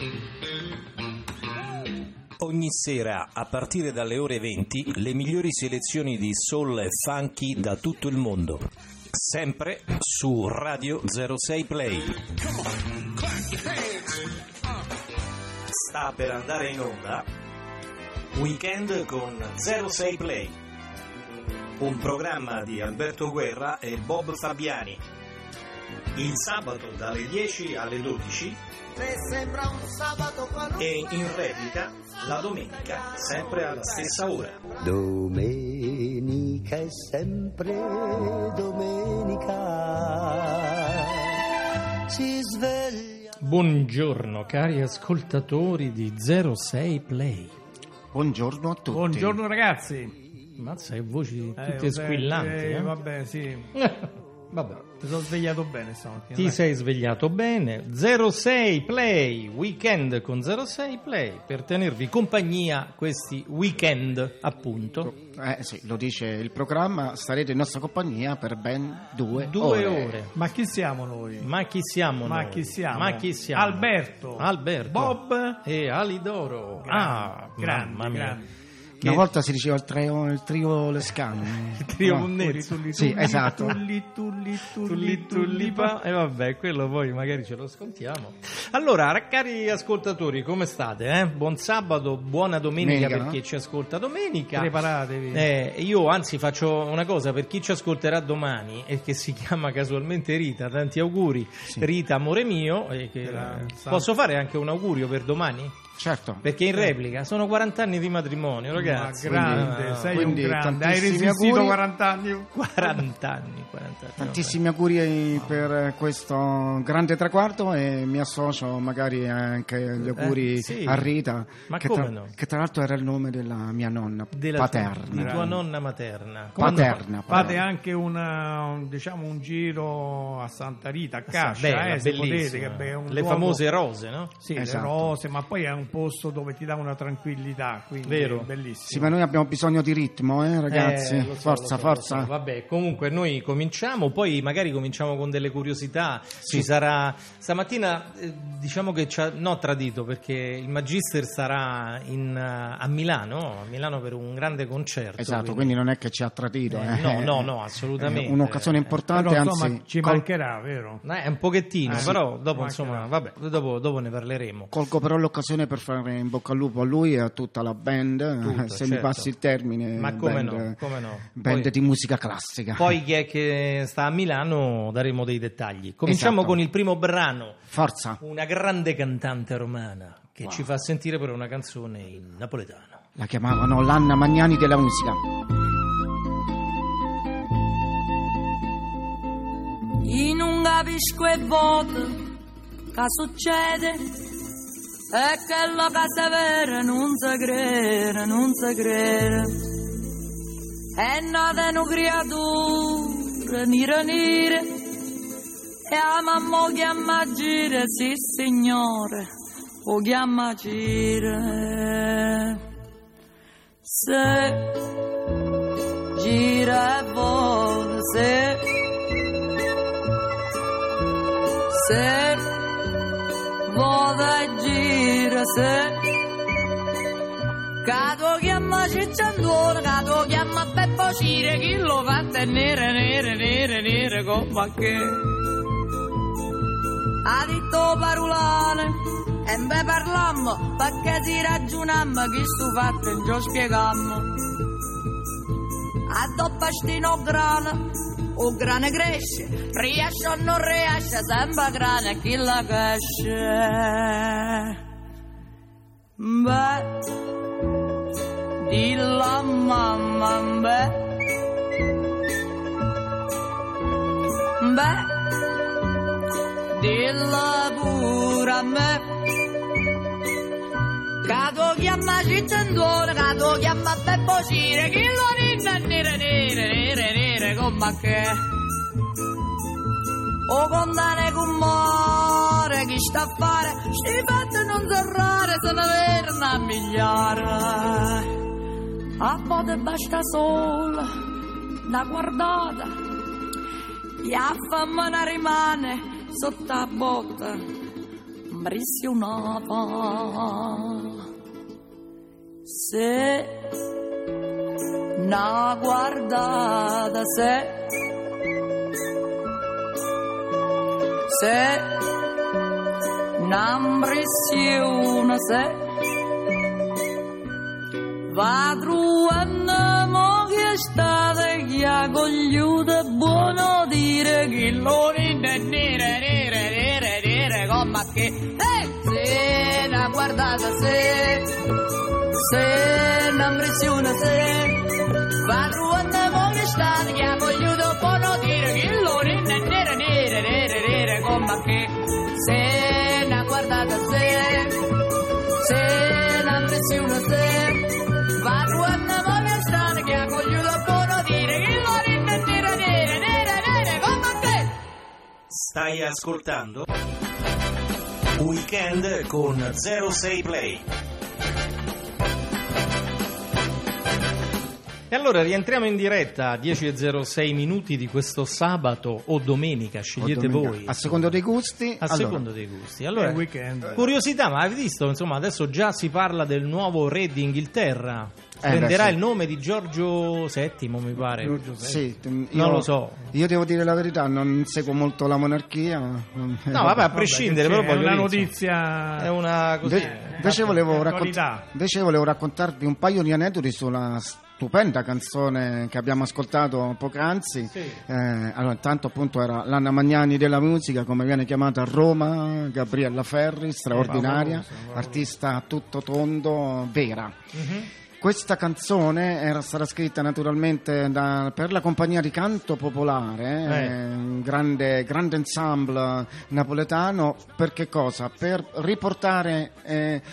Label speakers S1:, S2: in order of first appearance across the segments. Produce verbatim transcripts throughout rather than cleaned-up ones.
S1: Ogni sera, a partire dalle ore venti, le migliori selezioni di soul e funky da tutto il mondo. Sempre su Radio zero sei Play. Sta per andare in onda Weekend con zero sei Play, un programma di Alberto Guerra e Bob Fabiani. Il sabato dalle dieci alle dodici e in replica la domenica sempre alla stessa ora.
S2: Domenica è sempre domenica, si sveglia.
S3: Buongiorno cari ascoltatori di zero sei Play.
S4: Buongiorno a tutti.
S3: Buongiorno ragazzi. Mazza che voci tutte
S5: eh,
S3: squillanti.
S5: Eh,
S3: eh?
S5: Vabbè, sì.
S3: Vabbè.
S5: Mi sono svegliato bene stamattina.
S3: Ti
S5: dai.
S3: sei svegliato bene. zero sei Play, weekend con zero sei Play, per tenervi compagnia questi weekend, appunto.
S4: Eh sì, lo dice il programma, starete in nostra compagnia per ben due,
S3: Due
S4: ore.
S3: ore.
S5: Ma chi siamo noi?
S3: Ma chi siamo
S5: Ma
S3: noi?
S5: chi siamo?
S3: Ma chi siamo?
S5: Alberto.
S3: Alberto.
S5: Bob.
S3: E Alidoro.
S5: Grande,
S3: ah,
S5: grande,
S3: mamma mia.
S5: grande.
S4: Una volta si diceva il trio, il trio Lescano.
S3: Il trio
S4: No.
S3: Munnezzo.
S5: Tulli,
S4: Sì,
S5: tulli,
S4: esatto.
S5: Tulli, tulli, tulli,
S3: Tulli tullipa. E vabbè, quello poi magari ce lo scontiamo. Allora, cari ascoltatori, come state? Eh? Buon sabato, buona domenica,
S4: Domenica,
S3: per chi
S4: no?
S3: ci ascolta domenica.
S5: Preparatevi.
S3: Eh, io anzi faccio una cosa per chi ci ascolterà domani e che si chiama casualmente Rita, tanti auguri.
S4: Sì.
S3: Rita, amore mio, e che,
S5: Gra-
S3: eh, posso fare anche un augurio per domani?
S4: Certo.
S3: Perché in replica sono quaranta anni di matrimonio, ragazzi.
S5: Ma grande,
S4: Quindi-
S5: sei
S4: quindi
S5: un grande. Hai
S4: tantissimi
S5: resistito
S4: auguri.
S5: quaranta anni.
S3: quaranta anni, quaranta anni.
S4: Tantissimi auguri per questo grande traguardo e mi associo magari anche agli auguri
S3: Eh, sì.
S4: a Rita,
S3: Ma
S4: che,
S3: come
S4: tra,
S3: no?
S4: che tra l'altro era il nome della mia nonna
S3: Della
S4: paterna.
S3: tua, di tua nonna materna. Come
S4: Paterna.
S5: Fate
S4: paterna.
S5: anche una, un, diciamo un giro a Santa Rita, a
S3: no?
S5: Cascia,
S3: Bella,
S5: eh, se potete,
S3: bellissima.
S5: che è un
S3: Le
S5: luogo-
S3: famose rose, no?
S5: Sì,
S4: Esatto.
S5: le rose, ma poi è un posto dove ti dà una tranquillità, quindi
S3: Vero.
S5: è bellissimo.
S4: Sì, ma noi abbiamo bisogno di ritmo, eh, ragazzi.
S3: Eh, lo so,
S4: forza,
S3: lo so,
S4: forza.
S3: lo so. Vabbè, comunque noi cominciamo, poi magari cominciamo con delle curiosità.
S4: Sì.
S3: Ci sarà stamattina, eh, diciamo che ci ha no tradito perché il Magister sarà in, uh, a Milano, a Milano per un grande concerto.
S4: Esatto, quindi non è che ci ha tradito.
S3: Eh,
S4: eh.
S3: no, no, no, assolutamente.
S4: È un'occasione importante,
S5: Però insomma
S4: anzi,
S5: ci
S4: col-
S5: mancherà, vero?
S3: Eh, un pochettino,
S5: Eh, sì.
S3: però dopo
S5: Ma
S3: insomma,
S5: che-
S3: vabbè, dopo, dopo ne parleremo.
S4: colgo però l'occasione per fare in bocca al lupo a lui e a tutta la band,
S3: Tutto,
S4: se mi
S3: certo.
S4: passi il termine.
S3: Ma come
S4: band,
S3: no, come no.
S4: Band
S3: Poi-
S4: di musica classica.
S3: Poi chi è che sta a Milano daremo dei dettagli. Cominciamo
S4: Esatto.
S3: con il primo brano,
S4: Forza,
S3: una grande cantante romana che
S4: Wow.
S3: ci fa sentire però una canzone in napoletano.
S4: la chiamavano l'Anna Magnani della musica.
S6: Io non capisco e voto che succede e che la casa vera non si crede, non si crede. È nata una creatura nera nera e la mamma lo chiama Gira, sì signore, lo chiama Gira. Se gira e vola, se se vola e gira, se cato chiama Cicciandone, cato chiama Beppo Cire, chi lo fa tenere nere, nere, nere, come che ha detto parolane e me parlammo perché si ragionammo che sto fatto non ci spiegammo a dopo stino grana o grane cresce riesce o non riesce sempre grane chi la cresce beh di la mamma beh beh dilla pure a me cato chiama Cicciandone, cato chiama Beppo Cire, chi lo rinna nere nere nere nere come che o condane con muore chi sta a fare sti fatti non so rare se ne verna a migliare a volte basta sola una guardata e a femmina rimane sotto a botta m'impressionava. Se n'ha guardata, se se n'impressiona, se va trovando mo che è stata che ha cogliuto, buono dire che lo rinde dire dire dire dire come che eh, se n'ha guardata, se se n'impressiona, se va trovando mo che è stata che ha cogliuto, buono dire che lo rinde dire dire dire dire come che se n'ha guardata, se se n'impressiona, se va trovando mo che è stata che ha cogliuto, buono dire che lo rinde dire dire dire dire come che.
S1: Stai ascoltando Weekend con zero sei Play.
S3: E allora rientriamo in diretta a dieci e zero sei minuti di questo sabato o domenica, scegliete
S4: O domenica,
S3: voi.
S4: a secondo dei gusti.
S3: A
S4: allora,
S3: secondo dei gusti. Allora,
S5: È weekend.
S3: curiosità, ma avete visto, insomma, adesso già si parla del nuovo re d'Inghilterra.
S4: Eh,
S3: Prenderà
S4: beh, sì.
S3: il nome di Giorgio settimo, mi pare.
S5: Giorgio
S4: Sì, io,
S3: Non lo so.
S4: Io devo dire la verità, non seguo molto la monarchia.
S3: No, vabbè, a prescindere,
S5: Vabbè,
S3: però
S5: che c'è,
S3: voglio
S5: è una
S3: dire,
S5: notizia.
S3: È una così.
S4: De- invece, volevo raccont-
S5: attualità.
S4: invece volevo raccontarvi un paio di aneddoti sulla stupenda canzone che abbiamo ascoltato poc'anzi.
S3: Sì.
S4: Eh, allora, intanto appunto era l'Anna Magnani della musica, come viene chiamata a Roma, Gabriella Ferri, straordinaria,
S5: favolosa, favolosa.
S4: artista a tutto tondo, vera.
S3: Mhm.
S4: Questa canzone era stata scritta naturalmente da- per la compagnia di canto popolare,
S3: Eh.
S4: eh, un grande, grande ensemble napoletano. Per che cosa? Per riportare eh,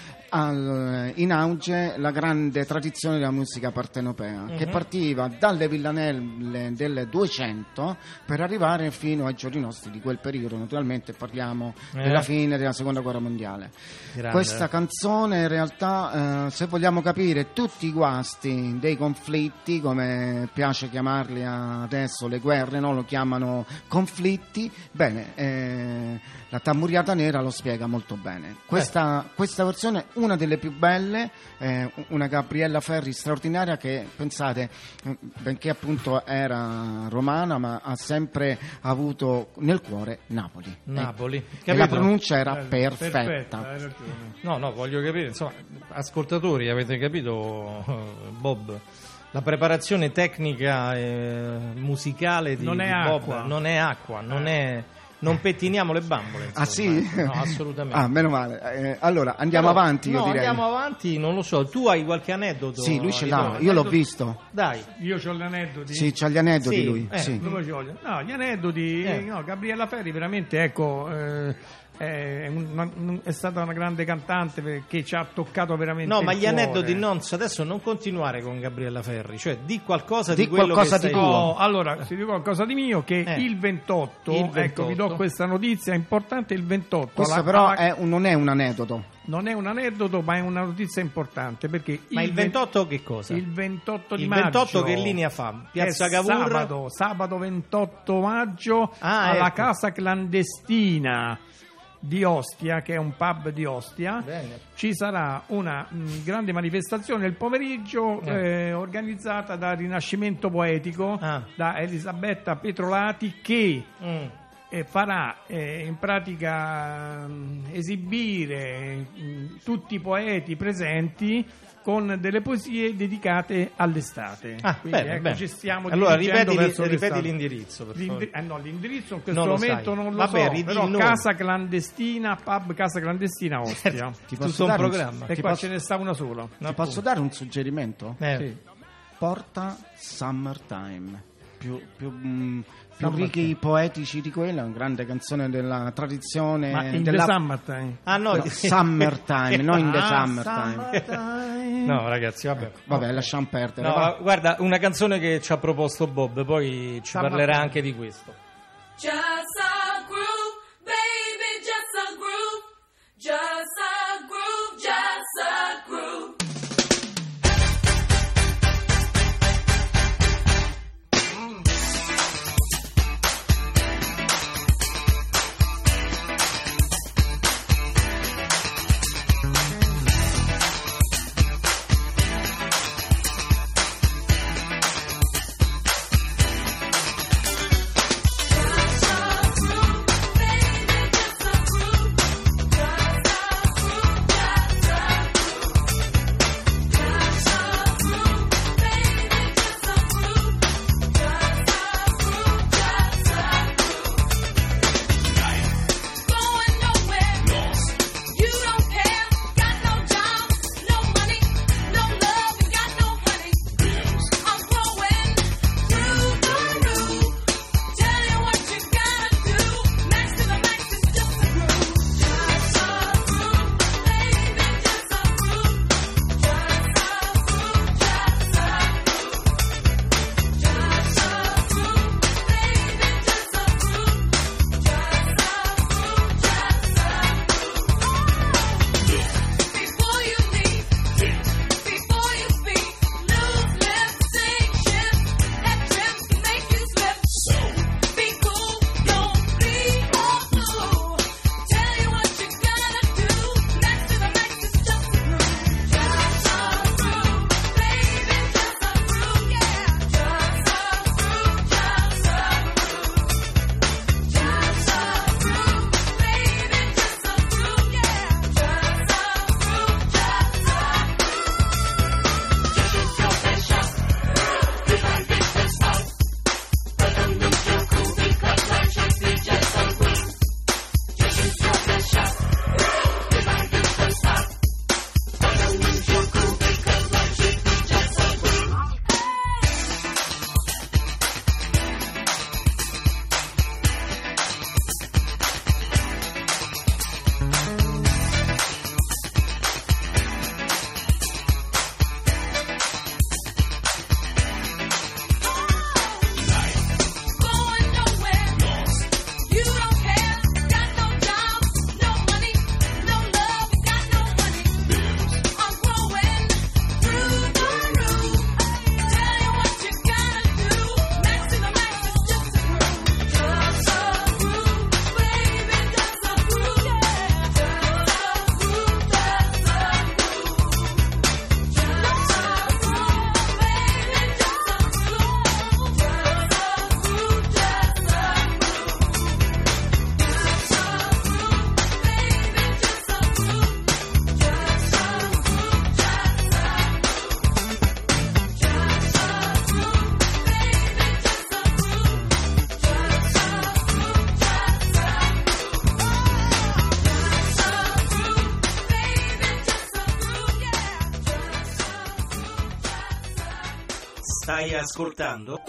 S4: al- in auge la grande tradizione della musica partenopea, che
S3: Mhm.
S4: partiva dalle villanelle del duecento per arrivare fino ai giorni nostri di quel periodo. Naturalmente parliamo
S3: Eh.
S4: della fine della seconda guerra mondiale.
S3: Grande.
S4: Questa canzone in realtà, eh, se vogliamo capire tutti i guasti dei conflitti, come piace chiamarli adesso le guerre, no? Lo chiamano conflitti, bene, eh, la Tammuriata Nera lo spiega molto bene. Questa, questa versione è una delle più belle, eh, una Gabriella Ferri straordinaria che, pensate, eh, benché appunto era romana, ma ha sempre avuto nel cuore Napoli.
S3: Napoli.
S4: E la
S3: Capito?
S4: pronuncia era
S5: Eh,
S4: perfetta.
S5: hai ragione.
S3: No, no, voglio capire, insomma, ascoltatori, avete capito, eh, Bob? La preparazione tecnica e musicale di,
S5: Non è
S3: di Bob
S5: acqua.
S3: non è acqua, non è... Non pettiniamo le bambole. Insomma.
S4: Ah sì?
S3: No, assolutamente.
S4: Ah, meno male. Eh, allora, andiamo
S3: Però,
S4: avanti, io
S3: no,
S4: direi.
S3: andiamo avanti, non lo so. Tu hai qualche aneddoto?
S4: Sì, lui ce l'ha,
S3: Ridolfi?
S4: io l'ho visto.
S3: Dai.
S5: Io ho gli aneddoti.
S4: Sì, c'ha gli aneddoti
S3: Sì,
S4: lui.
S3: eh.
S4: Sì.
S5: Dove ci voglio? No, gli aneddoti.
S3: Eh.
S5: No, Gabriella Ferri veramente, ecco, eh, è, una- è stata una grande cantante perché ci ha toccato veramente
S3: No,
S5: il
S3: ma gli
S5: cuore.
S3: aneddoti non, adesso non continuare con Gabriella Ferri, cioè di qualcosa di,
S4: Di
S3: quello
S4: qualcosa
S3: che
S4: di
S3: stai-
S4: tuo.
S5: Oh, allora, ti dico qualcosa di mio che
S3: Eh.
S5: il ventotto,
S3: Il
S5: ecco,
S3: ventotto.
S5: vi do questa notizia importante, il ventotto.
S4: Questo
S5: alla-
S4: però
S5: alla-
S4: è un- non è un aneddoto.
S5: non è un aneddoto, ma è una notizia importante perché
S3: Ma il ventotto che cosa?
S5: il ventotto di
S3: Il
S5: maggio.
S3: ventotto che linea fa? Piazza
S5: è
S3: Cavour?
S5: Sabato, sabato ventotto maggio
S3: Ah,
S5: alla
S3: ecco.
S5: Casa Clandestina di Ostia, che è un pub di Ostia.
S3: Bene.
S5: Ci sarà una mh, grande manifestazione il pomeriggio
S3: Eh.
S5: eh, organizzata da Rinascimento Poetico,
S3: Ah.
S5: da Elisabetta Petrolati, che
S3: Mm.
S5: eh, farà eh, in pratica mh, esibire mh, tutti i poeti presenti con delle poesie dedicate all'estate.
S3: Ah,
S5: Quindi
S3: bene,
S5: ecco,
S3: bene.
S5: ci stiamo
S3: Allora,
S5: dirigendo
S3: ripeti,
S5: verso
S3: ripeti
S5: l'estate.
S3: l'indirizzo, per favore.
S5: L'indi- eh no, l'indirizzo in questo
S3: Non lo
S5: momento
S3: sai.
S5: non lo
S3: Vabbè,
S5: so,
S3: ridi
S5: però
S3: il nome.
S5: Casa Clandestina, pub Casa Clandestina Ostia.
S4: Ti
S3: Tutto
S4: posso
S3: un
S4: dare un-
S3: programma.
S5: E
S4: ti
S5: qua
S4: posso-
S5: ce ne sta una sola.
S4: Ti posso dare un suggerimento?
S3: Eh.
S5: Sì.
S4: Porta Summertime. Più, più, mh, più
S5: Summertime.
S4: ricchi poetici di quella, una grande canzone della tradizione
S5: Ma in
S4: della
S5: the summertime.
S3: Ah, no,
S4: no, Summertime, non in the
S5: Ah,
S4: Summertime.
S5: summertime.
S3: no, ragazzi, vabbè.
S4: Vabbè, lasciamo perdere.
S3: No,
S4: va.
S3: guarda, una canzone che ci ha proposto Bob, poi ci
S5: Summer
S3: parlerà
S5: Time.
S3: anche di questo.
S6: Just a groove, baby, just a groove. Just a groove, just a groove.
S1: Stai ascoltando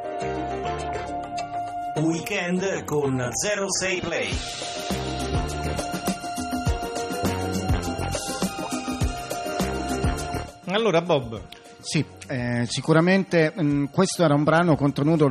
S1: Weekend con zero sei Play.
S3: Allora Bob,
S4: Sì, eh, sicuramente mh, questo era un brano contenuto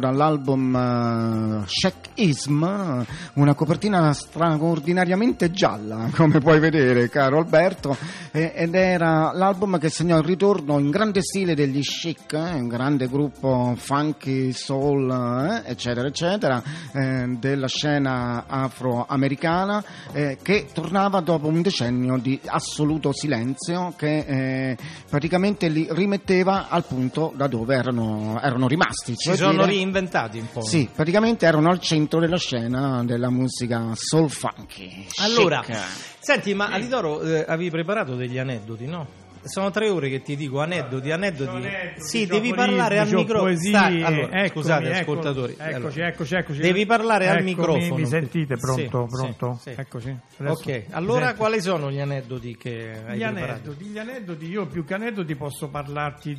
S4: dall'album uh, Shake-Ism, una copertina straordinariamente gialla, come puoi vedere, caro Alberto, eh, ed era l'album che segnò il ritorno in grande stile degli Chic, eh, un grande gruppo funky, soul, eh, eccetera, eccetera, eh, della scena afroamericana, eh, che tornava dopo un decennio di assoluto silenzio, che eh, praticamente li rimetteva al punto da dove erano, erano rimasti.
S3: si
S4: cioè
S3: sono
S4: dire,
S3: reinventati un po'.
S4: Sì, praticamente erano al centro della scena della musica soul funky.
S3: Allora,
S4: chic.
S3: senti, ma Alidoro, eh, avevi preparato degli aneddoti, no? Sono tre ore che ti dico aneddoti, aneddoti.
S5: aneddoti,
S3: Sì,
S5: c'ho
S3: devi
S5: aforismi,
S3: parlare al
S5: c'ho
S3: microfono.
S5: poesie.
S3: Stai- allora,
S5: Eccomi,
S3: scusate,
S5: ecco-
S3: ascoltatori.
S5: Eccoci,
S3: Allora,
S5: eccoci, eccoci.
S3: devi parlare al
S5: Eccomi,
S3: microfono.
S5: Mi sentite? Pronto?
S3: Sì,
S5: pronto?
S3: sì, sì.
S5: Eccoci. Adesso
S3: Ok,
S5: mi
S3: allora
S5: senti?
S3: quali sono gli aneddoti che hai
S5: Gli
S3: preparato?
S5: aneddoti, gli aneddoti, io più che aneddoti posso parlarti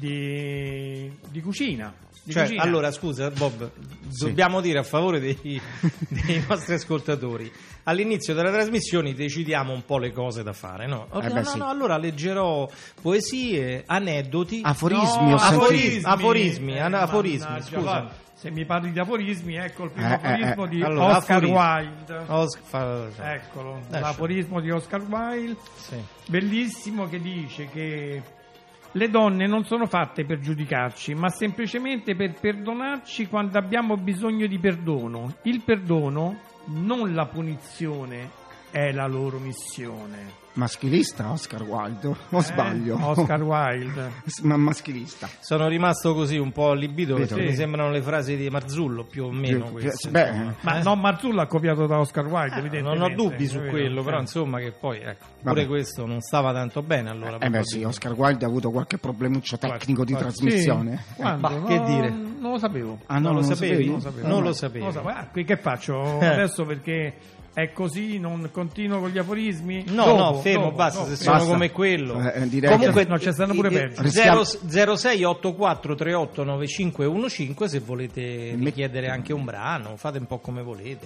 S5: di, di cucina. Di
S3: Cioè,
S5: cucina.
S3: allora, scusa Bob, dobbiamo dire a favore dei, dei nostri ascoltatori, all'inizio delle trasmissioni decidiamo un po' le cose da fare, no?
S4: Eh beh,
S3: no,
S4: sì.
S3: no, allora leggerò poesie, aneddoti,
S4: Aforismi,
S5: No,
S4: ho sentito.
S3: aforismi, aforismi,
S5: Eh,
S3: an- aforismi,
S5: mannaggia,
S3: scusa.
S5: va. Se mi parli di aforismi, ecco il primo
S4: Eh,
S5: aforismo
S4: eh,
S5: di
S3: allora,
S5: Oscar
S3: aforismi.
S5: Wilde.
S3: Os- fa-
S5: Eccolo,
S3: Lascia.
S5: l'aforismo di Oscar Wilde,
S3: sì.
S5: bellissimo, che dice che le donne non sono fatte per giudicarci, ma semplicemente per perdonarci quando abbiamo bisogno di perdono. Il perdono, non la punizione, è la loro missione.
S4: Maschilista Oscar Wilde, o
S5: Eh,
S4: sbaglio?
S5: Oscar Wilde.
S4: Ma maschilista.
S3: Sono rimasto così un po' allibito perché
S4: Sì.
S3: mi sembrano le frasi di Marzullo più o meno
S4: Più-
S3: queste,
S4: beh,
S3: insomma.
S5: Ma
S3: Eh?
S5: no, Marzullo ha copiato da Oscar Wilde,
S3: Eh,
S5: evidentemente.
S3: non ho dubbi su
S5: capito?
S3: quello, però
S5: Cioè,
S3: insomma che poi ecco, pure
S4: Vabbè.
S3: questo non stava tanto bene allora.
S4: Eh beh sì, Oscar Wilde ha avuto qualche problemuccio tecnico di
S5: Guarda,
S4: trasmissione.
S5: sì, quando?
S3: Ma che
S5: No,
S3: dire?
S5: Non lo sapevo.
S4: Ah, no,
S3: non lo
S4: non lo
S3: sapevi?
S4: sapevi?
S3: Non lo sapevi. Non lo sapevi.
S5: Non lo sapevo. Ah, qui che faccio
S3: Eh.
S5: adesso, perché è così, non continuo con gli aforismi?
S3: No,
S5: Dopo,
S3: no, fermo,
S5: dopo,
S3: basta,
S5: dopo.
S3: se sono
S4: Basta.
S3: come quello.
S4: Eh, eh, direi
S3: Comunque,
S5: che- no, ci stanno pure peggio.
S4: Rischiamo-
S3: zero sei otto quattro tre otto nove cinque uno cinque se volete
S4: Mi-
S3: richiedere anche un brano, fate un po' come volete.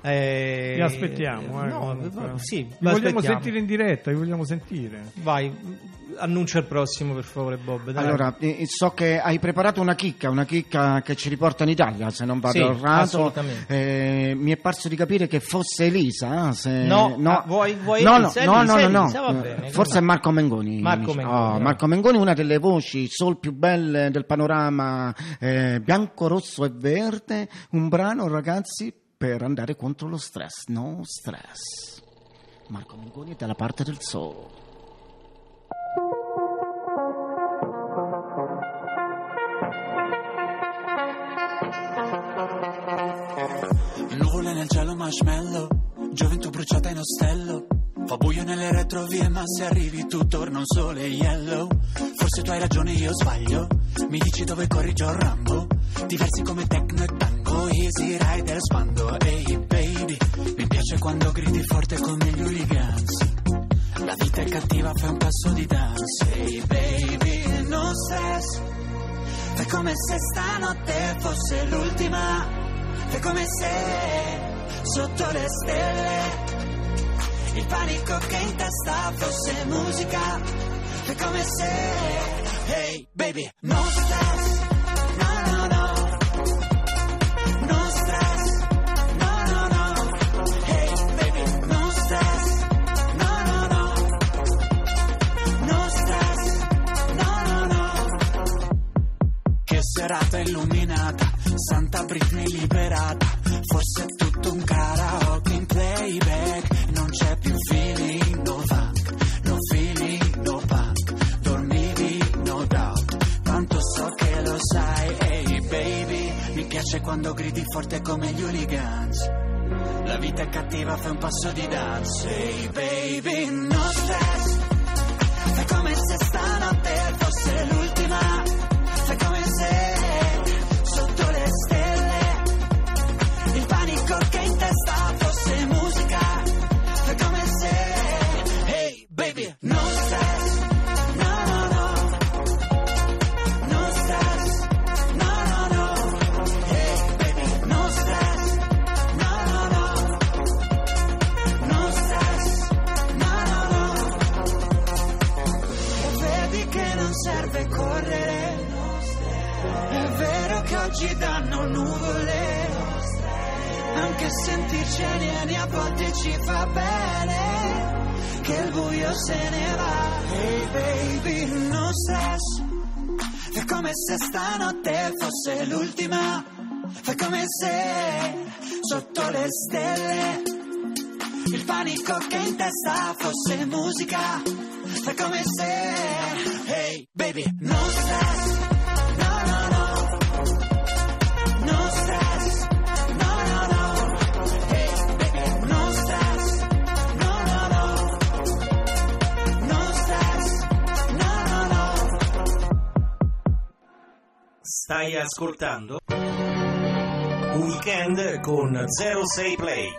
S3: Eh,
S5: Vi aspettiamo. Eh,
S3: no,
S5: comunque.
S3: sì,
S5: vi vogliamo
S3: aspettiamo.
S5: sentire in diretta, vi vogliamo sentire.
S3: Vai, annuncia il prossimo per favore Bob. Dai.
S4: Allora, eh, so che hai preparato una chicca, una chicca che ci riporta in Italia, se non vado
S3: Sì,
S4: errato.
S3: assolutamente.
S4: Eh, mi è parso di capire che fosse Elisa. Se...
S3: No, ah, vuoi- vuoi
S4: no,
S3: Elisa?
S4: no, no,
S3: Elisa,
S4: no, no,
S3: Elisa, va
S4: no.
S3: bene,
S4: Forse
S3: come
S4: è Marco Mengoni.
S3: Marco
S4: Oh,
S3: Mengoni,
S4: Marco Mengoni, una delle voci soul più belle del panorama eh, bianco, rosso e verde. Un brano, ragazzi, per andare contro lo stress. No stress. Marco Mengoni è dalla parte del soul.
S7: Nuvole nel cielo marshmallow, gioventù bruciata in ostello. Fa buio nelle retrovie ma se arrivi tu torna un sole yellow. Forse tu hai ragione, io sbaglio. Mi dici dove corri John Rambo. Diversi come techno e tango, easy rider spando. Ehi baby, mi piace quando gridi forte come gli hooligans. La vita è cattiva, fai un passo di dance. Ehi baby, non stress. Fai come se stanotte fosse l'ultima. Fai come se sotto le stelle il panico che in testa fosse musica. Fai come se, hey baby, no stress, no no no, no stress, no no no, hey baby, no stress, no no no, no stress, no no no. Che serata illuminata, Santa Britney liberata, forse è tutto un karaoke in playback. Non c'è più feeling, no funk, no feeling, no punk. Dormivi, no doubt, tanto so che lo sai. Ehi baby, mi piace quando gridi forte come gli hooligans. La vita è cattiva, fai un passo di dance. Ehi baby, no stress. Fai come se stanotte fosse l'ultima. Fai come se sotto le stelle il panico che in testa fosse musica. Fai come se, hey baby, no stress, no no no, no stress, vero che oggi danno nuvole, anche sentirci alieni a volte ci fa bene, che il buio se ne va. Hey baby, no stress, fai come se stanotte fosse l'ultima, fai come se sotto le stelle il panico che in testa fosse musica, fai come se, hey baby, no stress, no no no, no stress, no no no, hey baby, no stress, no no no, no stress, no no no.
S1: Stai ascoltando Weekend con zero sei Play.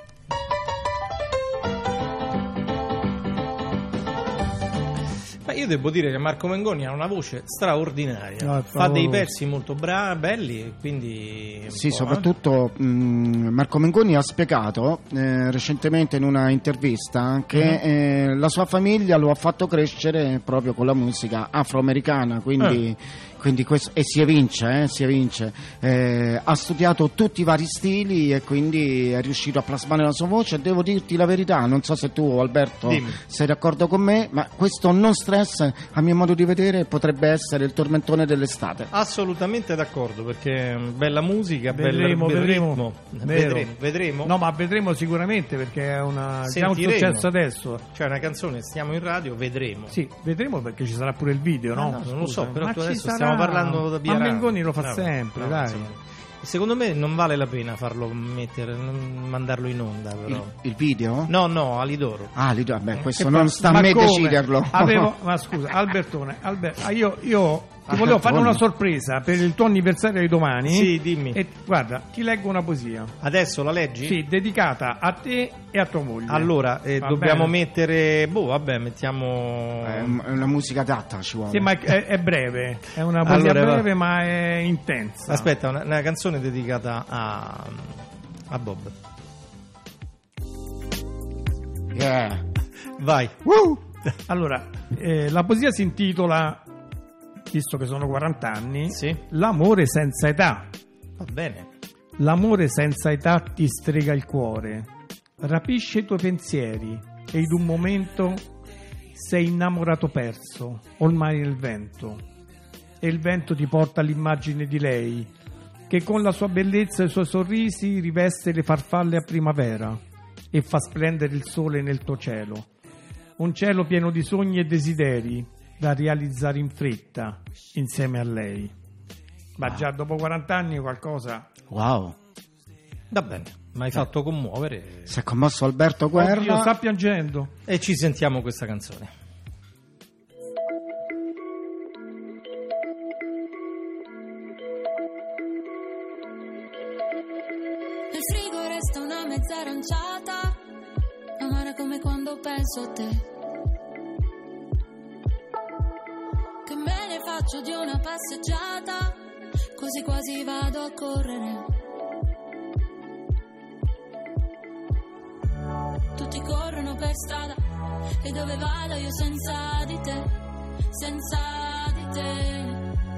S3: Ma io devo dire che Marco Mengoni ha una voce straordinaria,
S5: No, è
S3: fa dei
S5: favoloso.
S3: pezzi molto bra- belli e quindi... un
S4: Sì,
S3: po',
S4: soprattutto mh, Marco Mengoni ha spiegato eh, recentemente in una intervista che eh, la sua famiglia lo ha fatto crescere proprio con la musica afroamericana, quindi, quindi questo, e si evince, eh, si evince. Eh, ha studiato tutti i vari stili e quindi è riuscito a plasmare la sua voce. Devo dirti la verità, non so se tu Alberto
S3: Dimmi.
S4: sei d'accordo con me, ma questo non stress a mio modo di vedere potrebbe essere il tormentone dell'estate.
S3: Assolutamente d'accordo, perché è bella musica,
S5: Vedremo,
S3: bel, bel
S5: vedremo.
S3: ritmo.
S5: Vero.
S3: vedremo, vedremo.
S5: No, ma vedremo sicuramente, perché è una, già un
S3: Sentiremo.
S5: successo adesso.
S3: Cioè una canzone, stiamo in radio, vedremo.
S5: Sì, vedremo, perché ci sarà pure il video,
S3: Ah,
S5: no?
S3: no, non lo so,
S5: Scusa.
S3: però
S5: Ma
S3: tu
S5: ci
S3: adesso
S5: sarà.
S3: stiamo parlando da via
S5: Ma
S3: radio.
S5: Mengoni lo fa
S3: No,
S5: sempre,
S3: no,
S5: dai.
S3: insomma. Secondo me non vale la pena farlo mettere, non mandarlo in onda, però.
S4: Il, il video?
S3: No, no, Alidoro.
S4: Ah, lì, vabbè, questo
S5: Che
S4: non
S5: fa-
S4: sta a
S5: ma
S4: me
S5: come?
S4: deciderlo.
S5: Avevo, ma scusa, Albertone, Alber- ah, io, io ti
S4: Ah,
S5: volevo fare
S4: Albertone.
S5: una sorpresa per il tuo anniversario di domani.
S3: Sì, dimmi.
S5: E guarda, ti leggo una poesia.
S3: Adesso la leggi?
S5: Sì, dedicata a te e a tua moglie.
S3: Allora, eh,
S5: Va
S3: dobbiamo
S5: bene?
S3: mettere... Boh, vabbè, mettiamo...
S4: È un- è una musica adatta, ci vuole.
S5: Sì, ma è, è breve, è una poesia
S3: Allora, va.
S5: breve ma è intensa.
S3: Aspetta, una, una canzone dedicata a... a Bob.
S4: Yeah.
S3: Vai.
S4: Woo!
S5: Allora, eh, la poesia si intitola, visto che sono quaranta anni,
S3: Sì.
S5: L'amore senza età.
S3: Va bene.
S5: L'amore senza età ti strega il cuore, rapisce i tuoi pensieri e in un momento sei innamorato perso, ormai nel vento. E il vento ti porta all'immagine di lei, che con la sua bellezza e i suoi sorrisi riveste le farfalle a primavera e fa splendere il sole nel tuo cielo. Un cielo pieno di sogni e desideri da realizzare in fretta insieme a lei. Ma già dopo quaranta anni qualcosa...
S4: Wow.
S3: Va bene, mi hai fatto commuovere
S4: Si è commosso Alberto
S5: Oddio,
S4: Guerra.
S5: sta piangendo.
S3: e ci sentiamo questa canzone.
S6: Nel frigo resta una mezza aranciata, amara come quando penso a te. Che me ne faccio di una passeggiata, così quasi vado a correre. Tutti corrono per strada e dove vado io senza di te, senza di te.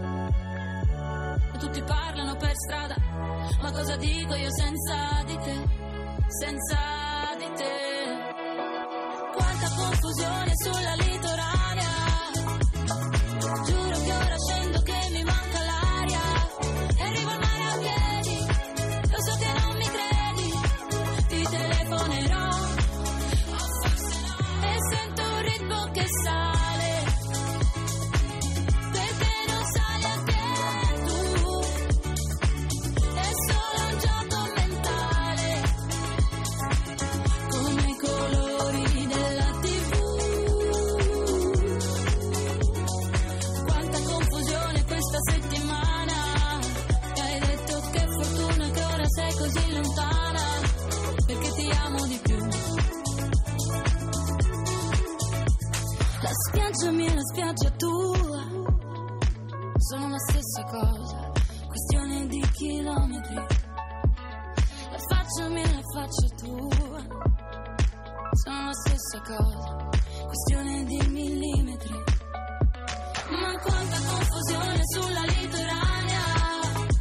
S6: E tutti parlano per strada, ma cosa dico io senza di te, senza di te. Quanta confusione sulla litoranea, giuro che ora scendo che mi manca l'aria. E arrivo al mare a piedi, lo so che non mi credi, ti telefonerò, o forse no. E sento un ritmo che sale, perché non sali anche tu. È solo un gioco mentale, come i colori della tivù. Quanta confusione questa settimana, e hai detto che fortuna che ora sei così lontana, perché ti amo di più. La spiaggia mia e la spiaggia tua sono la stessa cosa, questione di chilometri. La faccia mia e la faccia tua sono la stessa cosa, questione di millimetri. Ma quanta confusione sulla litoranea,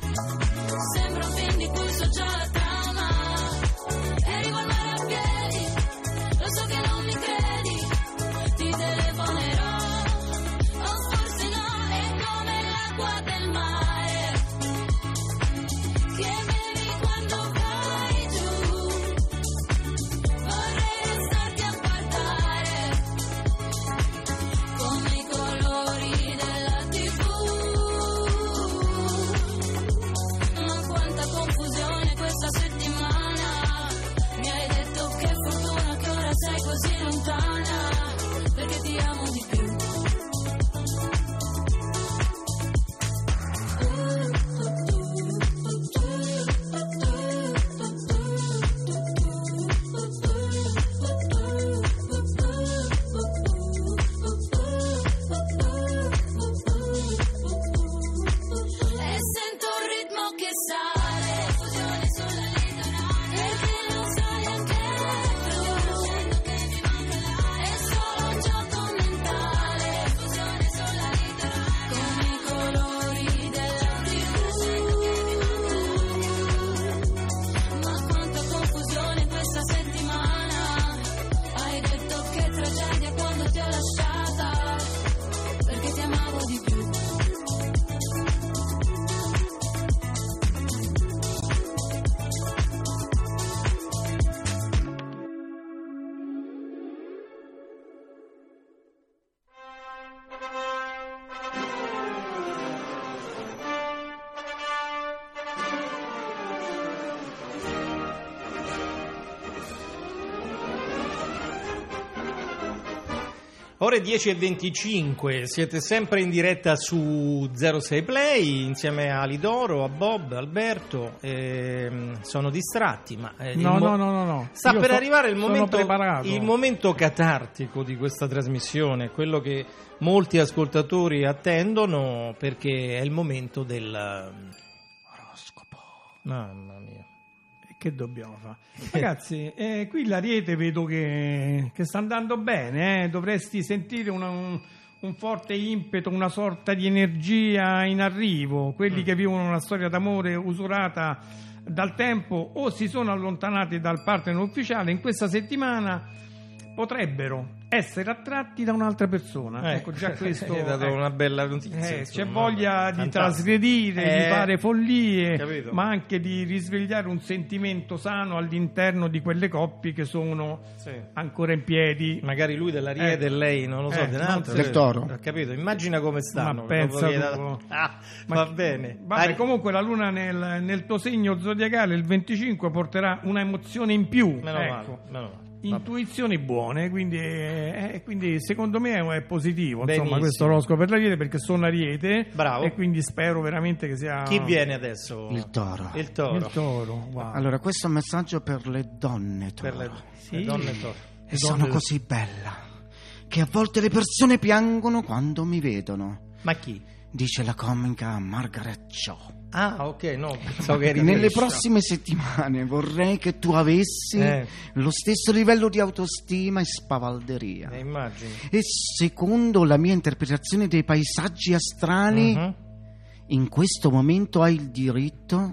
S3: Ore dieci e venticinque, siete sempre in diretta su zero sei Play insieme a Lidoro, a Bob, Alberto. E sono distratti, ma eh,
S5: No,
S3: il mo-
S5: no, no, no, no.
S3: sta
S5: Io
S3: per
S5: so-
S3: arrivare il
S5: sono
S3: momento,
S5: preparato.
S3: il momento catartico di questa trasmissione, quello che molti ascoltatori attendono, perché è il momento del oroscopo. Mamma mia.
S5: Che dobbiamo fare? Ragazzi, eh, qui l'Ariete vedo che, che sta andando bene, eh? Dovresti sentire una- un, un forte impeto, una sorta di energia in arrivo. Quelli
S3: Mm.
S5: che vivono una storia d'amore usurata dal tempo o si sono allontanati dal partner ufficiale, in questa settimana potrebbero essere attratti da un'altra persona.
S3: Eh,
S5: Ecco, già questo
S3: hai dato
S5: ecco.
S3: una bella notizia.
S5: Eh,
S3: insomma.
S5: c'è voglia di
S3: Fantastico.
S5: trasgredire,
S3: Eh,
S5: di fare follie,
S3: capito.
S5: ma anche di risvegliare un sentimento sano all'interno di quelle coppie che sono
S3: Sì.
S5: ancora in piedi.
S3: Magari lui dell'Ariete
S5: Eh.
S3: e lei, non lo so,
S5: Eh,
S3: dell'altro.
S4: del Toro.
S3: Ho capito, immagina come stanno.
S5: Ma pensa
S3: dopo che-
S5: tu.
S3: Ah,
S5: Ma
S3: va
S5: chi-
S3: bene.
S5: Vabbè,
S3: Ah,
S5: comunque la luna nel, nel tuo segno zodiacale il venticinque porterà una emozione in più.
S3: Meno
S5: ecco.
S3: male, meno male.
S5: Intuizioni buone, quindi, eh, quindi secondo me è positivo insomma,
S3: Benissimo.
S5: questo oroscopo per l'Ariete, perché sono Ariete.
S3: Bravo.
S5: E quindi spero veramente che sia
S3: Chi viene adesso?
S4: Il Toro.
S3: Il Toro.
S5: il Toro. Wow.
S4: Allora, questo è un messaggio per le donne, Toro.
S3: Per le,
S5: Sì.
S3: le donne Toro.
S4: E sono così bella che a volte le persone piangono quando mi vedono,
S3: Ma chi?
S4: dice la comica Margaret Cho.
S3: Ah, ok, no, pensavo che eri
S4: Nelle
S3: Brescia.
S4: prossime settimane vorrei che tu avessi
S3: Eh.
S4: lo stesso livello di autostima e spavalderia.
S3: Eh, immagini.
S4: E secondo la mia interpretazione dei paesaggi astrali,
S3: Mhm.
S4: in questo momento hai il diritto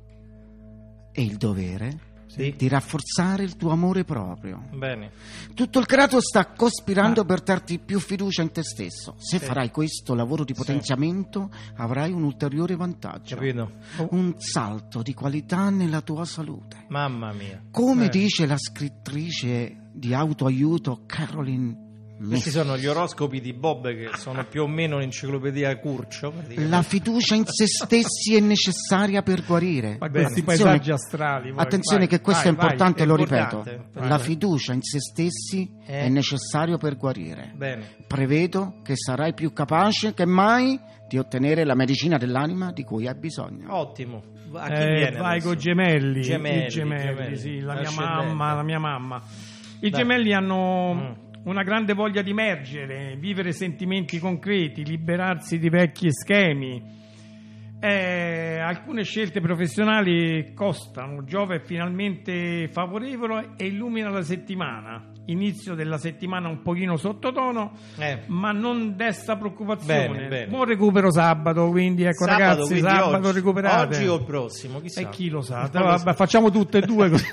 S4: e il dovere
S3: Sì.
S4: di rafforzare il tuo amore proprio.
S3: Bene.
S4: Tutto il creato sta cospirando per darti più fiducia in te stesso. Se
S3: Sì.
S4: farai questo lavoro di
S3: Sì.
S4: potenziamento, avrai un ulteriore vantaggio.
S3: Capito?
S4: Un salto di qualità nella tua salute.
S3: Mamma mia.
S4: Come
S3: Eh.
S4: dice la scrittrice di autoaiuto Caroline
S3: Questi
S4: Myss,
S3: sono gli oroscopi di Bob, che sono più o meno l'enciclopedia Curcio. praticamente.
S4: la fiducia in se stessi è necessaria per guarire.
S5: Ma
S3: Bene.
S5: questi
S4: Attenzione-
S5: paesaggi astrali. poi,
S4: Attenzione
S5: vai,
S4: che questo
S5: vai,
S4: è importante,
S3: vai,
S4: lo
S3: è importante.
S4: ripeto.
S3: Vai.
S4: La fiducia in se stessi
S3: Eh.
S4: è necessario per guarire.
S3: Bene.
S4: Prevedo che sarai più capace che mai di ottenere la medicina dell'anima di cui hai bisogno.
S3: Ottimo. A chi
S5: Eh,
S3: viene
S5: vai
S3: adesso?
S5: con gemelli,
S3: Gemelli,
S5: i gemelli,
S3: gemelli.
S5: sì, la mia
S3: Ascendente.
S5: mamma, la mia mamma. I
S3: Dai.
S5: gemelli hanno
S3: Mm.
S5: una grande voglia di emergere, vivere sentimenti concreti, liberarsi di vecchi schemi. Eh, alcune scelte professionali costano. Giove è finalmente favorevole e illumina la settimana. Inizio della settimana un pochino sottotono,
S3: Eh.
S5: ma non desta preoccupazione.
S3: Bene, bene.
S5: Buon recupero sabato, quindi ecco
S3: Sabato,
S5: ragazzi,
S3: quindi
S5: sabato
S3: oggi,
S5: recuperate.
S3: oggi o il prossimo, chissà.
S5: E chi lo sa?
S3: Non lo
S5: Vabbè, facciamo tutte e due così.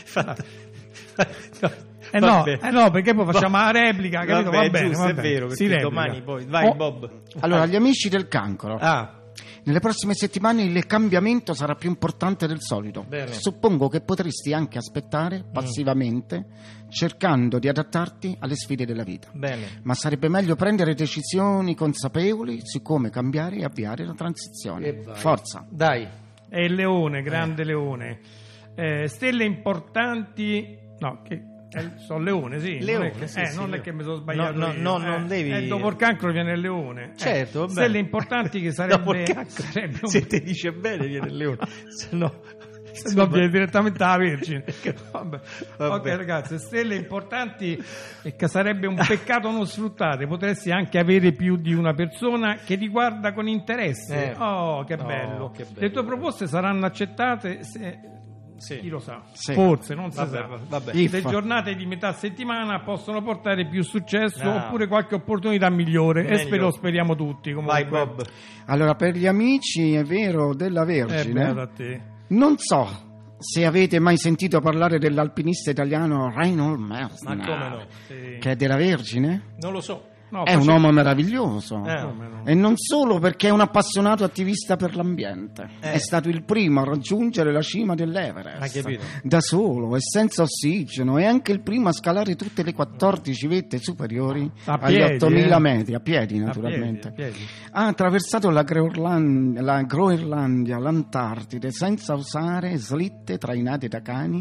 S5: Eh no,
S3: Vabbè.
S5: eh no, perché poi facciamo la replica, capito?
S3: Vabbè,
S5: Va bene,
S3: giusto,
S5: va
S3: è
S5: bene.
S3: vero,
S5: Si
S3: perché
S5: replica.
S3: domani poi... Vai,
S5: Oh,
S3: Bob.
S4: Allora, gli amici del cancro.
S3: Ah,
S4: Nelle prossime settimane il cambiamento sarà più importante del solito.
S3: Bene.
S4: Suppongo che potresti anche aspettare passivamente, cercando di adattarti alle sfide della vita.
S3: bene.
S4: Ma sarebbe meglio prendere decisioni consapevoli su come cambiare e avviare la transizione.
S3: E vai.
S4: Forza.
S3: Dai.
S5: è il leone, grande leone. Eh, stelle importanti... No, che... eh, sono leone, sì.
S3: Leone,
S5: non è che,
S3: sì,
S5: eh,
S3: sì,
S5: non
S3: leone.
S5: è che mi sono sbagliato
S3: No, no,
S5: io.
S3: no,
S5: eh,
S3: non devi-
S5: eh, dopo il cancro viene il leone. Eh,
S3: Certo, vabbè.
S5: stelle importanti che
S3: Dopo il
S5: sarebbe...
S3: cancro.
S5: sarebbe un-
S3: Se ti dice bene viene il leone, se no...
S5: Se no viene direttamente alla Vergine. Vabbè.
S3: Vabbè.
S5: Ok ragazzi, stelle importanti e che sarebbe un peccato non sfruttate. Potresti anche avere più di una persona che ti guarda con interesse.
S3: Eh.
S5: Oh, che
S3: Oh,
S5: bello.
S3: che bello.
S5: Le tue proposte saranno accettate se...
S3: Sì.
S5: Chi lo sa?
S4: Sì.
S5: Forse, non si
S3: Vabbè,
S5: sa.
S3: vabbè.
S4: If.
S5: Le giornate di metà settimana possono portare più successo
S3: Ah.
S5: oppure qualche opportunità migliore. E
S3: Meglio.
S5: spero, speriamo tutti. Comunque.
S3: Vai, Bob.
S4: Allora, per gli amici, è vero, della
S5: Eh,
S4: Vergine,
S5: beato a te.
S4: non so se avete mai sentito parlare dell'alpinista italiano Reinhold Messner,
S3: Ma come no?
S5: Sì.
S4: che è della Vergine.
S3: Non lo so.
S5: No,
S4: È un
S5: faccio-
S4: uomo meraviglioso.
S3: Eh.
S5: Come no?
S4: E non solo perché è un appassionato attivista per l'ambiente.
S3: Eh.
S4: È stato il primo a raggiungere la cima dell'Everest.
S3: Hai capito?
S4: Da solo e senza ossigeno. E anche il primo a scalare tutte le quattordici vette superiori
S5: A
S4: agli
S5: piedi,
S4: ottomila
S5: eh.
S4: metri, a piedi
S5: A
S4: naturalmente.
S5: piedi, a piedi.
S4: Ha attraversato la, Groenlandia, la Groenlandia, l'Antartide senza usare slitte trainate da cani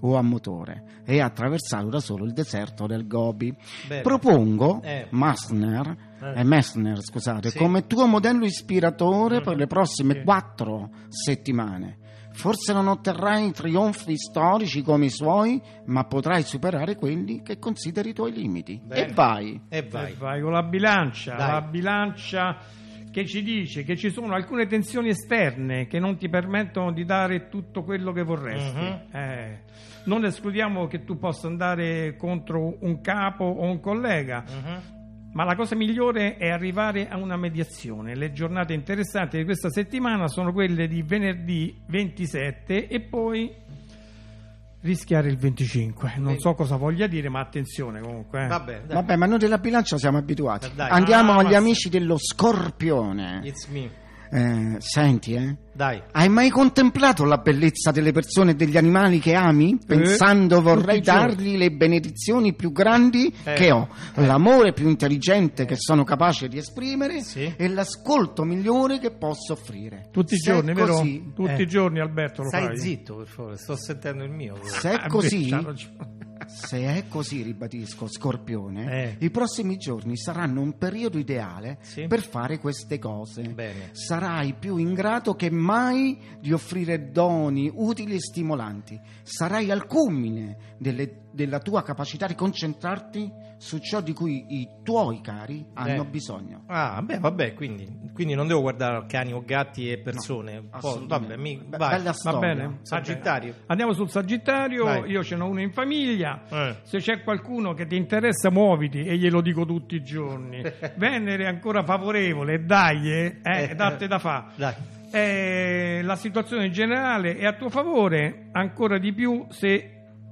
S4: o a motore e attraversato da solo il deserto del Gobi.
S3: Bene.
S4: Propongo
S3: Eh.
S4: Messner,
S3: Eh.
S4: eh, Messner, scusate,
S3: Sì.
S4: come tuo modello ispiratore per le prossime
S5: Sì.
S4: quattro settimane. Forse non otterrai trionfi storici come i suoi, ma potrai superare quelli che consideri i tuoi limiti.
S3: Bene.
S4: E vai.
S3: E vai.
S5: Eh, vai con la bilancia,
S3: Dai.
S5: la bilancia che ci dice che ci sono alcune tensioni esterne che non ti permettono di dare tutto quello che vorresti.
S3: Mhm.
S5: Eh, non escludiamo che tu possa andare contro un capo o un collega,
S3: Mhm.
S5: ma la cosa migliore è arrivare a una mediazione. Le giornate interessanti di questa settimana sono quelle di venerdì ventisette e poi rischiare il venticinque. Non so cosa voglia dire, ma attenzione comunque. eh.
S3: Vabbè, dai.
S4: Vabbè, ma noi della bilancia siamo abituati.
S3: Dai.
S4: Andiamo
S5: Ah,
S4: agli
S5: ma-
S4: amici dello Scorpione.
S3: It's me.
S4: Eh, senti, eh.
S3: Dai.
S4: Hai mai contemplato la bellezza delle persone e degli animali che ami? Pensando vorrei
S5: tutti i giorni.
S4: dargli le benedizioni più grandi
S3: Eh.
S4: che ho, l'amore più intelligente che sono capace di esprimere
S3: Sì.
S4: e l'ascolto migliore che posso offrire.
S5: Tutti i
S4: Se è
S5: giorni, vero?
S4: così,
S5: Tutti
S3: Eh.
S5: i giorni, Alberto, lo
S3: Stai
S5: fai.
S3: zitto, per favore, sto sentendo il mio.
S4: Se è
S5: Ah,
S4: così,
S5: beh, c'ha ragione.
S4: se è così, ribadisco, Scorpione,
S3: Eh.
S4: i prossimi giorni saranno un periodo ideale
S3: Sì.
S4: per fare queste cose.
S3: Bene.
S4: Sarai più in grado che mai di offrire doni utili e stimolanti. Sarai al culmine delle- della tua capacità di concentrarti su ciò di cui i tuoi cari hanno
S3: Eh.
S4: bisogno.
S3: Ah, beh, vabbè, quindi, quindi non devo guardare cani o gatti e persone. Un po',
S4: Assolutamente.
S3: vabbè, mi,
S4: Be-
S3: vai.
S4: bella
S5: Va
S4: storia.
S5: bene?
S3: Sagittario.
S5: Andiamo sul Sagittario,
S3: Vai.
S5: io ce n'ho uno in famiglia.
S3: Eh.
S5: Se c'è qualcuno che ti interessa, muoviti, e glielo dico tutti i giorni. Venere è ancora favorevole, dai, eh, eh, datte da fa.
S3: Dai.
S5: Eh, la situazione in generale è a tuo favore, ancora di più se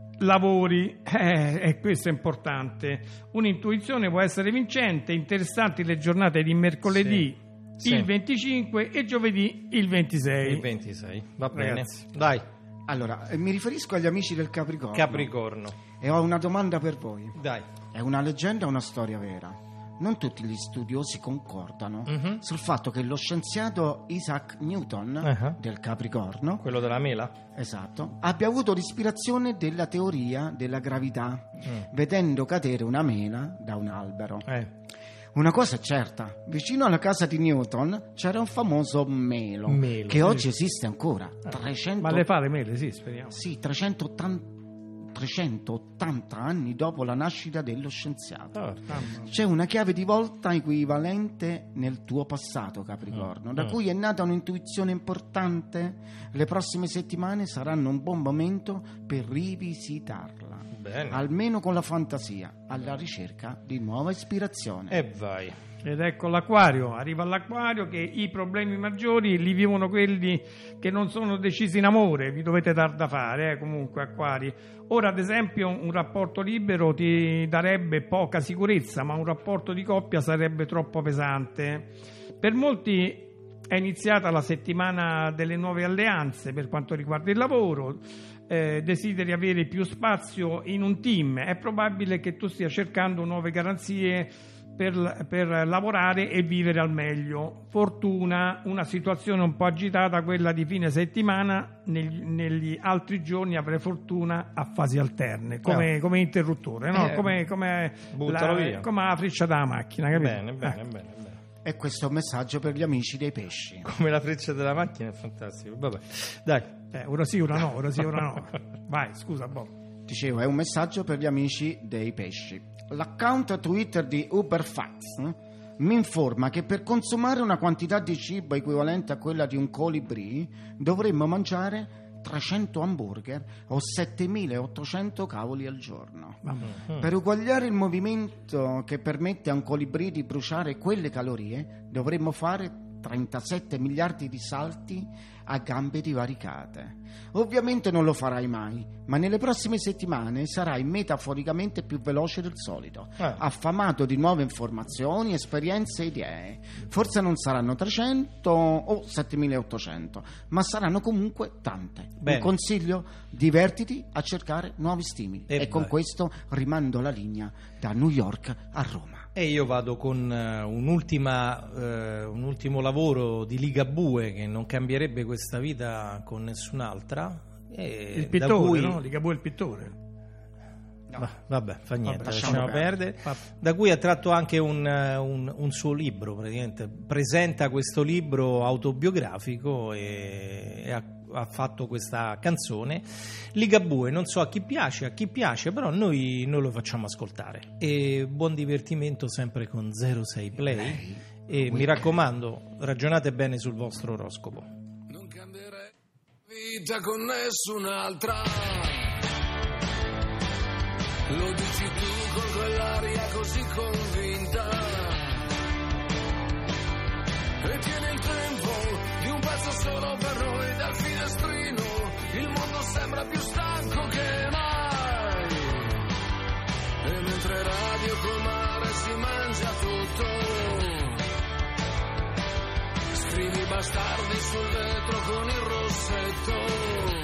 S5: lavori, eh, e questo è importante. Un'intuizione può essere vincente, interessanti le giornate di mercoledì
S3: Sì.
S5: il
S3: Sì.
S5: venticinque e giovedì il ventisei.
S3: Il ventisei, va bene.
S5: Ragazzi.
S3: Dai,
S4: Allora, eh, mi riferisco agli amici del Capricorno
S3: Capricorno.
S4: e ho una domanda per voi.
S3: Dai.
S4: È una leggenda o una storia vera? Non tutti gli studiosi concordano
S3: Mhm.
S4: sul fatto che lo scienziato Isaac Newton
S3: Ah.
S4: del Capricorno,
S3: Quello della mela?
S4: esatto, abbia avuto l'ispirazione della teoria della gravità,
S3: Mm.
S4: vedendo cadere una mela da un albero.
S3: Eh.
S4: Una cosa è certa, vicino alla casa di Newton c'era un famoso melo,
S3: Melo,
S4: che
S3: sì.
S4: oggi esiste ancora. trecento
S5: Ma le fa le mele, sì, speriamo.
S4: Sì, trecentottanta trecentottanta anni dopo la nascita dello scienziato.
S3: Ah,
S4: C'è una chiave di volta equivalente nel tuo passato, Capricorno, da
S3: Mm.
S4: cui è nata un'intuizione importante. Le prossime settimane saranno un buon momento per rivisitarla,
S3: bene.
S4: almeno con la fantasia, alla ricerca di nuova ispirazione.
S3: E vai.
S5: Ed ecco l'Acquario, arriva all'Acquario che i problemi maggiori li vivono quelli che non sono decisi in amore, vi dovete dar da fare, eh, comunque Acquari. Ora ad esempio un rapporto libero ti darebbe poca sicurezza, ma un rapporto di coppia sarebbe troppo pesante. Per molti è iniziata la settimana delle nuove alleanze per quanto riguarda il lavoro. Eh, desideri avere più spazio in un team, è probabile che tu stia cercando nuove garanzie per, per lavorare e vivere al meglio. Fortuna, una situazione un po' agitata, quella di fine settimana, negli, negli altri giorni avrai fortuna a fasi alterne, come,
S3: Ah.
S5: come interruttore, no?
S3: Eh,
S5: come, come,
S3: buttalo
S5: la,
S3: via.
S5: come la freccia della macchina, capito?
S3: Bene, bene,
S5: Eh.
S3: bene, bene.
S4: E questo è un messaggio per gli amici dei pesci.
S3: Come la freccia della macchina è fantastico. Vabbè. Dai.
S5: Eh, ora sì, ora no, ora sì, ora no. Vai, scusa, Bob.
S4: Dicevo, è un messaggio per gli amici dei pesci. L'account Twitter di Uberfacts eh, mi informa che per consumare una quantità di cibo equivalente a quella di un colibrì dovremmo mangiare trecento hamburger o settemilaottocento cavoli al giorno.
S5: Vabbè.
S4: Per uguagliare il movimento che permette a un colibrì di bruciare quelle calorie dovremmo fare trentasette miliardi di salti a gambe divaricate. Ovviamente non lo farai mai, ma nelle prossime settimane sarai metaforicamente più veloce del solito,
S3: Eh.
S4: affamato di nuove informazioni, esperienze e idee. Forse non saranno trecento o settemilaottocento, ma saranno comunque tante.
S3: Bene.
S4: Un consiglio? Divertiti a cercare nuovi stimoli.
S3: E
S4: E, con
S3: vai.
S4: questo rimando la linea da New York a Roma.
S3: E io vado con eh, un'ultima, eh, un ultimo lavoro di Ligabue che non cambierebbe questa vita con nessun'altra. eh,
S5: Il pittore,
S3: da cui...
S5: no? Ligabue è il pittore.
S3: No. Vabbè, fa niente,
S5: Vabbè,
S3: lasciamo perdere.
S5: perdere.
S3: Da cui ha tratto anche un, un, un suo libro, praticamente presenta questo libro autobiografico e, e ha, ha fatto questa canzone Ligabue. Non so a chi piace, a chi piace, però noi, noi lo facciamo ascoltare. E buon divertimento sempre con zero sei Play. E mi raccomando, ragionate bene sul vostro oroscopo.
S8: Non cambierei vita con nessun'altra. Lo dici tu con quell'aria così convinta. E tieni il tempo di un pezzo solo per noi dal finestrino. Il mondo sembra più stanco che mai. E mentre radio col mare si mangia tutto, scrivi bastardi sul vetro con il rossetto.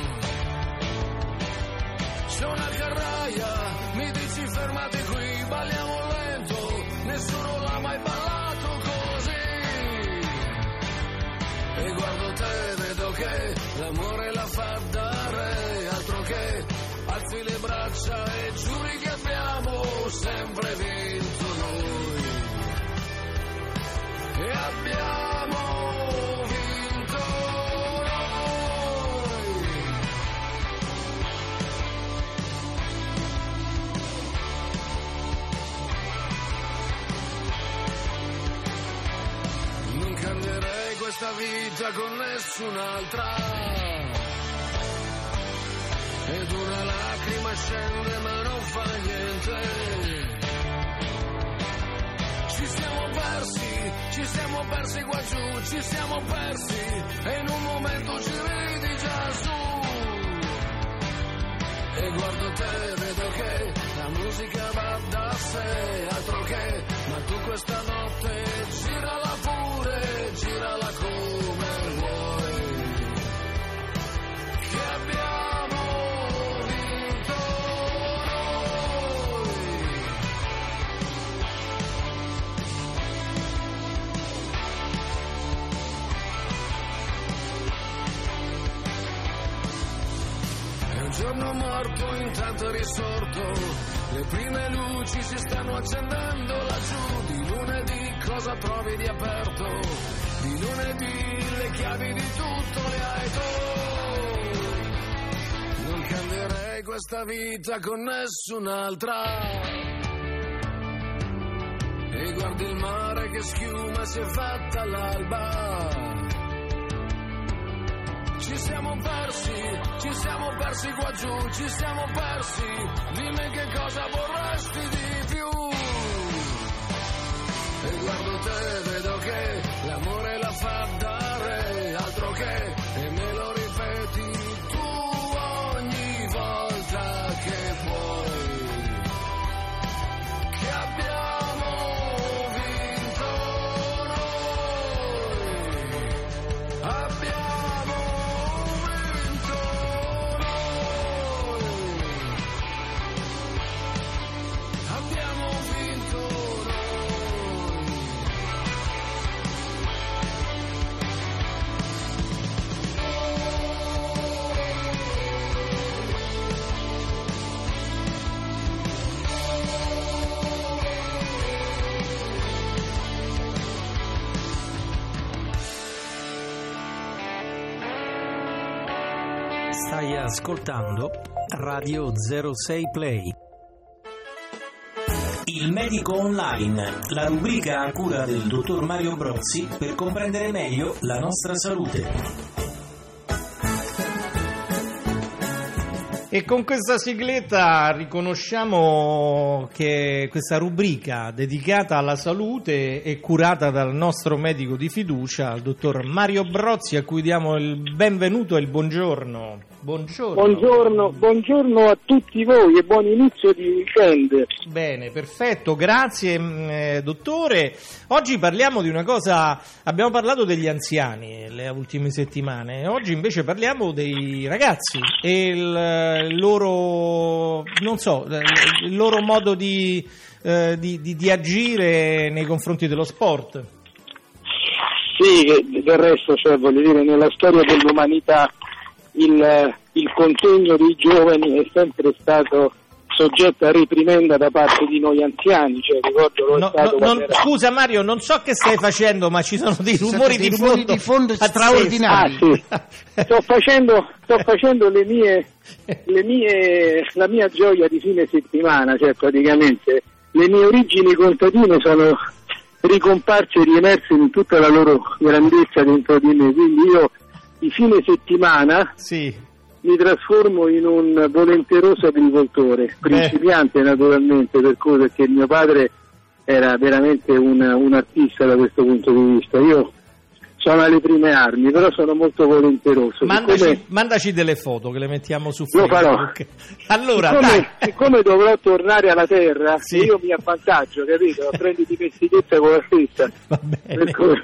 S8: C'è una carraia, mi dici fermati qui, balliamo lento, nessuno l'ha mai ballato così. E guardo te, vedo che l'amore la fa dare, altro che alzi le braccia e giuri che abbiamo sempre vinto noi. E abbiamo vinto noi. Non cambierei questa vita con nessun'altra. Ed una lacrima scende ma non fa niente. Ci siamo persi, ci siamo persi qua giù, ci siamo persi e in un momento ci vedi già su. E guardo te, vedo che la musica va da sé, altro che, ma tu questa notte girala pure, girala come vuoi. Che abbiamo vinto noi. È un giorno morto, intanto è risorto, le prime luci si stanno accendendo laggiù. Di lunedì cosa trovi di aperto? Di lunedì le chiavi di tutto le hai tu. Non cambierei questa vita con nessun'altra. E guardi il mare che schiuma si è fatta all'alba. Ci siamo persi, ci siamo persi qua giù, ci siamo persi, dimmi che cosa vorresti di più. E guardo te, vedo che l'amore la fa dare, altro che, e me lo ripeti tu ogni volta che puoi. Che abbiamo vinto noi. Abbiamo
S1: Stai ascoltando Radio zero sei Play. Il medico online, la rubrica a cura del dottor Mario Brozzi per comprendere meglio la nostra salute.
S3: E con questa sigletta riconosciamo che questa rubrica dedicata alla salute è curata dal nostro medico di fiducia, il dottor Mario Brozzi, a cui diamo il benvenuto e il buongiorno. Buongiorno.
S9: Buongiorno, buongiorno a tutti voi e buon inizio di weekend.
S3: Bene, perfetto, grazie eh, dottore. Oggi parliamo di una cosa, abbiamo parlato degli anziani le ultime settimane, oggi invece parliamo dei ragazzi e il, il loro, non so, il loro modo di, eh, di, di, di agire nei confronti dello sport.
S9: Sì, del resto, cioè, voglio dire, nella storia dell'umanità il, il contegno dei giovani è sempre stato soggetto a reprimenda da parte di noi anziani, cioè ricordo lo
S3: no,
S9: stato
S3: no, non,
S9: era...
S3: Scusa Mario, non so che stai facendo, ma ci sono dei rumori,
S4: dei
S3: di,
S4: rumori
S3: fondo
S4: di fondo
S3: straordinari.
S9: Ah, sì. sto facendo, sto facendo le mie, le mie, la mia gioia di fine settimana, cioè praticamente le mie origini contadine sono ricomparse e riemerse in tutta la loro grandezza dentro di me, quindi io di fine settimana
S3: sì.
S9: mi trasformo in un volenteroso agricoltore, principiante naturalmente, per cui perché mio padre era veramente un, un artista da questo punto di vista. Io sono alle prime armi, però sono molto volenteroso.
S3: Mandaci,
S9: siccome,
S3: mandaci delle foto che le mettiamo su
S9: lo
S3: Facebook.
S9: farò.
S3: Allora,
S9: siccome,
S3: dai.
S9: siccome dovrò tornare alla terra,
S3: Sì.
S9: io mi avvantaggio, capito? Prendi dimestichezza con la stessa.
S3: Va bene.
S9: Per cui...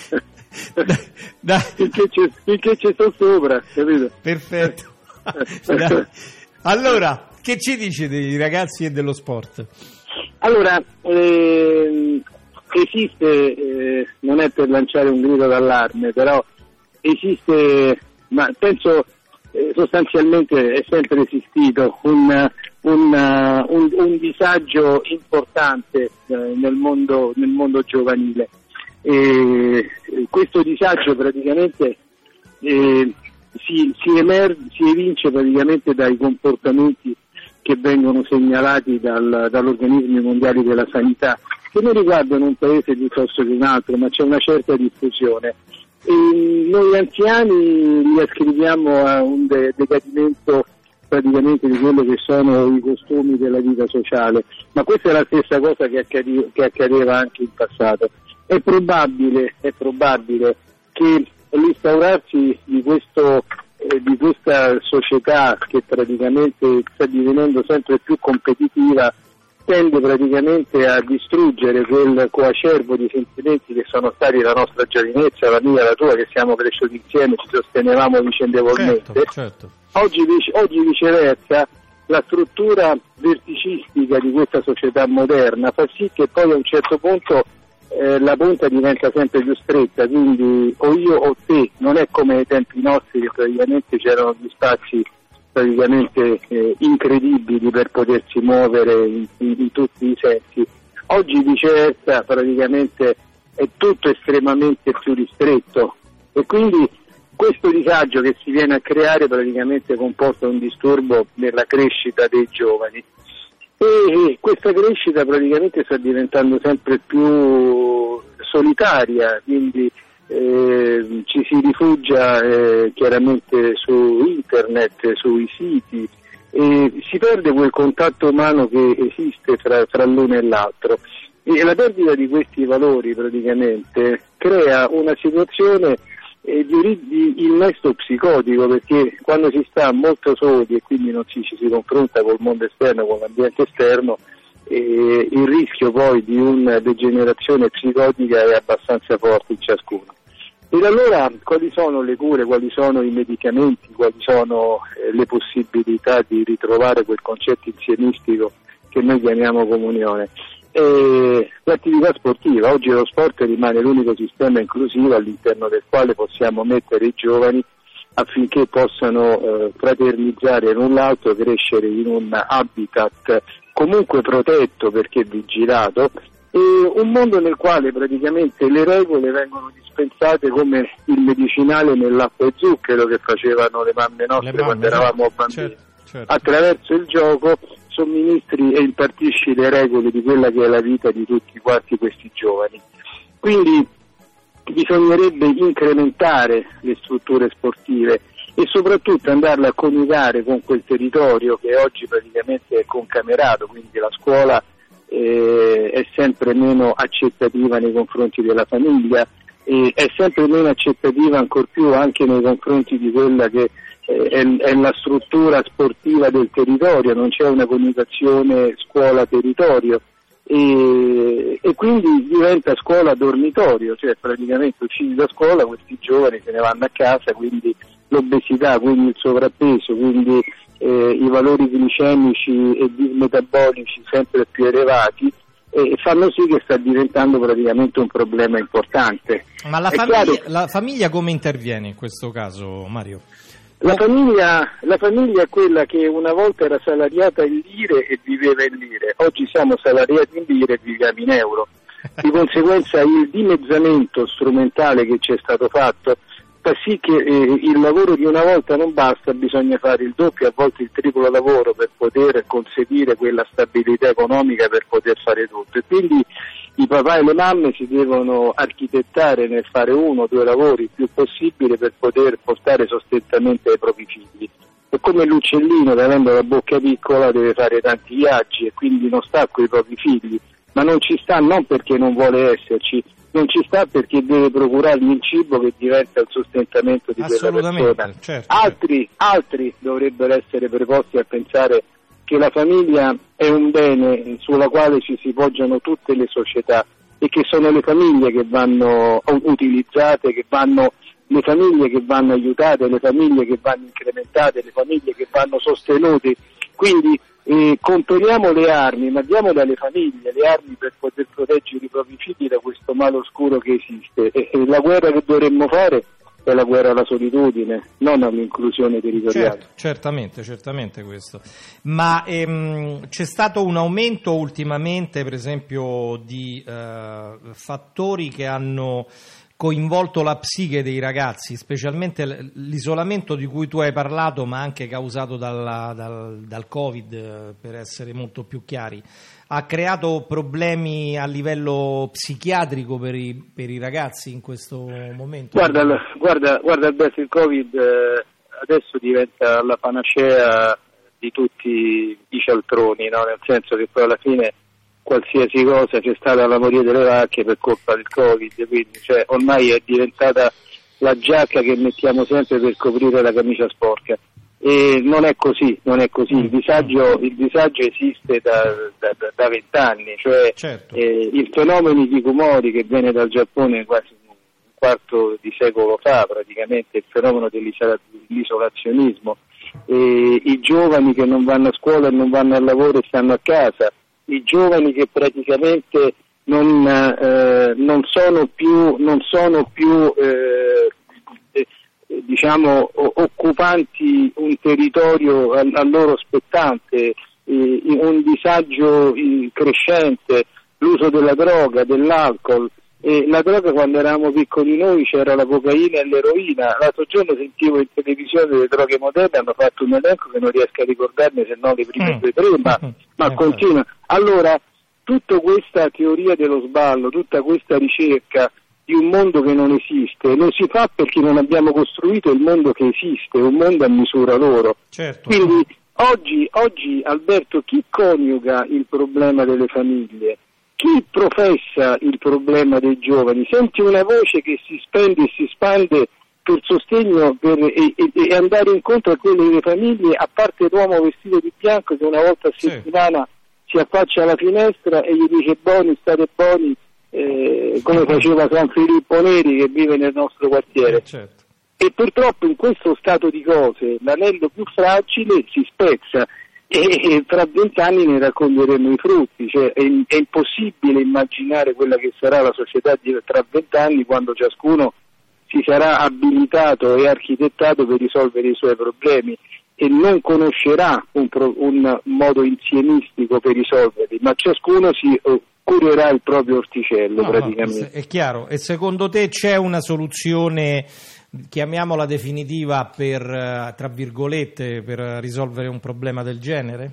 S3: Dai.
S9: finché, ci, finché ci sto sopra, capito?
S3: Perfetto. Dai. Allora, che ci dici dei ragazzi e dello sport?
S9: Allora, ehm, esiste, eh, non è per lanciare un grido d'allarme, però esiste, ma penso eh, sostanzialmente è sempre esistito un, un, uh, un, un disagio importante eh, nel mondo, nel mondo giovanile. E questo disagio praticamente eh, si, si, emer- si evince praticamente dai comportamenti che vengono segnalati dal, dall'Organismo Mondiale della Sanità, che non riguardano un paese piuttosto che un altro, ma c'è una certa diffusione. E noi anziani li ascriviamo a un de- decadimento praticamente di quello che sono i costumi della vita sociale, ma questa è la stessa cosa che, accade- che accadeva anche in passato. È probabile, è probabile che l'instaurarsi di, questo, eh, di questa società che praticamente sta divenendo sempre più competitiva tende praticamente a distruggere quel coacervo di sentimenti che sono stati la nostra giovinezza, la mia, la tua, che siamo cresciuti insieme, ci sostenevamo vicendevolmente.
S3: Certo, certo.
S9: Oggi, oggi viceversa la struttura verticistica di questa società moderna fa sì che poi a un certo punto Eh, la punta diventa sempre più stretta, quindi o io o te, non è come ai tempi nostri che praticamente c'erano gli spazi praticamente eh, incredibili per potersi muovere in, in, in tutti i sensi. Oggi viceversa praticamente è tutto estremamente più ristretto e quindi questo disagio che si viene a creare praticamente comporta un disturbo nella crescita dei giovani. E questa crescita praticamente sta diventando sempre più solitaria, quindi eh, ci si rifugia eh, chiaramente su internet, sui siti, e si perde quel contatto umano che esiste tra, tra l'uno e l'altro. E la perdita di questi valori praticamente crea una situazione eh, di, di innesto psicotico, perché quando si sta molto soli e quindi non ci, ci si confronta col mondo esterno, con l'ambiente esterno, eh, il rischio poi di una degenerazione psicotica è abbastanza forte in ciascuno. Ed allora quali sono le cure, quali sono i medicamenti, quali sono eh, le possibilità di ritrovare quel concetto insiemistico che noi chiamiamo comunione? E l'attività sportiva. Oggi lo sport rimane l'unico sistema inclusivo all'interno del quale possiamo mettere i giovani affinché possano eh, fraternizzare l'un l'altro, crescere in un habitat comunque protetto perché vigilato, e un mondo nel quale praticamente le regole vengono dispensate come il medicinale nell'acqua e zucchero che facevano le mamme nostre le mamme, quando eravamo bambini. Certo, certo. Attraverso il gioco somministri e impartisci le regole di quella che è la vita di tutti quanti questi giovani. Quindi bisognerebbe incrementare le strutture sportive e soprattutto andarle a coniugare con quel territorio che oggi praticamente è concamerato, quindi la scuola eh, è sempre meno accettativa nei confronti della famiglia e è sempre meno accettativa ancor più anche nei confronti di quella che È, è la struttura sportiva del territorio, non c'è una coniugazione scuola-territorio e, e quindi diventa scuola dormitorio, cioè praticamente usciti da scuola questi giovani se ne vanno a casa, quindi l'obesità, quindi il sovrappeso, quindi eh, i valori glicemici e dismetabolici sempre più elevati e fanno sì che sta diventando praticamente un problema importante.
S3: Ma la, famiglia, la famiglia come interviene in questo caso, Mario?
S9: La famiglia, la famiglia è quella che una volta era salariata in lire e viveva in lire, oggi siamo salariati in lire e viviamo in euro. Di conseguenza il dimezzamento strumentale che ci è stato fatto fa sì che eh, il lavoro di una volta non basta, bisogna fare il doppio, a volte il triplo lavoro per poter conseguire quella stabilità economica, per poter fare tutto. E quindi i papà e le mamme si devono architettare nel fare uno o due lavori il più possibile per poter portare sostentamento ai propri figli. E come l'uccellino, avendo la bocca piccola, deve fare tanti viaggi e quindi non sta con i propri figli, ma non ci sta non perché non vuole esserci, non ci sta perché deve procurargli il cibo che diventa il sostentamento di quella persona.
S3: Certo.
S9: Altri, altri dovrebbero essere preposti a pensare che la famiglia è un bene sulla quale ci si poggiano tutte le società e che sono le famiglie che vanno utilizzate, che vanno, le famiglie che vanno aiutate, le famiglie che vanno incrementate, le famiglie che vanno sostenute. Quindi eh, componiamo le armi, ma diamole alle famiglie le armi per poter proteggere i propri figli da questo male oscuro che esiste. E, e la guerra che dovremmo fare è la guerra alla solitudine, non all'inclusione territoriale.
S3: Certo, certamente, certamente questo. Ma ehm, c'è stato un aumento ultimamente, per esempio, di eh, fattori che hanno coinvolto la psiche dei ragazzi, specialmente l'isolamento di cui tu hai parlato, ma anche causato dalla, dal, dal Covid, per essere molto più chiari, ha creato problemi a livello psichiatrico per i, per i ragazzi in questo momento?
S9: Guarda, guarda, guarda Alberto, il Covid eh, adesso diventa la panacea di tutti i cialtroni, no? Nel senso che poi alla fine qualsiasi cosa, c'è stata la moria delle vacche per colpa del Covid, quindi cioè, ormai è diventata la giacca che mettiamo sempre per coprire la camicia sporca. E non è così, non è così. Il disagio, il disagio esiste da vent'anni, cioè
S3: certo.
S9: eh, il fenomeno Hikikomori che viene dal Giappone quasi un quarto di secolo fa, praticamente il fenomeno dell'isolazionismo, eh, i giovani che non vanno a scuola e non vanno al lavoro e stanno a casa, i giovani che praticamente non, eh, non sono più, non sono più eh, eh, diciamo occupanti un territorio a, a loro spettante, eh, un disagio eh, crescente, l'uso della droga, dell'alcol. E la droga, quando eravamo piccoli noi, c'era la cocaina e l'eroina. L'altro giorno sentivo in televisione le droghe moderne, hanno fatto un elenco che non riesco a ricordarne se no le prime
S3: mm.
S9: due tre, ma, ma continua. Allora, tutta questa teoria dello sballo, tutta questa ricerca di un mondo che non esiste, non si fa perché non abbiamo costruito il mondo che esiste, un mondo a misura loro.
S3: Certo.
S9: Quindi oggi, oggi, Alberto, chi coniuga il problema delle famiglie? Chi professa il problema dei giovani? Senti una voce che si spende e si spande per sostegno per, e, e, e andare incontro a quelle delle famiglie, a parte l'uomo vestito di bianco che una volta a settimana sì. si affaccia alla finestra e gli dice buoni, state buoni, eh, come faceva San Filippo Neri che vive nel nostro quartiere.
S3: Certo.
S9: E purtroppo in questo stato di cose l'anello più fragile si spezza. E tra vent'anni ne raccoglieremo i frutti, cioè è, è impossibile immaginare quella che sarà la società di, tra vent'anni, quando ciascuno si sarà abilitato e architettato per risolvere i suoi problemi e non conoscerà un, pro, un modo insiemistico per risolverli, ma ciascuno si uh, curerà il proprio orticello, no, praticamente.
S3: È chiaro. E secondo te c'è una soluzione, chiamiamola definitiva, per, tra virgolette, per risolvere un problema del genere?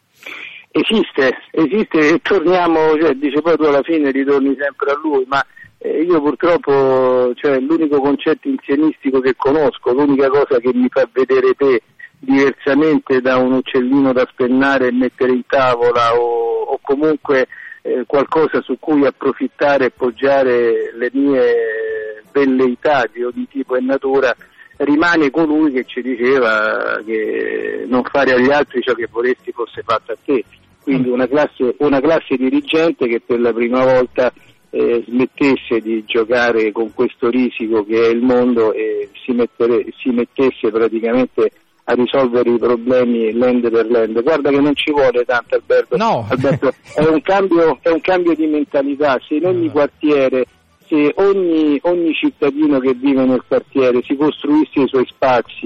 S9: Esiste, esiste e torniamo, cioè, dice poi tu alla fine ritorni sempre a lui, ma eh, io purtroppo, cioè, l'unico concetto insiemistico che conosco, l'unica cosa che mi fa vedere te diversamente da un uccellino da spennare e mettere in tavola o, o comunque eh, qualcosa su cui approfittare e poggiare le mie velleità di ogni tipo e natura, rimane colui che ci diceva che non fare agli altri ciò che vorresti fosse fatto a te, quindi una classe, una classe dirigente che per la prima volta eh, smettesse di giocare con questo risico che è il mondo e si, mettere, si mettesse praticamente a risolvere i problemi land per land. Guarda che non ci vuole tanto, Alberto,
S3: no.
S9: Alberto è, un cambio, è un cambio di mentalità. Se in ogni quartiere, se ogni, ogni cittadino che vive nel quartiere si costruisse i suoi spazi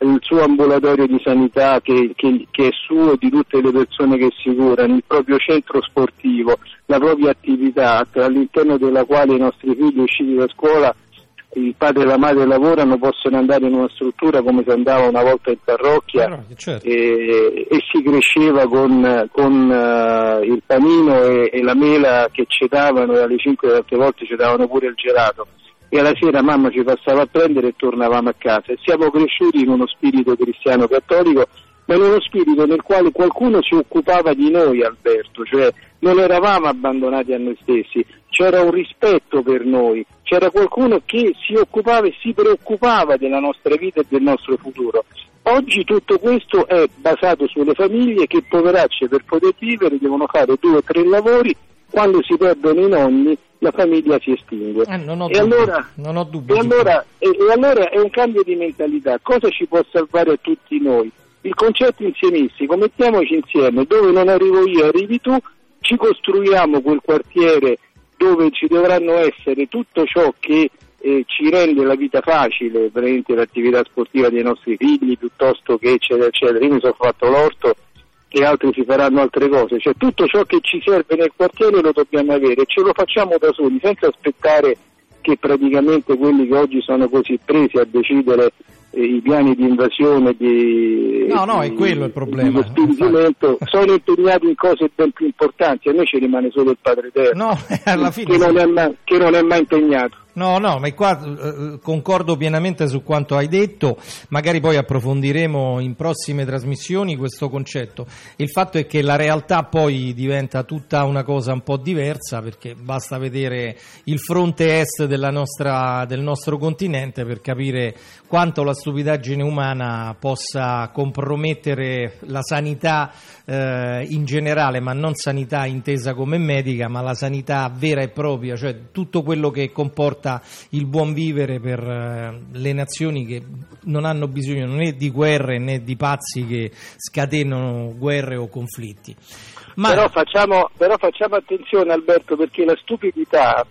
S9: il suo ambulatorio di sanità che, che, che è suo e di tutte le persone che si curano, il proprio centro sportivo, la propria attività all'interno della quale i nostri figli usciti da scuola, il padre e la madre lavorano, possono andare in una struttura come si andava una volta in parrocchia,
S3: no, certo.
S9: e, e si cresceva con, con uh, il panino e, e la mela che ci davano, e alle cinque altre volte ci davano pure il gelato, e alla sera mamma ci passava a prendere e tornavamo a casa, e siamo cresciuti in uno spirito cristiano cattolico, ma in uno spirito nel quale qualcuno si occupava di noi, Alberto, cioè non eravamo abbandonati a noi stessi, c'era un rispetto per noi, c'era qualcuno che si occupava e si preoccupava della nostra vita e del nostro futuro. Oggi tutto questo è basato sulle famiglie che, poveracce, per poter vivere devono fare due o tre lavori, quando si perdono i nonni la famiglia si estingue.
S3: Eh, non ho
S9: e,
S3: dubbi,
S9: allora,
S3: non ho dubbi
S9: e, allora, e, e allora è un cambio di mentalità. Cosa ci può salvare a tutti noi? Il concetto insiemistico, mettiamoci insieme, dove non arrivo io arrivi tu, ci costruiamo quel quartiere dove ci dovranno essere tutto ciò che eh, ci rende la vita facile, per esempio l'attività sportiva dei nostri figli, piuttosto che eccetera eccetera. Io mi sono fatto l'orto e altri si faranno altre cose, cioè tutto ciò che ci serve nel quartiere lo dobbiamo avere, ce lo facciamo da soli, senza aspettare che praticamente quelli che oggi sono così presi a decidere eh, i piani di invasione di,
S3: no no
S9: di,
S3: è quello il problema,
S9: di spingimento, sono impegnati in cose ben più importanti. A noi ci rimane solo il Padre Eterno,
S3: no, alla fine
S9: che, non è mai, che non è mai impegnato.
S3: No, no, ma qua eh, concordo pienamente su quanto hai detto, magari poi approfondiremo in prossime trasmissioni questo concetto. Il fatto è che la realtà poi diventa tutta una cosa un po' diversa, perché basta vedere il fronte est della nostra, del nostro continente per capire quanto la stupidaggine umana possa compromettere la sanità eh, in generale, ma non sanità intesa come medica, ma la sanità vera e propria, cioè tutto quello che comporta il buon vivere per uh, le nazioni che non hanno bisogno né di guerre né di pazzi che scatenano guerre o conflitti. Ma...
S9: Però, facciamo, però facciamo attenzione, Alberto, perché la stupidità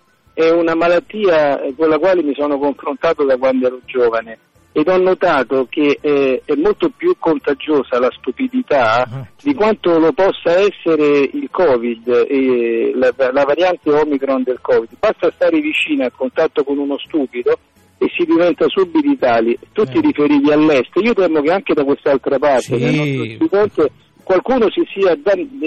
S9: è una malattia con la quale mi sono confrontato da quando ero giovane, ed ho notato che eh, è molto più contagiosa la stupidità di quanto lo possa essere il Covid, e la, la variante Omicron del Covid. Basta stare vicino a contatto con uno stupido e si diventa subito tali. Tu ti
S3: eh.
S9: riferivi all'est, io temo che anche da quest'altra parte
S3: sì.
S9: nel nostro qualcuno si sia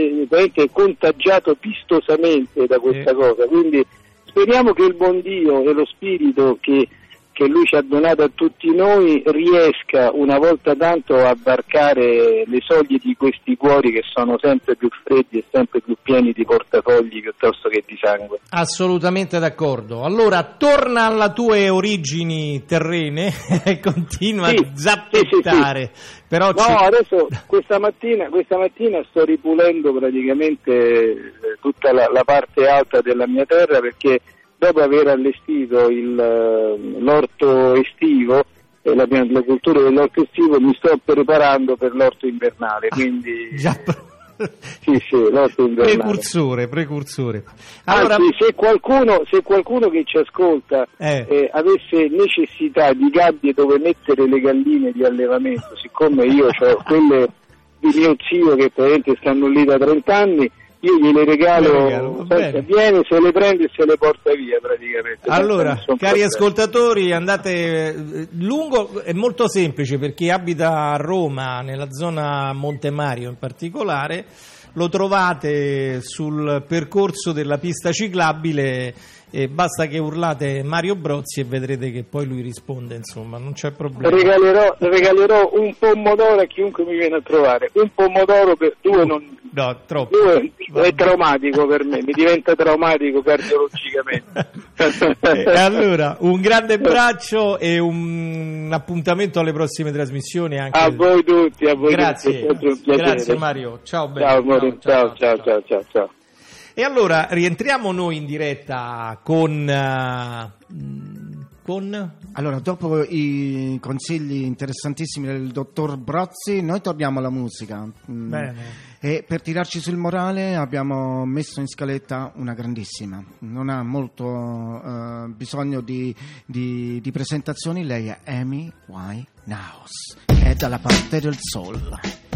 S9: eh, contagiato vistosamente da questa eh. cosa, quindi speriamo che il buon Dio e lo spirito che che Lui ci ha donato a tutti noi riesca una volta tanto a varcare le soglie di questi cuori che sono sempre più freddi e sempre più pieni di portafogli piuttosto che di sangue.
S3: Assolutamente d'accordo. Allora torna alle tue origini terrene e continua
S9: sì,
S3: a zappettare.
S9: Sì, sì, sì.
S3: Però
S9: no,
S3: ci...
S9: adesso questa mattina, questa mattina sto ripulendo praticamente tutta la, la parte alta della mia terra, perché dopo aver allestito il, l'orto estivo e la, la cultura dell'orto estivo mi sto preparando per l'orto invernale, quindi
S3: ah, già...
S9: sì, sì, l'orto invernale.
S3: Precursore, precursore. Allora...
S9: Anzi, se qualcuno, se qualcuno che ci ascolta
S3: eh.
S9: Eh, avesse necessità di gabbie dove mettere le galline di allevamento, siccome io ho quelle di mio zio che praticamente stanno lì da trenta anni, io gliele regalo, regalo viene, se le prende e se le porta via praticamente.
S3: Allora, cari ascoltatori, andate lungo, è molto semplice per chi abita a Roma, nella zona Monte Mario in particolare, lo trovate sul percorso della pista ciclabile e basta che urlate Mario Brozzi e vedrete che poi lui risponde, insomma, non c'è problema.
S9: Regalerò, regalerò un pomodoro a chiunque mi viene a trovare, un pomodoro per due non...
S3: No, troppo.
S9: Due è traumatico per me, mi diventa traumatico cardiologicamente.
S3: E allora, un grande abbraccio e un appuntamento alle prossime trasmissioni anche.
S9: A voi tutti, a voi
S3: grazie.
S9: tutti. Un
S3: Grazie Mario, ciao,
S9: ciao, amore. ciao, ciao, ciao, ciao, ciao, ciao.
S3: E allora rientriamo noi in diretta con uh, con...
S4: Allora, dopo i consigli interessantissimi del dottor Brozzi, noi torniamo alla musica. Mm.
S5: Bene.
S4: E per tirarci sul morale abbiamo messo in scaletta una grandissima. Non ha molto uh, bisogno di, di, di presentazioni. Lei è Amy Winehouse. È dalla parte del soul.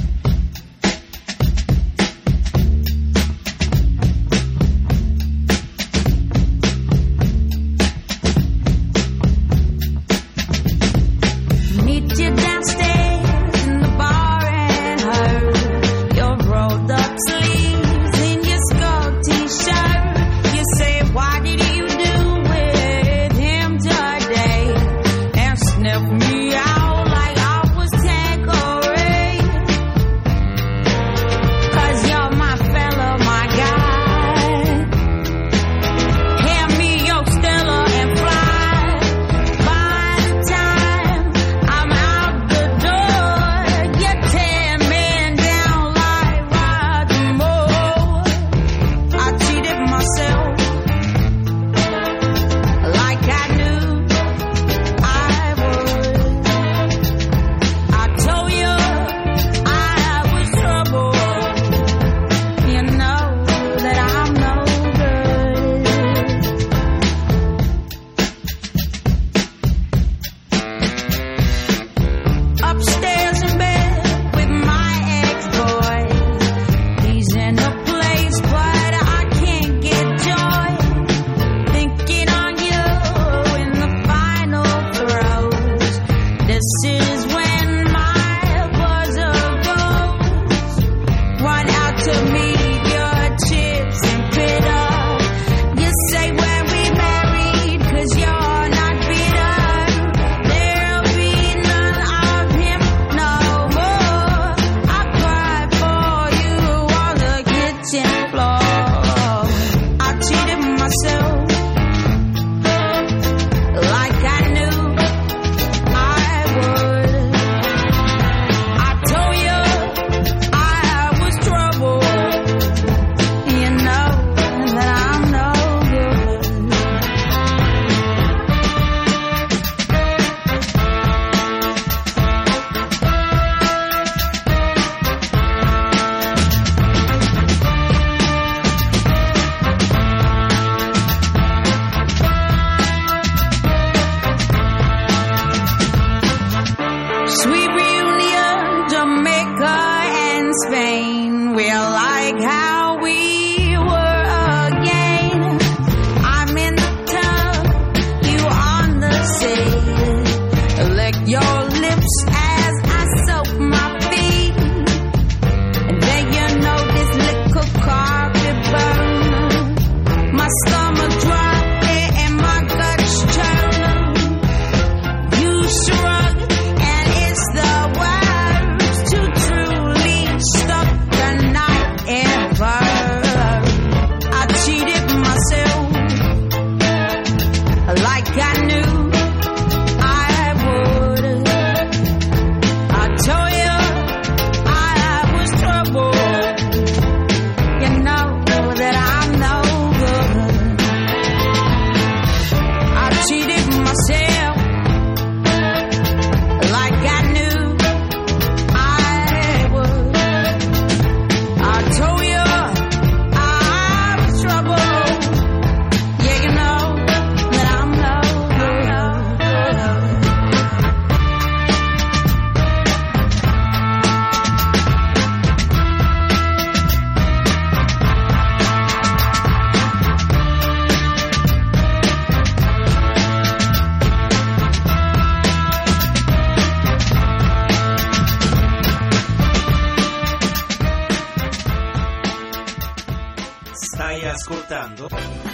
S1: Stai ascoltando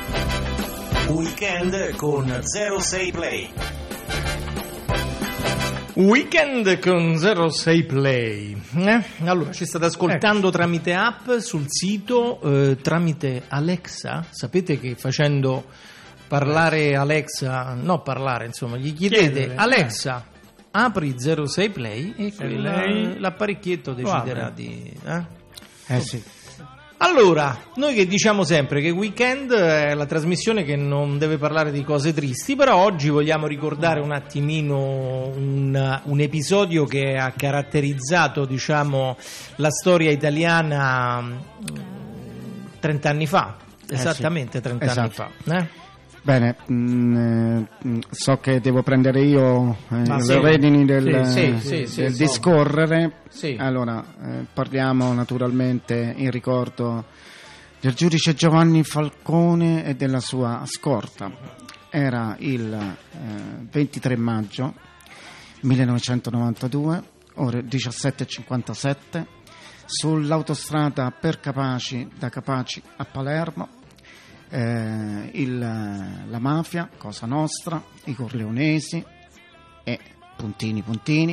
S1: Weekend con zero sei Play.
S3: Weekend con zero sei Play. Eh? Allora, ci state ascoltando ecco. tramite app, sul sito, eh, tramite Alexa. Sapete che facendo parlare Alexa, no parlare, insomma, gli chiedete Chiedere, Alexa, eh. apri zero sei Play e quella,
S5: lei...
S3: l'apparecchietto deciderà di... Eh,
S4: eh sì.
S3: Allora, noi che diciamo sempre che Weekend è la trasmissione che non deve parlare di cose tristi, però oggi vogliamo ricordare un attimino un, un episodio che ha caratterizzato, diciamo, la storia italiana trent'anni fa, esattamente
S4: eh sì,
S3: trenta
S4: esatto.
S3: anni fa. Eh?
S4: Bene, mh, so che devo prendere io eh, le
S3: sì.
S4: redini del,
S3: sì, sì, sì,
S4: del
S3: sì,
S4: discorrere.
S3: Sì.
S4: Allora, eh, parliamo naturalmente in ricordo del giudice Giovanni Falcone e della sua scorta. Era il eh, ventitré maggio millenovecentonovantadue, ore diciassette e cinquantasette, sull'autostrada per Capaci, da Capaci a Palermo. Eh, il, la mafia, Cosa Nostra, i Corleonesi e puntini puntini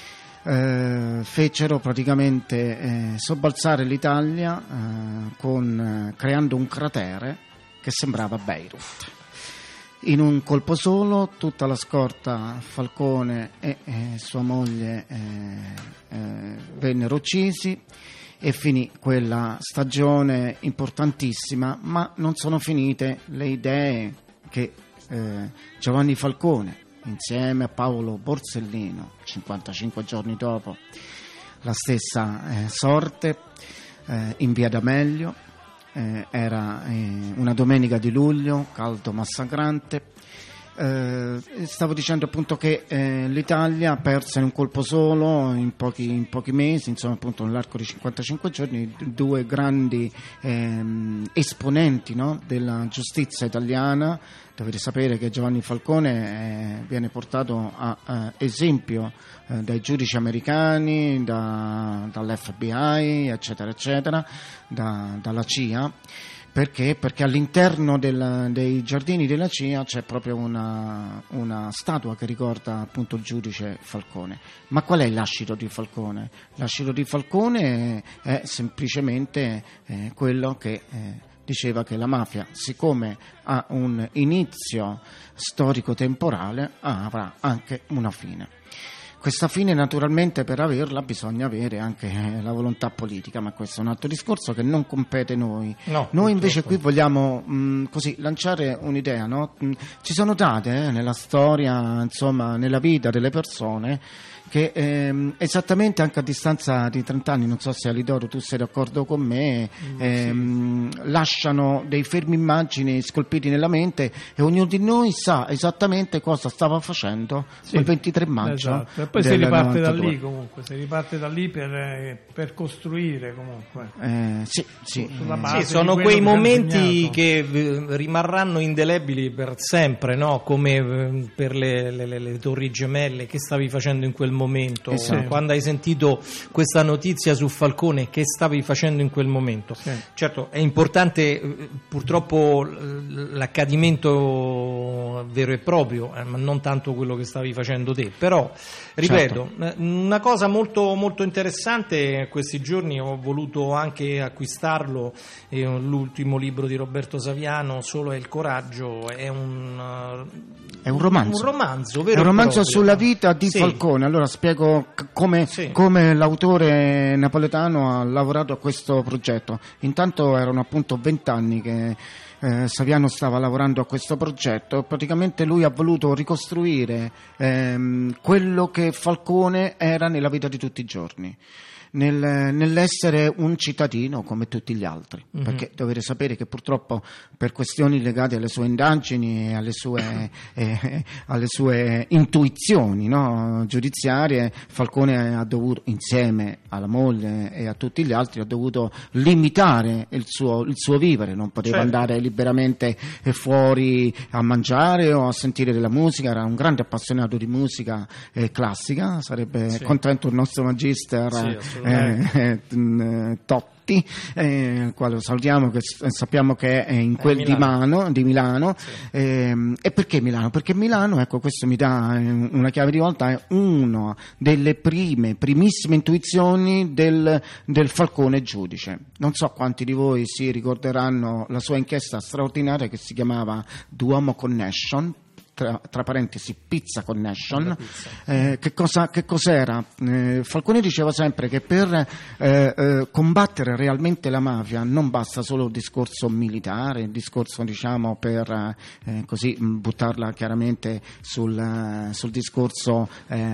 S4: eh, fecero praticamente eh, sobbalzare l'Italia eh, con, eh, creando un cratere che sembrava Beirut. In un colpo solo tutta la scorta Falcone e eh, sua moglie eh, eh, vennero uccisi e finì quella stagione importantissima, ma non sono finite le idee che eh, Giovanni Falcone, insieme a Paolo Borsellino, cinquantacinque giorni dopo la stessa eh, sorte, eh, in via D'Amelio, eh, era eh, una domenica di luglio, caldo massacrante. Eh, stavo dicendo appunto che eh, l'Italia perse in un colpo solo in pochi, in pochi mesi, insomma appunto nell'arco di cinquantacinque giorni, due grandi ehm, esponenti, no, della giustizia italiana. Dovete sapere che Giovanni Falcone eh, viene portato a, a esempio eh, dai giudici americani, da, dall'F B I, eccetera eccetera, da, dalla C I A. Perché? Perché all'interno del, dei giardini della C I A c'è proprio una, una statua che ricorda appunto il giudice Falcone. Ma qual è il lascito di Falcone? Il lascito di Falcone è, è semplicemente eh, quello che eh, diceva che la mafia, siccome ha un inizio storico-temporale, avrà anche una fine. Questa fine naturalmente per averla bisogna avere anche la volontà politica, ma questo è un altro discorso che non compete noi.
S3: No,
S4: noi invece qui vogliamo mh, così lanciare un'idea, no? Mh, ci sono date eh, nella storia, insomma, nella vita delle persone che ehm, esattamente anche a distanza di trenta anni, non so se Alidoro tu sei d'accordo con me, ehm, sì. lasciano dei fermi immagini scolpiti nella mente e ognuno di noi sa esattamente cosa stava facendo sì. il ventitré maggio.
S5: Esatto. E poi si riparte da lì comunque, si riparte da lì per, per costruire comunque.
S4: Eh, sì, sì.
S5: Sulla base
S3: sì, sono quei momenti che rimarranno indelebili per sempre, no? Come per le, le, le, le torri gemelle, che stavi facendo in quel momento,
S4: eh sì.
S3: quando hai sentito questa notizia su Falcone, che stavi facendo in quel momento.
S5: Sì.
S3: Certo, è importante purtroppo l'accadimento vero e proprio, eh, ma non tanto quello che stavi facendo te, però ripeto, certo. Una cosa molto, molto interessante, questi giorni ho voluto anche acquistarlo, è l'ultimo libro di Roberto Saviano, Solo è il coraggio, è un,
S4: è un romanzo,
S3: un romanzo, vero
S4: è un romanzo
S3: proprio.
S4: Sulla vita di
S3: sì.
S4: Falcone. Allora spiego come, sì. come l'autore napoletano ha lavorato a questo progetto. Intanto erano appunto vent'anni che Eh, Saviano stava lavorando a questo progetto. Praticamente lui ha voluto ricostruire ehm, quello che Falcone era nella vita di tutti i giorni, nel, nell'essere un cittadino come tutti gli altri, mm-hmm. perché dovete sapere che purtroppo per questioni legate alle sue indagini e alle sue, eh, alle sue intuizioni, no, giudiziarie, Falcone ha dovuto, insieme alla moglie e a tutti gli altri, ha dovuto limitare il suo, il suo vivere, non poteva certo. andare liberamente fuori a mangiare o a sentire della musica, era un grande appassionato di musica eh, classica, sarebbe sì. contento il nostro magister sì, eh, eh, Totti, eh, quale lo salutiamo, che sappiamo che è in quel di Milano, di Milano. Sì. Eh, e perché Milano? Perché Milano, ecco, questo mi dà una chiave di volta, è una delle prime, primissime intuizioni del, del Falcone giudice. Non so quanti di voi si ricorderanno la sua inchiesta straordinaria che si chiamava Duomo Connection. tra, tra parentesi Pizza Connection.
S3: Pizza.
S4: Eh, che, cosa, che cos'era? Eh, Falcone diceva sempre che per eh, eh, combattere realmente la mafia non basta solo il discorso militare, il discorso diciamo per eh, così buttarla chiaramente sul, sul discorso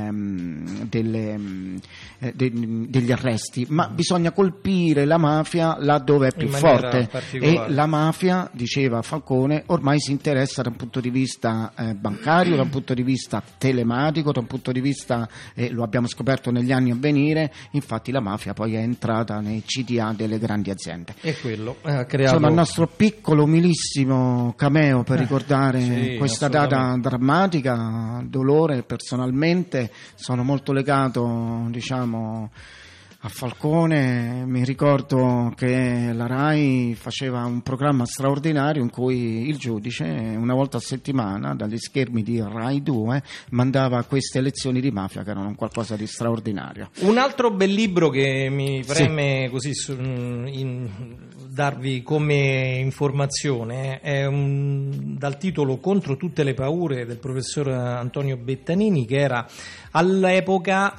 S4: ehm, delle, eh, de, degli arresti, ma bisogna colpire la mafia laddove è più forte, e la mafia, diceva Falcone, ormai si interessa da un punto di vista eh, bancario, da un punto di vista telematico, da un punto di vista, eh, lo abbiamo scoperto negli anni a venire, infatti la mafia poi è entrata nei C D A delle grandi aziende.
S3: E quello ha creato...
S4: Insomma, il nostro piccolo, umilissimo cameo per
S3: eh,
S4: ricordare
S3: sì,
S4: questa data drammatica, dolore. Personalmente sono molto legato, diciamo, a Falcone. Mi ricordo che la RAI faceva un programma straordinario in cui il giudice una volta a settimana dagli schermi di RAI due mandava queste lezioni di mafia che erano qualcosa di straordinario.
S3: Un altro bel libro che mi preme sì. così su, in, darvi come informazione è un, dal titolo Contro tutte le paure del professor Antonio Bettanini, che era all'epoca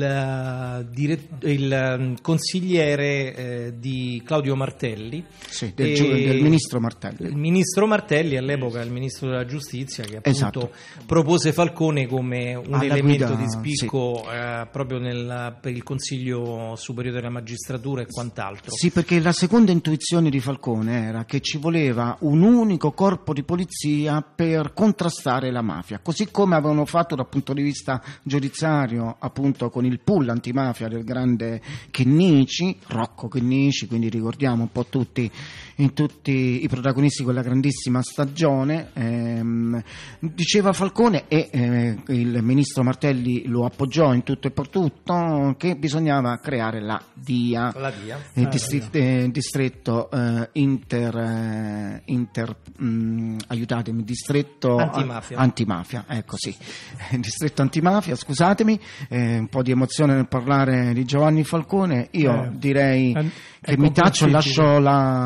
S3: il, uh, dirett- il uh, consigliere uh, di Claudio Martelli,
S4: sì, del, giu- del ministro Martelli.
S3: Il ministro Martelli all'epoca il ministro della giustizia, che appunto
S4: esatto.
S3: propose Falcone come un
S4: Alla
S3: elemento
S4: guida,
S3: di spicco
S4: sì.
S3: uh, proprio nel, per il Consiglio Superiore della Magistratura e quant'altro.
S4: Sì, perché la seconda intuizione di Falcone era che ci voleva un unico corpo di polizia per contrastare la mafia, così come avevano fatto dal punto di vista giudiziario appunto con il pool antimafia del grande Chinnici, Rocco Chinnici, quindi ricordiamo un po' tutti, in tutti i protagonisti di quella grandissima stagione. Ehm, diceva Falcone, e eh, il ministro Martelli lo appoggiò in tutto e per tutto, che bisognava creare la D I A,
S3: la D I A.
S4: il
S3: ah,
S4: distretto, eh, distretto eh, inter, eh, inter mh, aiutatemi, distretto
S3: antimafia,
S4: a, antimafia ecco sì, distretto antimafia, scusatemi, eh, un po' di emozione nel parlare di Giovanni Falcone. Io eh, direi eh, che mi taccio e lascio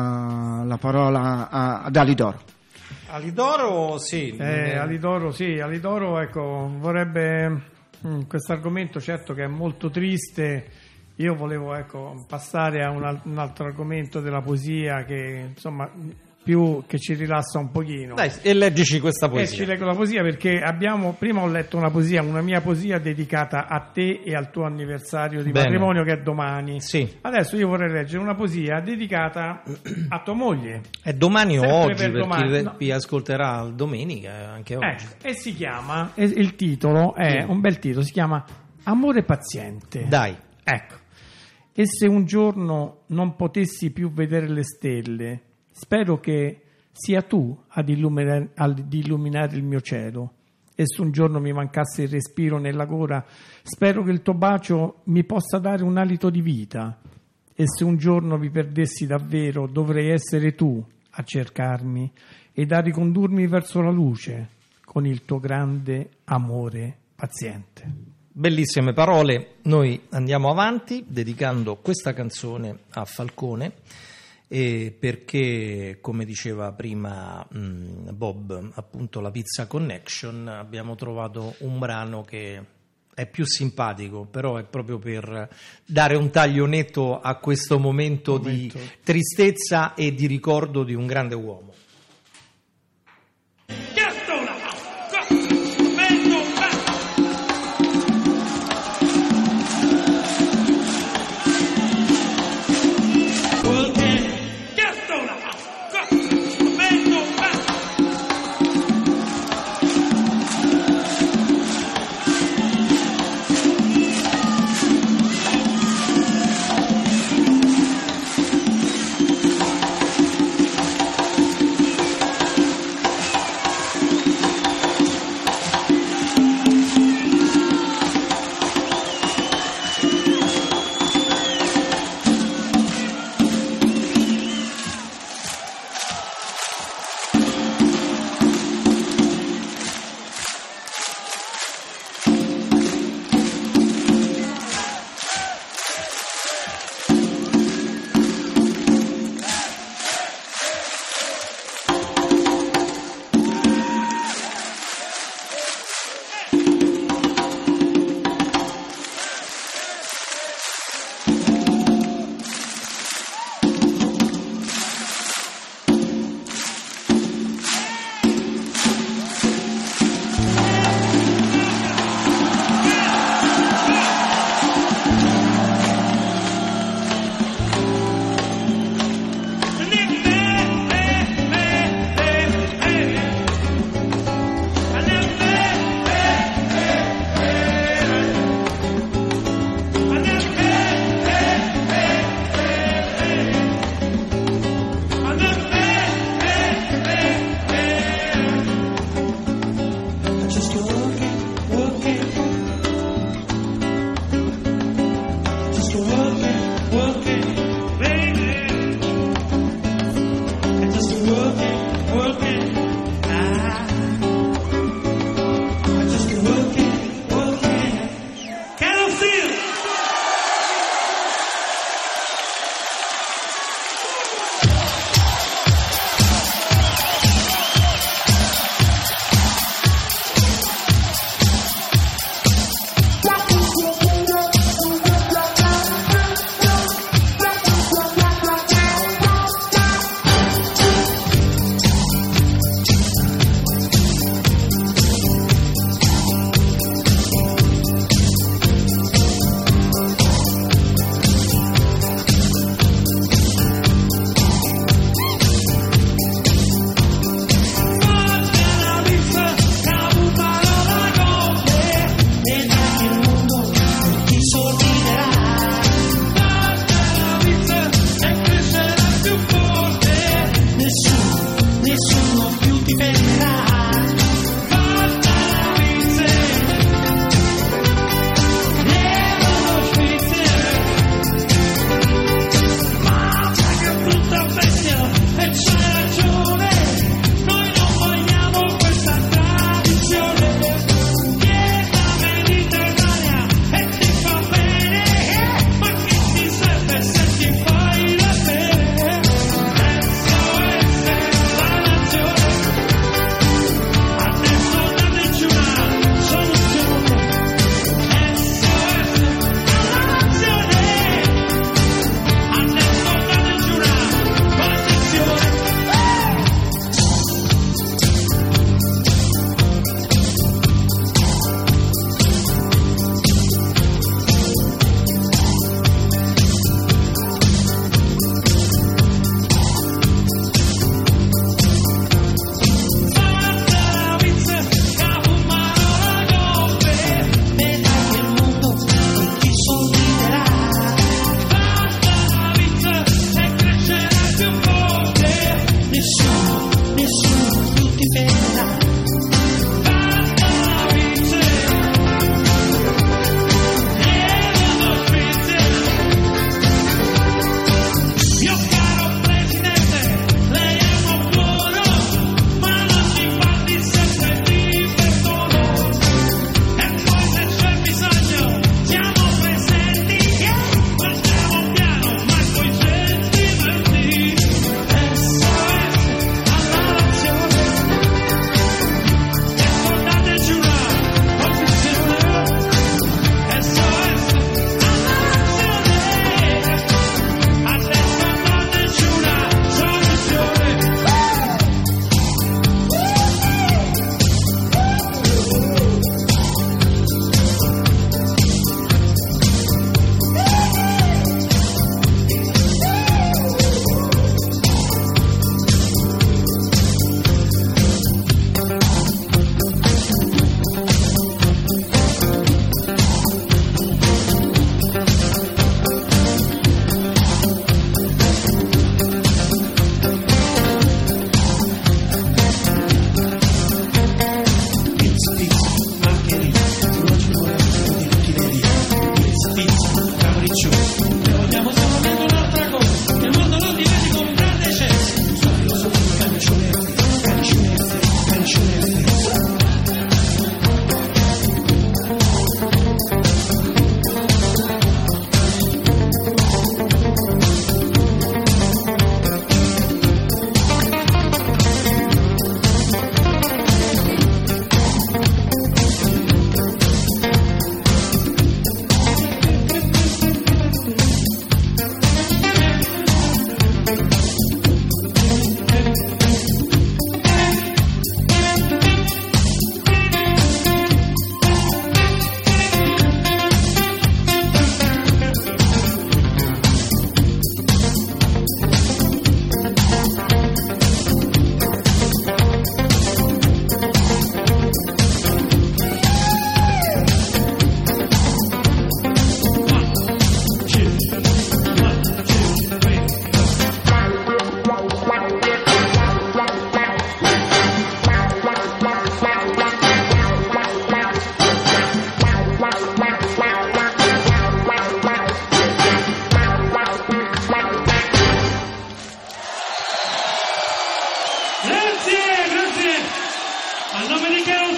S4: la, la parola a, ad Alidoro.
S3: Alidoro sì,
S5: eh, Alidoro sì, Alidoro ecco, vorrebbe questo argomento, certo che è molto triste. Io volevo ecco passare a un, al- un altro argomento della poesia che insomma più che ci rilassa un pochino.
S3: Dai, e leggici questa poesia.
S5: E ci leggo la poesia perché abbiamo prima ho letto una poesia, una mia poesia dedicata a te e al tuo anniversario di
S3: Bene.
S5: matrimonio che è domani.
S3: Sì.
S5: Adesso io vorrei leggere una poesia dedicata a tua moglie.
S3: È domani o
S5: Sempre
S3: oggi,
S5: per
S3: per
S5: domani,
S3: chi
S5: no.
S3: vi ascolterà domenica, anche oggi.
S5: Ecco, e si chiama, e il titolo è
S3: Sì.
S5: un bel titolo, si chiama Amore paziente.
S3: Dai.
S5: Ecco. E se un giorno non potessi più vedere le stelle, spero che sia tu ad illuminare, ad illuminare il mio cielo. E se un giorno mi mancasse il respiro nella gola, spero che il tuo bacio mi possa dare un alito di vita. E se un giorno vi perdessi davvero, dovrei essere tu a cercarmi ed a ricondurmi verso la luce con il tuo grande amore paziente.
S3: Bellissime parole. Noi andiamo avanti dedicando questa canzone a Falcone, e perché, come diceva prima mh, Bob, appunto la Pizza Connection, abbiamo trovato un brano che è più simpatico, però è proprio per dare un taglio netto a questo momento, momento. di tristezza e di ricordo di un grande uomo.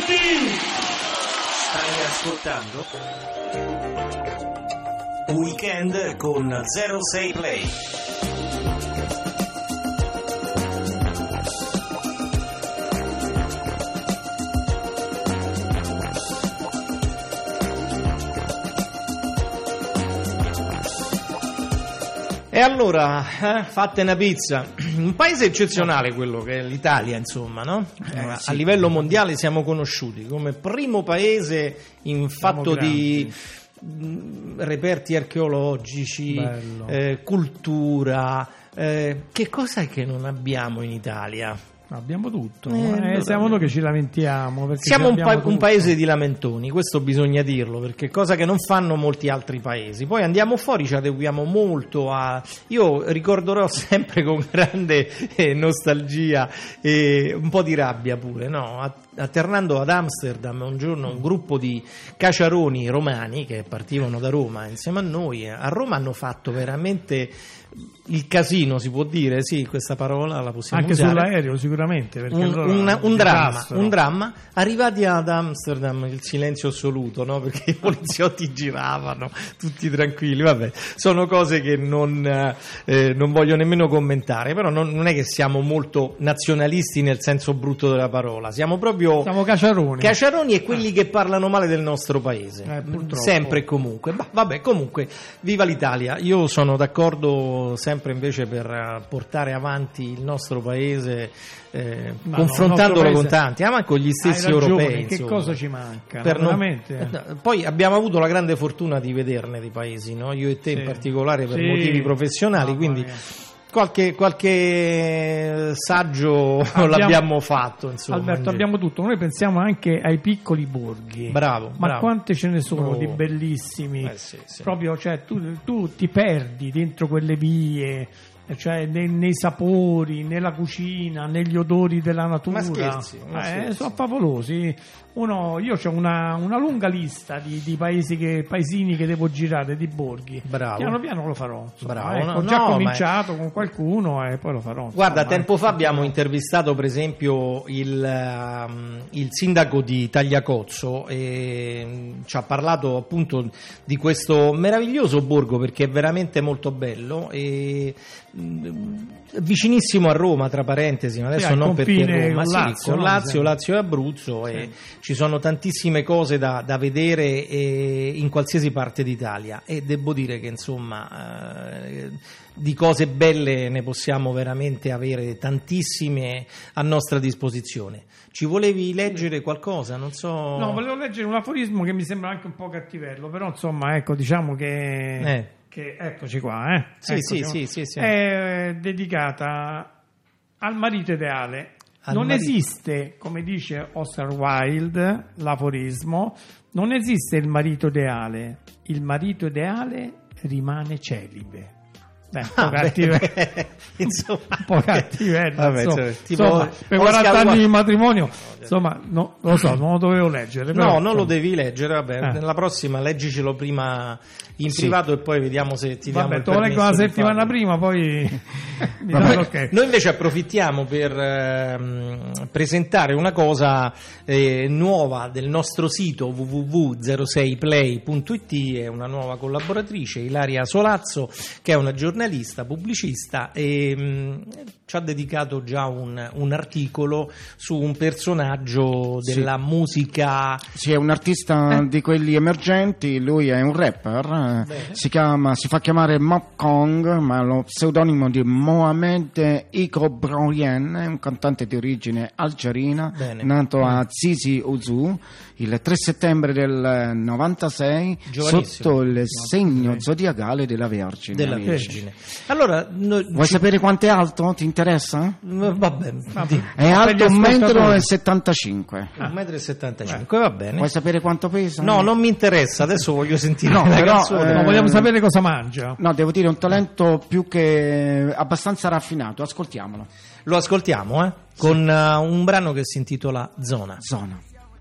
S5: tutti!
S1: Stai ascoltando Weekend con zero sei Play.
S3: E allora, eh, fatte una pizza, un paese eccezionale quello che è l'Italia, insomma, no? Eh, sì. A livello mondiale siamo conosciuti come primo paese in fatto di mh, reperti archeologici, eh, cultura. Eh, che cosa è che non abbiamo in Italia?
S5: Abbiamo tutto,
S3: Eh,
S5: eh,
S3: allora-
S5: siamo noi che ci lamentiamo. perché
S3: Siamo un,
S5: abbiamo
S3: pa- un
S5: tutto.
S3: paese di lamentoni, questo bisogna dirlo, perché cosa che non fanno molti altri paesi. Poi andiamo fuori, ci adeguiamo molto a... Io ricorderò sempre con grande eh, nostalgia e un po' di rabbia pure, no? A- Atterrando ad Amsterdam un giorno un gruppo di caciaroni romani che partivano da Roma insieme a noi, a Roma hanno fatto veramente il casino, si può dire, sì, questa parola la possiamo
S5: Anche
S3: usare.
S5: sull'aereo sicuramente. Perché
S3: Un,
S5: allora
S3: un- un dramma,
S5: disastro.
S3: un dramma. Arrivati ad Amsterdam il silenzio assoluto, no? Perché i poliziotti giravano tutti tranquilli. Vabbè, sono cose che non, eh, non voglio nemmeno commentare, però non, non è che siamo molto nazionalisti nel senso brutto della parola, siamo proprio
S5: Siamo caciaroni.
S3: caciaroni e quelli che parlano male del nostro paese,
S5: Eh, purtroppo.
S3: sempre e comunque. Bah, vabbè, comunque, viva l'Italia. Io sono d'accordo sempre invece per eh, portare avanti il nostro paese, eh,
S5: Ma no,
S3: confrontandolo
S5: il nostro
S3: con
S5: paese-
S3: tanti, ah, ma con gli
S5: Hai
S3: stessi
S5: ragione,
S3: europei.
S5: che
S3: insomma.
S5: cosa ci manca?
S3: Per non-
S5: veramente?
S3: eh, Poi abbiamo avuto la grande fortuna di vederne di paesi, no? Io e te
S5: Sì.
S3: in particolare per
S5: Sì.
S3: motivi professionali,
S5: Mamma
S3: quindi
S5: mia.
S3: qualche, qualche saggio
S5: Abbiamo-
S3: l'abbiamo fatto. Insomma,
S5: Alberto,
S3: in giro.
S5: abbiamo tutto. Noi pensiamo anche ai piccoli borghi.
S3: Bravo,
S5: Ma
S3: bravo.
S5: quante ce ne sono
S3: Oh.
S5: di bellissimi?
S3: Eh, sì, sì.
S5: Proprio, cioè, tu, tu ti perdi dentro quelle vie, cioè nei, nei sapori, nella cucina, negli odori della natura.
S3: Ma scherzi, ma
S5: Eh,
S3: scherzi.
S5: sono favolosi. Uno, io ho una, una lunga lista di, di paesi che, paesini che devo girare, di borghi.
S3: Bravo.
S5: Piano piano lo farò. insomma.
S3: Bravo,
S5: Ecco,
S3: no,
S5: ho già
S3: no,
S5: cominciato con qualcuno e poi lo farò.
S3: Guarda,
S5: insomma,
S3: tempo
S5: eh.
S3: fa abbiamo intervistato per esempio il, ehm, il sindaco di Tagliacozzo e mm, ci ha parlato appunto di questo meraviglioso borgo perché è veramente molto bello e mm, vicinissimo a Roma, tra parentesi, ma adesso
S5: Sì, al
S3: non perché
S5: confine
S3: Roma,
S5: con
S3: sì,
S5: Lazio,
S3: con
S5: no,
S3: Lazio,
S5: mi sembra.
S3: Lazio e Abruzzo e ci sono tantissime cose da, da vedere eh, in qualsiasi parte d'Italia e devo dire che insomma eh, di cose belle ne possiamo veramente avere tantissime a nostra disposizione. Ci volevi leggere qualcosa? Non so.
S5: No, volevo leggere un aforismo che mi sembra anche un po' cattivello, però insomma, ecco, diciamo che,
S3: Eh.
S5: che eccoci qua, eh.
S3: Sì,
S5: Eccoci
S3: sì,
S5: qua.
S3: sì, sì, sì.
S5: È dedicata al marito ideale.
S3: Al
S5: non
S3: marito-
S5: esiste, come dice Oscar Wilde, l'aforismo, non esiste il marito ideale. Il marito ideale rimane celibe. Beh, un po'
S3: Ah, beh,
S5: cattivello.
S3: beh, insomma,
S5: un po' cattivello,
S3: Vabbè,
S5: insomma.
S3: cioè, tipo
S5: Insomma, per
S3: Oscar
S5: quaranta anni
S3: Wilde.
S5: di matrimonio, insomma, no, lo so, non lo dovevo leggere. Però,
S3: No, non lo
S5: insomma.
S3: devi leggere, vabbè,
S5: Eh.
S3: nella prossima leggicelo prima in
S4: Sì.
S3: privato e poi vediamo se ti diamo
S5: Vabbè,
S3: il
S5: te lo leggo
S3: permesso
S5: la
S3: di
S5: settimana
S3: farlo.
S5: prima, poi mi
S3: Vabbè,
S5: danno ok.
S3: Noi invece approfittiamo per ehm, presentare una cosa eh, nuova del nostro sito w w w punto zero sei play punto i t, è una nuova collaboratrice, Ilaria Solazzo, che è una giornalista, pubblicista e mh, ci ha dedicato già un, un articolo su un personaggio della musica.
S4: Sì, è un artista
S3: Eh.
S4: di quelli emergenti, lui è un rapper, eh,
S3: Bene.
S4: si, chiama, si fa chiamare Mop Kong, ma è lo pseudonimo di Mohamed Iko Broyen, è un cantante di origine algerina,
S3: Bene.
S4: nato a Zizi Ouzou il tre settembre del novantasei
S3: Giovanissimo.
S4: sotto il segno zodiacale della Vergine.
S3: Della
S4: amici.
S3: Vergine. Allora, noi-
S4: Vuoi
S3: ci-
S4: sapere quanto è alto? Ti interessa?
S3: Vabbè, di-
S4: È
S5: Ma per gli
S4: alto un metro
S5: ascoltatori.
S4: e settantacinque.
S3: un metro e settantacinque, va bene.
S4: Vuoi sapere quanto pesa?
S3: No, non mi interessa, adesso voglio sentire
S4: No,
S3: la
S4: però,
S3: canzone.
S4: eh,
S5: Ma vogliamo sapere cosa mangia.
S4: No, devo dire un talento più che abbastanza raffinato, ascoltiamolo.
S3: Lo ascoltiamo, eh? Con uh, un brano che si intitola Zona.
S4: Zona.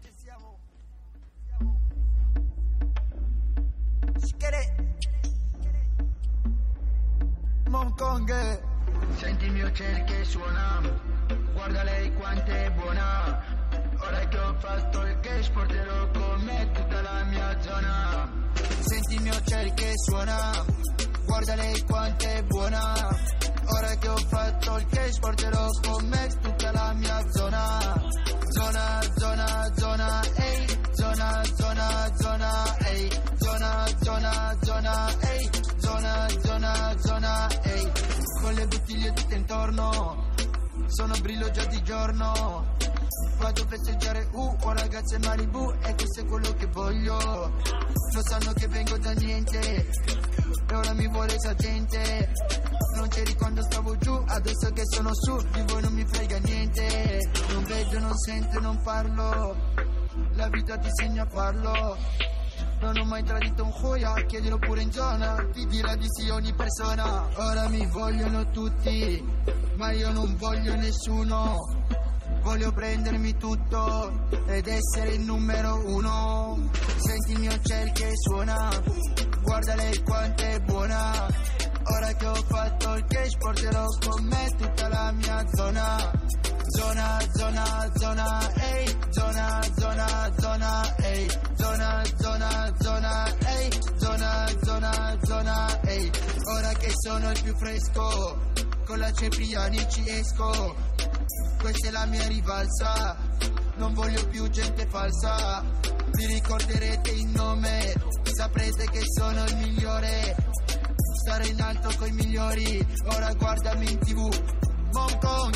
S10: Hong Kong. Senti il mio ciel che suona, guarda lei quanto è buona. Ora che ho fatto il cash porterò con me tutta la mia zona. Senti il mio cherry che suona, guarda lei quanto è buona. Ora che ho fatto il cash porterò con me tutta la mia zona. Zona, zona, zona, ehi, zona, zona, zona, ehi, zona, zona, zona, ehi, zona, zona, zona, ehi. Con le bottiglie tutte intorno, sono brillo già di giorno. Vado a festeggiare, uh, ho ragazze Malibu e questo è quello che voglio. Lo sanno che vengo da niente e ora mi vuole esa gente. Non c'eri quando stavo giù, adesso che sono su, di voi non mi frega niente. Non vedo, non sento, non parlo, la vita ti insegna a farlo. Non ho mai tradito un joya, chiedilo pure in zona, ti dirà di sì ogni persona. Ora mi vogliono tutti, ma io non voglio nessuno. Voglio prendermi tutto ed essere il numero uno. Senti il mio ciel che suona, guarda lei quanto è buona. Ora che ho fatto il cash porterò con me tutta la mia zona. Zona, zona, zona, ehi, zona, zona, zona, ehi, zona, zona, zona, ehi, zona, zona, zona, ehi. Ora che sono il più fresco, con la Cepriani ci esco. Questa è la mia rivalsa, non voglio più gente falsa. Vi ricorderete il nome, saprete che sono il migliore. Stare in alto coi migliori, ora guardami in tv, Hong Kong.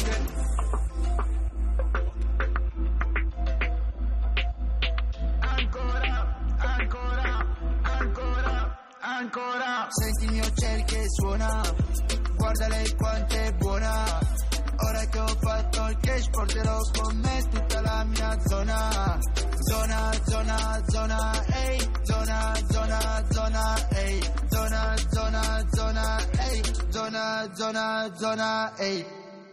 S10: Ancora, ancora, ancora, ancora. Senti il mio ciel che suona, guarda lei quanto è buona. Ora che ho fatto il cash porterò con me tutta la mia zona. Zona, zona, zona, ehi, zona, zona, zona, ehi, zona, zona, zona, ehi, zona, zona, zona, ehi.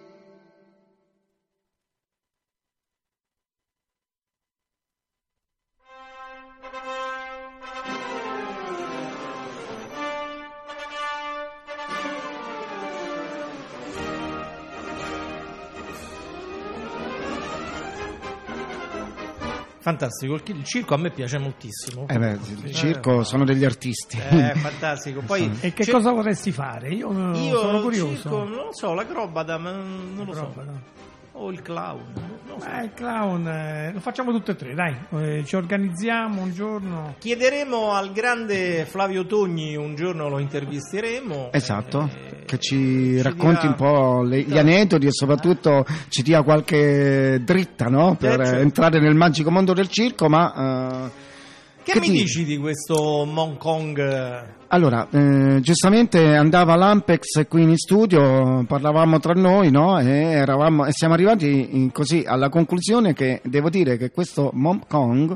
S3: Fantastico, il circo a me piace moltissimo.
S4: Eh beh, il circo eh, sono degli artisti.
S3: Eh, fantastico. Poi,
S5: e che
S3: c'è...
S5: cosa vorresti fare? Io,
S3: Io
S5: sono curioso.
S3: Circo, non lo so, l'acrobata, ma non lo so. O il clown. Non so.
S5: Eh, il clown, eh, lo facciamo tutte e tre, dai. Eh, ci organizziamo un giorno.
S3: Chiederemo al grande Flavio Togni, un giorno lo intervisteremo.
S4: Esatto,
S3: eh,
S4: che ci, ci racconti
S3: dirà...
S4: un po' le, gli aneddoti e soprattutto ci dia qualche dritta, no? Per
S3: eh, certo.
S4: entrare nel magico mondo del circo, ma... Uh,
S3: che, che mi ti... dici di questo Hong Kong?
S4: Allora, eh, giustamente andava l'Ampex qui in studio, parlavamo tra noi, no? E, eravamo, e siamo arrivati in, così alla conclusione che devo dire che questo Hong Kong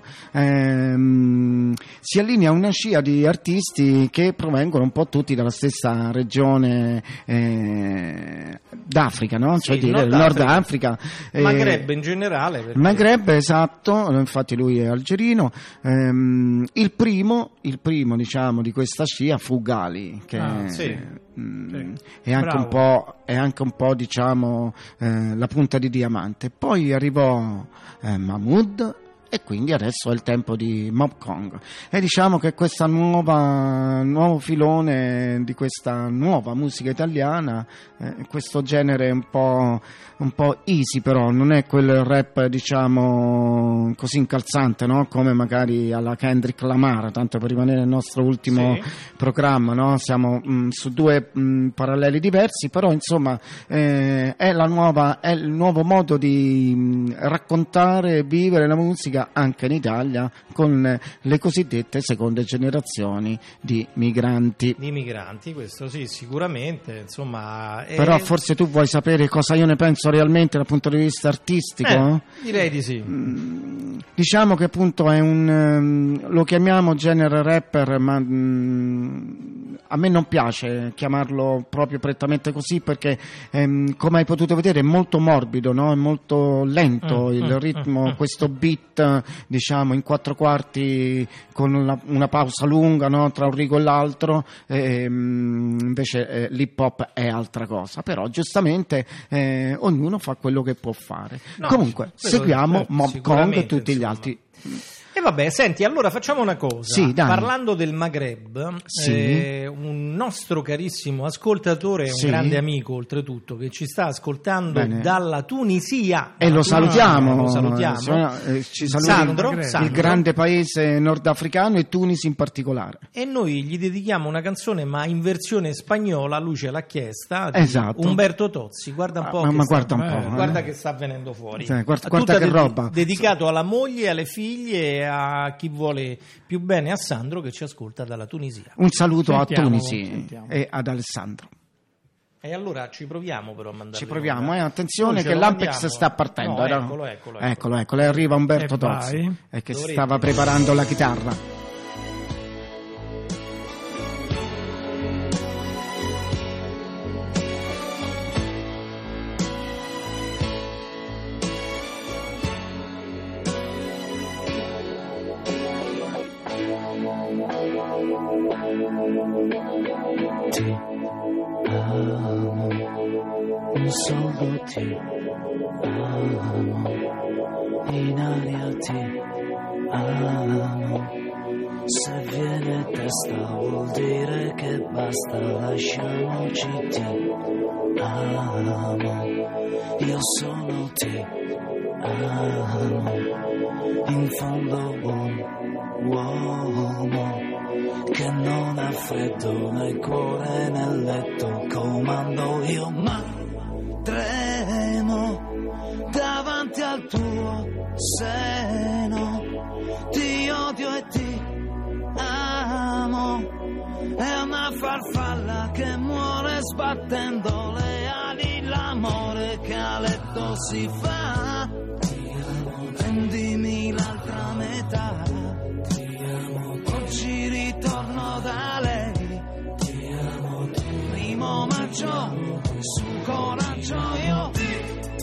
S4: ehm, si allinea a una scia di artisti che provengono un po' tutti dalla stessa regione eh, d'Africa, no? Cioè
S3: sì,
S4: dire il Nord Africa.
S3: Eh, Maghreb in generale. Perché...
S4: Maghreb, esatto, infatti lui è algerino. Ehm, il primo, il primo diciamo di questa scia fu Gali, che
S3: ah, sì.
S4: mh,
S3: sì.
S4: è anche
S3: Bravo.
S4: un po', è anche un po' diciamo eh, la punta di diamante. Poi arrivò eh, Mahmood e quindi adesso è il tempo di Hong Kong e diciamo che questa nuova nuovo filone di questa nuova musica italiana, eh, questo genere un po' un po' easy, però non è quel rap diciamo così incalzante, no? Come magari alla Kendrick Lamar, tanto per rimanere nel nostro ultimo
S3: sì.
S4: programma, no? Siamo mh, su due mh, paralleli diversi, però insomma eh, è la nuova è il nuovo modo di mh, raccontare e vivere la musica anche in Italia con le cosiddette seconde generazioni di migranti.
S3: Di migranti, questo sì, sicuramente, insomma. È...
S4: Però forse tu vuoi sapere cosa io ne penso realmente dal punto di vista artistico?
S3: Eh, direi di sì.
S4: Mm, diciamo che appunto è un um, lo chiamiamo genere rapper, ma mm, a me non piace chiamarlo proprio prettamente così, perché ehm, come hai potuto vedere è molto morbido, no? È molto lento
S3: mm,
S4: il
S3: mm,
S4: ritmo,
S3: mm,
S4: questo beat diciamo in quattro quarti con una, una pausa lunga, no? Tra un rigo e l'altro, ehm, invece eh, l'hip hop è altra cosa, però giustamente eh, ognuno fa quello che può fare.
S3: No,
S4: Comunque seguiamo
S3: eh,
S4: Mob Kong e tutti
S3: insomma.
S4: gli altri.
S3: E vabbè, senti, allora facciamo una cosa.
S4: Sì, dai.
S3: Parlando del Maghreb,
S4: Sì.
S3: eh, un nostro carissimo ascoltatore, un
S4: Sì.
S3: grande amico oltretutto, che ci sta ascoltando
S4: Bene.
S3: dalla Tunisia.
S4: E lo salutiamo,
S3: Lo salutiamo.
S4: Eh, ci saluta
S3: Sandro,
S4: il,
S3: Sandro.
S4: il grande paese nordafricano e Tunisi in particolare.
S3: E noi gli dedichiamo una canzone, ma in versione spagnola, lui ce l'ha chiesta, di
S4: Esatto.
S3: Umberto Tozzi. Guarda un po',
S4: Ma-
S3: che
S4: ma
S3: sta,
S4: guarda un po',
S3: eh,
S4: eh.
S3: guarda che sta venendo fuori.
S4: Sì, guarda-
S3: Tutta
S4: guarda che
S3: dedi-
S4: roba.
S3: Dedicato alla moglie, alle figlie e a chi vuole più bene, a Sandro che ci ascolta dalla Tunisia.
S4: Un saluto
S5: Sentiamo,
S4: a Tunisi
S5: sentiamo.
S4: e ad Alessandro.
S3: E allora ci proviamo però a mandare.
S4: Ci proviamo, eh, attenzione
S3: Noi ce
S4: che
S3: lo
S4: l'Ampex
S3: mandiamo.
S4: sta partendo.
S3: No,
S4: era-
S3: eccolo, eccolo,
S4: eccolo, eccolo, e arriva Umberto
S5: E
S4: Tozzi
S5: vai.
S4: e che
S3: Dovrebbe.
S4: stava preparando la chitarra.
S11: Ti amo, un solo ti amo, in aria ti amo. Se viene testa vuol dire che basta, lasciamoci, ti amo, io sono ti amo, in fondo buon uomo che non ha freddo nel cuore nel letto, comando io ma tremo davanti al tuo seno, ti odio e ti amo, è una farfalla che muore sbattendo le ali, l'amore che a letto si fa, prendimi l'altra metà, oggi ritorno da lei, primo maggio, su coraggio io ti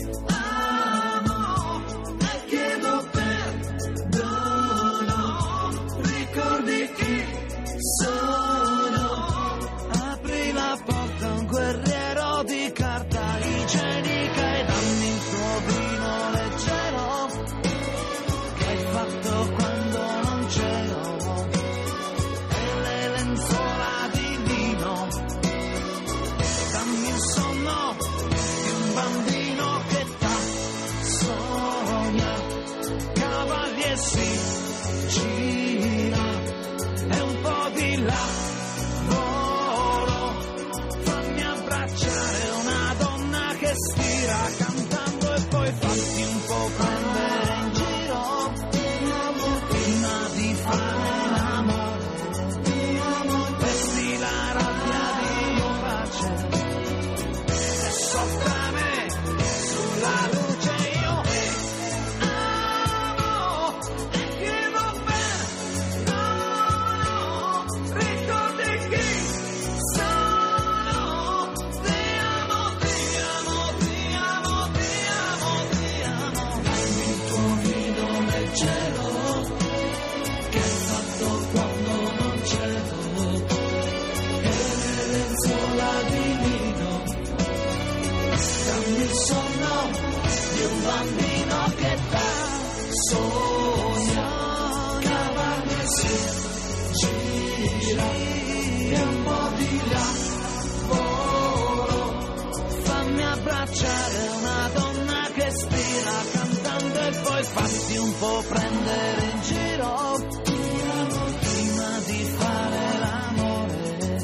S11: amo e chiedo perdono, ricordi chi sono, apri la porta a un guerriero di carta igienica e dammi il tuo vino leggero che hai fatto quando non c'ero, e le lenzuola di lino, dammi il sonno di un bambino che t'ha sogna, cavalli e si gira e un po' di lavoro, fammi abbracciare una donna che stira cantando e poi fatti un po' prendere in giro prima di fare l'amore, vesti la rabbia di pace e soffra me sulla luce, io ti amo e chiedo perdono, ricordi chi sono, ti amo, ti amo, ti amo, ti amo, ti amo, dammi il tuo vino leggero che hai fatto quando non c'ero, e le lenzuola di lino, dammi il sonno di un bambino che t'ha sogna, cavalli e si gira e un po' di lavoro, fammi abbracciare una donna che stira cantando e poi fatti un po' prendere in giro prima di fare l'amore,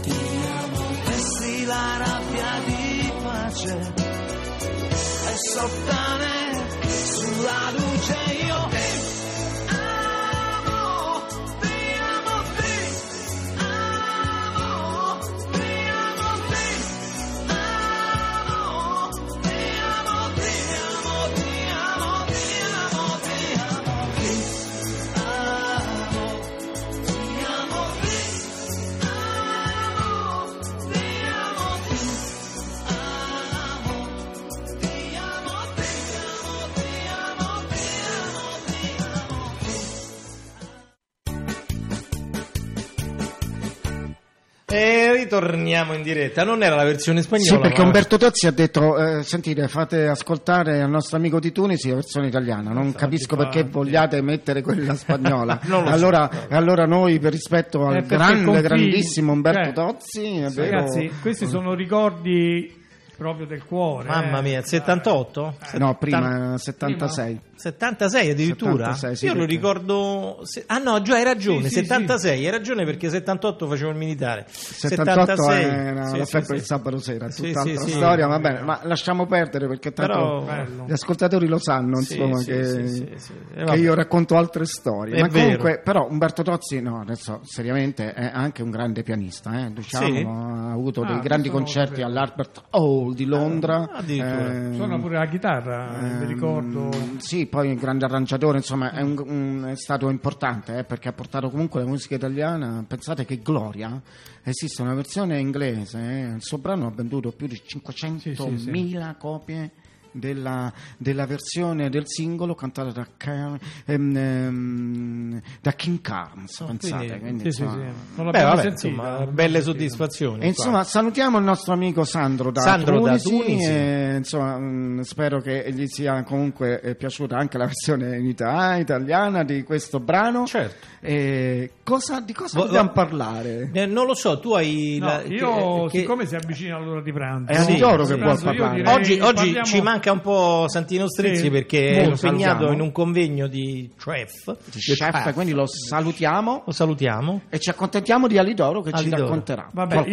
S11: vesti la rabbia di pace e sottane sulla luce, io ti amo, ti amo, ti amo, ti amo, ti amo, ti amo, ti amo, ti amo, ti amo, ti amo, ti amo, ti amo, ti amo,
S3: E ritorniamo in diretta. Non era la versione spagnola.
S4: Sì, perché
S3: ma...
S4: Umberto Tozzi ha detto: eh, sentite, fate ascoltare al nostro amico di Tunisi la versione italiana. Non capisco perché vogliate mettere quella spagnola. allora, so. allora noi, per rispetto al grande, confini, grandissimo Umberto cioè, Tozzi, è vero...
S5: Ragazzi, questi sono ricordi proprio del cuore.
S3: Mamma mia, settantotto?
S4: Eh. No, prima settantasei.
S3: Prima? settantasei addirittura? settantasei, sì, io perché... lo ricordo. Se... Ah no, già hai ragione. Sì, settantasei, sì, hai ragione perché settantotto facevo il militare.
S4: settantotto
S3: settantasei
S4: era sì, la febbre sì, il sabato sera, sì, tutt'altra sì, storia. Sì, va bene, ma lasciamo perdere perché tanto Però... gli ascoltatori lo sanno,
S3: sì,
S4: insomma,
S3: sì,
S4: che,
S3: sì, sì, sì. Eh,
S4: che io racconto altre storie.
S3: È
S4: ma
S3: vero.
S4: Comunque, però, Umberto Tozzi, no, adesso seriamente è anche un grande pianista. Eh? Diciamo, sì. ha avuto ah, dei grandi concerti all'Albert Hall di Londra.
S5: Ah, eh, suona pure la chitarra, eh, mi ricordo.
S4: Sì, poi un grande arrangiatore. Insomma, è, un, un, è stato importante eh, perché ha portato comunque la musica italiana. Pensate che Gloria esiste una versione inglese, eh, il suo brano ha venduto più di cinquecentomila sì, sì, sì. copie della, della versione del singolo cantata da, ehm, ehm, da King Carnes. Oh, pensate, quindi, quindi,
S5: sì,
S4: insomma,
S5: sì, sì. Non
S3: beh, vabbè,
S5: sentito,
S3: insomma, belle soddisfazioni.
S4: E, insomma, salutiamo il nostro amico Sandro da
S3: Sandro
S4: Tunisi,
S3: da Tunisi.
S4: E, insomma, mh, spero che gli sia comunque eh, piaciuta anche la versione in ita- italiana di questo brano.
S3: Certo.
S4: E cosa, di cosa
S3: Vo-
S4: dobbiamo
S3: vo-
S4: parlare?
S3: Eh, non lo so, tu hai
S5: no,
S3: la,
S5: io
S3: che,
S5: siccome si avvicina l'ora di pranzo
S4: è Alidoro
S5: sì,
S4: che può parlare.
S3: Oggi, oggi
S5: parliamo...
S3: ci manca un po' Santino Strizzi
S5: sì,
S3: perché è impegnato
S4: salutiamo.
S3: in un convegno di chef,
S4: Di chef, quindi lo salutiamo
S3: lo salutiamo
S4: e ci accontentiamo di Alidoro che
S3: Alidoro.
S4: ci racconterà.
S5: Vabbè,
S4: qualcosa.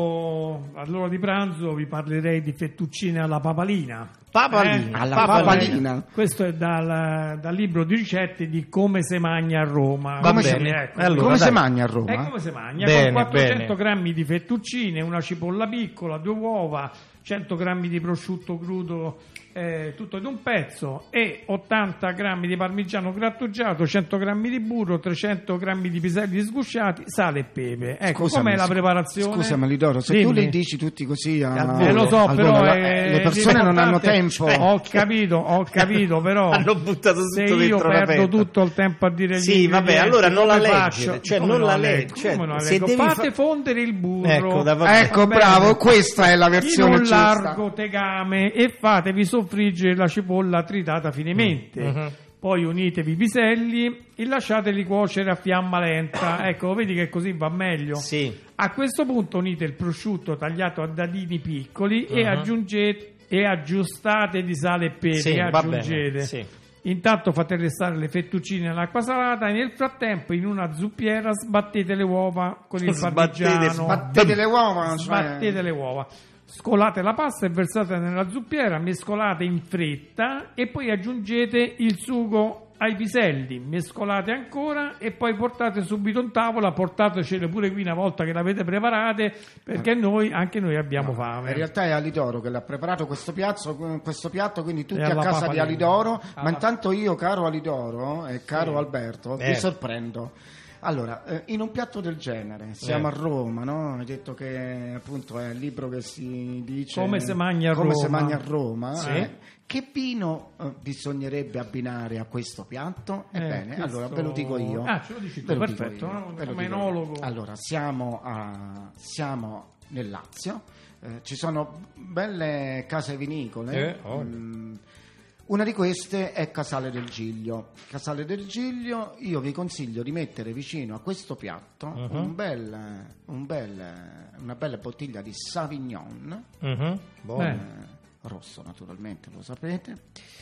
S5: io all'ora di pranzo vi parlerei di fettuccine alla papalina.
S3: Papalina,
S5: Eh?
S4: alla
S3: papalina.
S4: papalina.
S5: Questo è dal, dal libro di ricette di come si mangia a Roma.
S3: Va
S5: Come
S3: bene.
S5: si- ecco.
S3: Allora,
S4: Come
S3: dai.
S4: si mangia a Roma?
S5: È come si mangia,
S3: Bene,
S5: con quattrocento
S3: bene.
S5: grammi di fettuccine, una cipolla piccola, due uova, cento grammi di prosciutto crudo, eh, tutto in un pezzo, e ottanta grammi di parmigiano grattugiato, cento grammi di burro, trecento grammi di piselli sgusciati, sale e pepe. Ecco,
S4: Scusami,
S5: com'è la
S4: scu-
S5: preparazione?
S4: Scusami Alidoro, se
S5: Dimmi.
S4: tu li dici tutti così a...
S3: Al
S5: Eh, lo so,
S4: al
S5: però
S4: volo,
S5: eh,
S4: le persone non hanno
S5: l'importante-
S4: tempo.
S5: Ho capito, ho capito, però
S3: Hanno buttato
S5: se
S3: tutto
S5: io
S3: dentro la
S5: perdo
S3: pentola.
S5: tutto il tempo a dire gli
S3: Sì, vabbè,
S5: ingredienti,
S3: allora non la
S5: come
S3: leggere,
S5: faccio?
S3: cioè
S5: Come
S3: non la
S5: leggo?
S3: leggi, cioè,
S5: Come non la
S3: se
S5: leggo?
S3: devi
S5: Fate
S3: fa-
S5: fondere il burro.
S3: Ecco, da- vabbè.
S4: Ecco,
S5: Va
S4: bravo,
S5: bene.
S4: questa è la versione
S5: in un
S4: giusta.
S5: largo tegame e fatevi soffriggere la cipolla tritata finemente.
S3: Mhm.
S5: Poi unitevi i piselli e lasciateli cuocere a fiamma lenta. Ecco, vedi che così va meglio.
S3: Sì.
S5: A questo punto unite il prosciutto tagliato a dadini piccoli e
S3: Mhm.
S5: aggiungete e aggiustate di sale e pepe.
S3: Sì, va
S5: aggiungete.
S3: bene, sì.
S5: Intanto fate restare le fettuccine nell'acqua salata e nel frattempo in una zuppiera sbattete le uova con il
S3: Sbattete,
S5: parmigiano.
S4: Sbattete le uova, cioè-
S5: Sbattete le uova. Scolate la pasta e versate nella zuppiera, mescolate in fretta e poi aggiungete il sugo ai piselli, mescolate ancora e poi portate subito in tavola, portatecele pure qui una volta che l'avete preparate, perché noi, anche noi abbiamo fame.
S4: In realtà è Alidoro che l'ha preparato questo piatto, questo piatto quindi tutti
S5: E
S4: a
S5: alla
S4: casa
S5: papalina.
S4: di Alidoro,
S5: Alla-
S4: ma intanto io, caro Alidoro e caro
S5: Sì.
S4: Alberto,
S3: Eh.
S4: vi sorprendo. Allora, eh, in un piatto del genere, siamo
S3: Eh.
S4: a Roma, no? Hai detto che appunto è il libro che si dice
S5: Come si mangia a
S4: come
S5: Roma.
S4: si mangia a Roma.
S5: Sì.
S4: eh. Che vino eh, bisognerebbe abbinare a questo piatto?
S5: Eh,
S4: Ebbene,
S5: questo-
S4: allora ve lo dico io.
S5: Ah, ce lo dici tu,
S4: Ve lo dico
S5: perfetto,
S4: io,
S5: no?
S4: ve lo
S5: Come
S4: dico io.
S5: enologo.
S4: Allora, siamo, a, siamo nel Lazio, eh, ci sono belle case vinicole.
S3: Eh, oh.
S4: Mm, una di queste è Casale del Giglio. Casale del Giglio, io vi consiglio di mettere vicino a questo piatto
S3: Uh-huh.
S4: un bel, un bel, una bella bottiglia di Savignon,
S3: Mhm. Buono.
S4: eh, rosso naturalmente, lo sapete.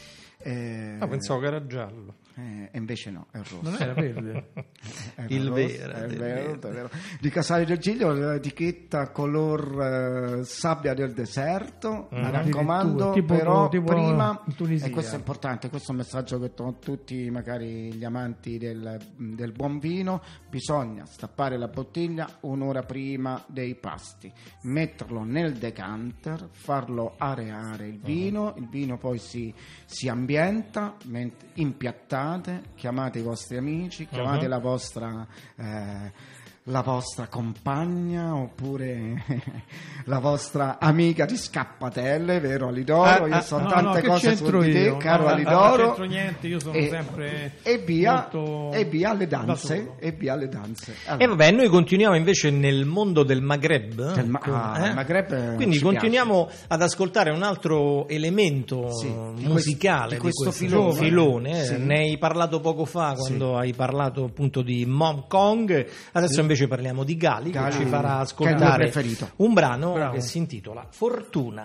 S4: Eh,
S3: Ah, pensavo che era giallo.
S4: eh, e invece no, è rosso.
S5: Non era verde?
S4: Era
S3: Il
S4: rosso,
S3: vero,
S4: è
S3: del
S4: vero,
S3: vero.
S4: è vero. Di Casale del Giglio l'etichetta color eh, sabbia del deserto, mi
S3: Mhm.
S4: raccomando,
S5: Addirittura, tipo-
S4: però
S5: tipo
S4: prima,
S5: in Tunisia.
S4: e questo è importante, questo è un messaggio che do a tutti magari gli amanti del, del buon vino, bisogna stappare la bottiglia un'ora prima dei pasti, metterlo nel decanter, farlo areare il vino, il vino poi si, si ambienta, ment- impiattate, chiamate i vostri amici, chiamate
S3: Mhm.
S4: la vostra eh, la vostra compagna oppure la vostra amica di scappatelle, vero Alidoro?
S5: Ah,
S4: io
S5: ah,
S4: so
S5: no,
S4: tante
S5: no,
S4: cose su di te,
S5: io?
S4: caro
S5: no,
S4: Alidoro.
S5: Non c'entro niente, io sono
S4: e,
S5: sempre
S4: e via,
S5: molto
S4: e via alle
S5: da
S4: danze,
S5: solo.
S4: e via alle danze.
S3: E vabbè, noi continuiamo invece nel mondo del Maghreb.
S4: Del ma-
S3: con-
S4: ah, il Maghreb, eh,
S3: Quindi
S4: ci
S3: continuiamo ad ascoltare un altro elemento
S4: Sì, di
S3: musicale
S4: questo- di
S3: di
S4: questo
S3: questo
S4: filone.
S3: filone.
S4: Sì.
S3: Ne hai parlato poco fa quando hai parlato appunto di Mom Kong. Adesso
S4: Sì.
S3: invece parliamo di Gali,
S4: Gali,
S3: che ci farà
S4: che è il mio
S3: ascoltare
S4: preferito.
S3: un brano
S5: Bravo.
S3: che si intitola Fortuna.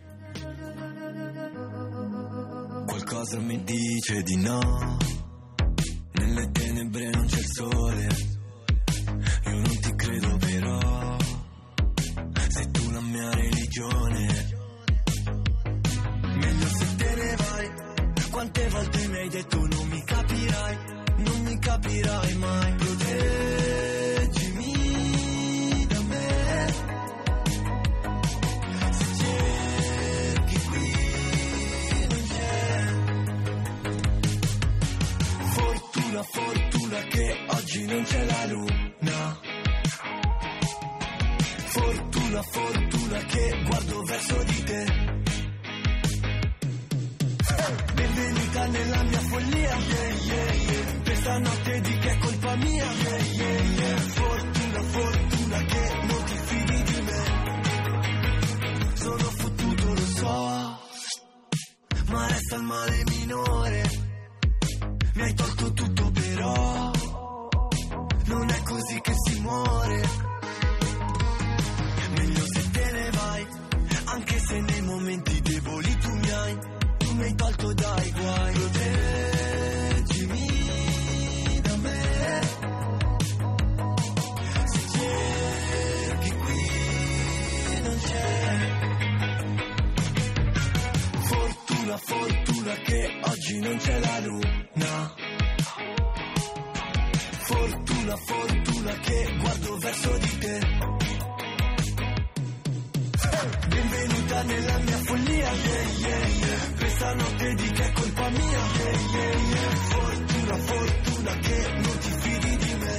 S12: Qualcosa mi dice di no, nelle tenebre non c'è il sole, io non ti credo però, sei tu la mia religione, meglio se te ne vai, quante volte mi hai detto non mi capirai, non mi capirai mai, proteggimi da me, se cerchi qui non c'è. Fortuna, fortuna che oggi non c'è la luna. Fortuna, fortuna che guardo verso di te. Benvenuta nella mia follia, yeah, yeah, yeah. Questa notte di che è colpa mia, yeah, yeah, yeah. Fortuna, fortuna che non ti fidi di me. Sono fottuto, lo so, ma resta il male minore. Mi hai tolto tutto però non è così che si muore. Meglio se te ne vai, anche se nei momenti deboli tu mi hai, tu mi hai tolto dai guai. Proteggimi da me, se cerchi qui non c'è. Fortuna, fortuna che oggi non c'è la luna. Fortuna, fortuna che guardo verso di te. Benvenuta nella mia follia, yeah, yeah, yeah. Questa notte di che è colpa mia, yeah, yeah, yeah. Fortuna, fortuna che non ti fidi di me.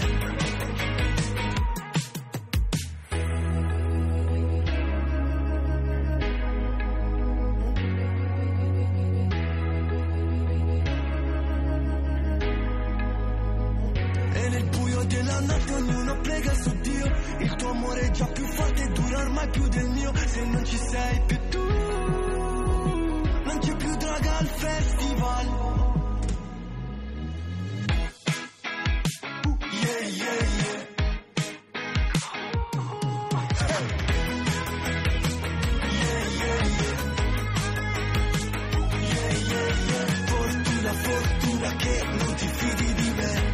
S12: E nel buio della notte ognuno prega su Dio. Il tuo amore è già più forte e dura ormai più del mio. Se non ci sei più tu, non c'è più droga al festival. Uh, yeah, yeah, yeah. Yeah, yeah, yeah. Yeah, yeah, yeah. Fortuna, fortuna che non ti fidi di me.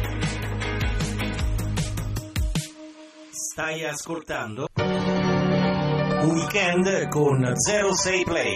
S1: Stai ascoltando Weekend con zero sei Play.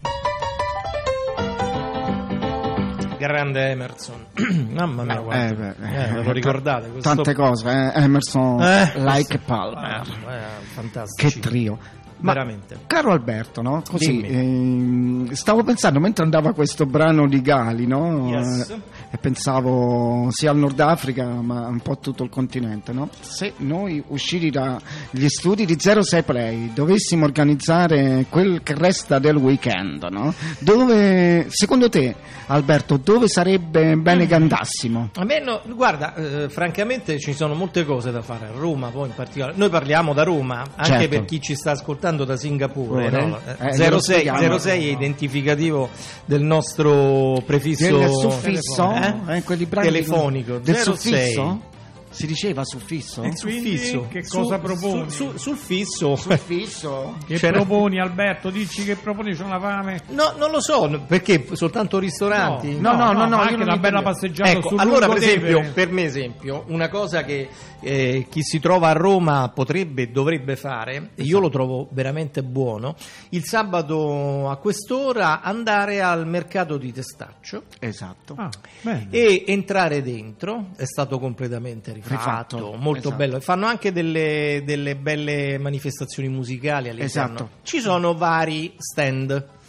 S3: Grande Emerson. Mamma mia, guarda.
S4: Eh, beh,
S3: Eh, ve lo ricordate? Questo-
S4: Tante cose, eh? Emerson,
S3: Eh,
S4: Like
S3: questo-
S4: Palmer.
S3: Eh, eh, fantastici.
S4: Che trio. Ma,
S3: Veramente.
S4: caro Alberto, no? Così,
S3: Dimmi.
S4: ehm, stavo pensando mentre andava questo brano di Gali, no?
S3: Yes.
S4: Eh, e pensavo sia al Nord Africa, ma un po' a tutto il continente, no? Se noi usciti dagli studi di zero sei Play dovessimo organizzare quel che resta del weekend, no? Dove, secondo te, Alberto, dove sarebbe bene che andassimo?
S3: A me no, guarda, eh, francamente ci sono molte cose da fare a Roma, poi in particolare. Noi parliamo da Roma, anche
S4: Certo.
S3: per chi ci sta ascoltando da Singapore.
S4: Ora,
S3: No?
S4: eh,
S3: zero sei
S4: glielo spieghiamo.
S3: zero sei è identificativo del nostro prefisso
S4: Del suffisso?
S3: eh?
S4: Eh, quelli bravi
S3: telefonico.
S4: del
S3: zero sei.
S4: suffisso? Si diceva suffisso?
S3: Il suffisso.
S5: Quindi, che cosa
S3: Su-
S5: proponi?
S3: su- su- sul fisso.
S4: Suffisso?
S5: Che
S3: C'era-
S5: proponi, Alberto? Dici che proponi, c'ho una fame.
S3: No, non lo so, n- perché soltanto ristoranti?
S4: No, no, no, no,
S5: ma
S4: io
S5: anche
S4: non
S5: una bella
S4: intendevo.
S5: passeggiata
S3: Ecco,
S5: sul
S3: allora per
S5: Lungotevere.
S3: esempio, per me esempio, una cosa che eh, chi si trova a Roma potrebbe e dovrebbe fare, e io lo trovo veramente buono, il sabato a quest'ora andare al mercato di Testaccio
S4: Esatto.
S5: Ah, bene.
S3: e entrare dentro, è stato completamente rifatto,
S4: Rifatto,
S3: molto
S4: esatto.
S3: bello. Fanno anche delle, delle belle manifestazioni musicali all'interno.
S4: Esatto.
S3: Ci sono vari stand.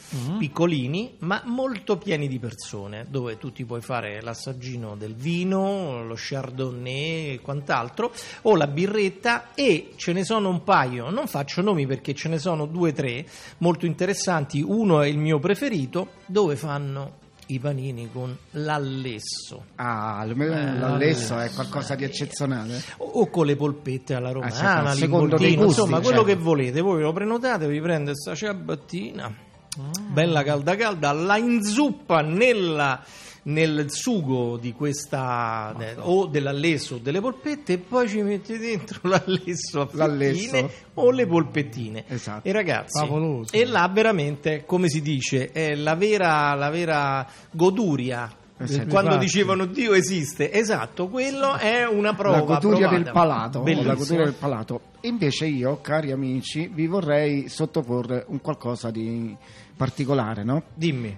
S3: mm. piccolini ma molto pieni di persone, dove tu ti puoi fare l'assaggino del vino, lo chardonnay e quant'altro, o la birretta, e ce ne sono un paio, non faccio nomi perché ce ne sono due o tre molto interessanti. Uno è il mio preferito, dove fanno i panini con l'allesso.
S4: Ah, l'allesso è qualcosa di eccezionale.
S3: O, o con le polpette alla romana,
S4: ah, sì, secondo dei gusti,
S3: insomma, quello
S4: certo.
S3: che volete. Voi lo prenotate, vi prende questa ciabattina, mm. bella calda calda, la inzuppa nella, nel sugo di questa eh, o dell'allesso o delle polpette, e poi ci metti dentro l'allesso a fettine o le polpettine.
S4: Esatto.
S3: E ragazzi,
S5: favoloso.
S3: E là veramente, come si dice, è la vera, la vera goduria.
S4: Esatto.
S3: Quando
S5: Infatti.
S3: dicevano Dio esiste, esatto, quello è una prova.
S4: La goduria
S3: provata.
S4: del palato,
S3: Bellissimo.
S4: la goduria del palato. Invece io, cari amici, vi vorrei sottoporre un qualcosa di particolare, no?
S3: Dimmi.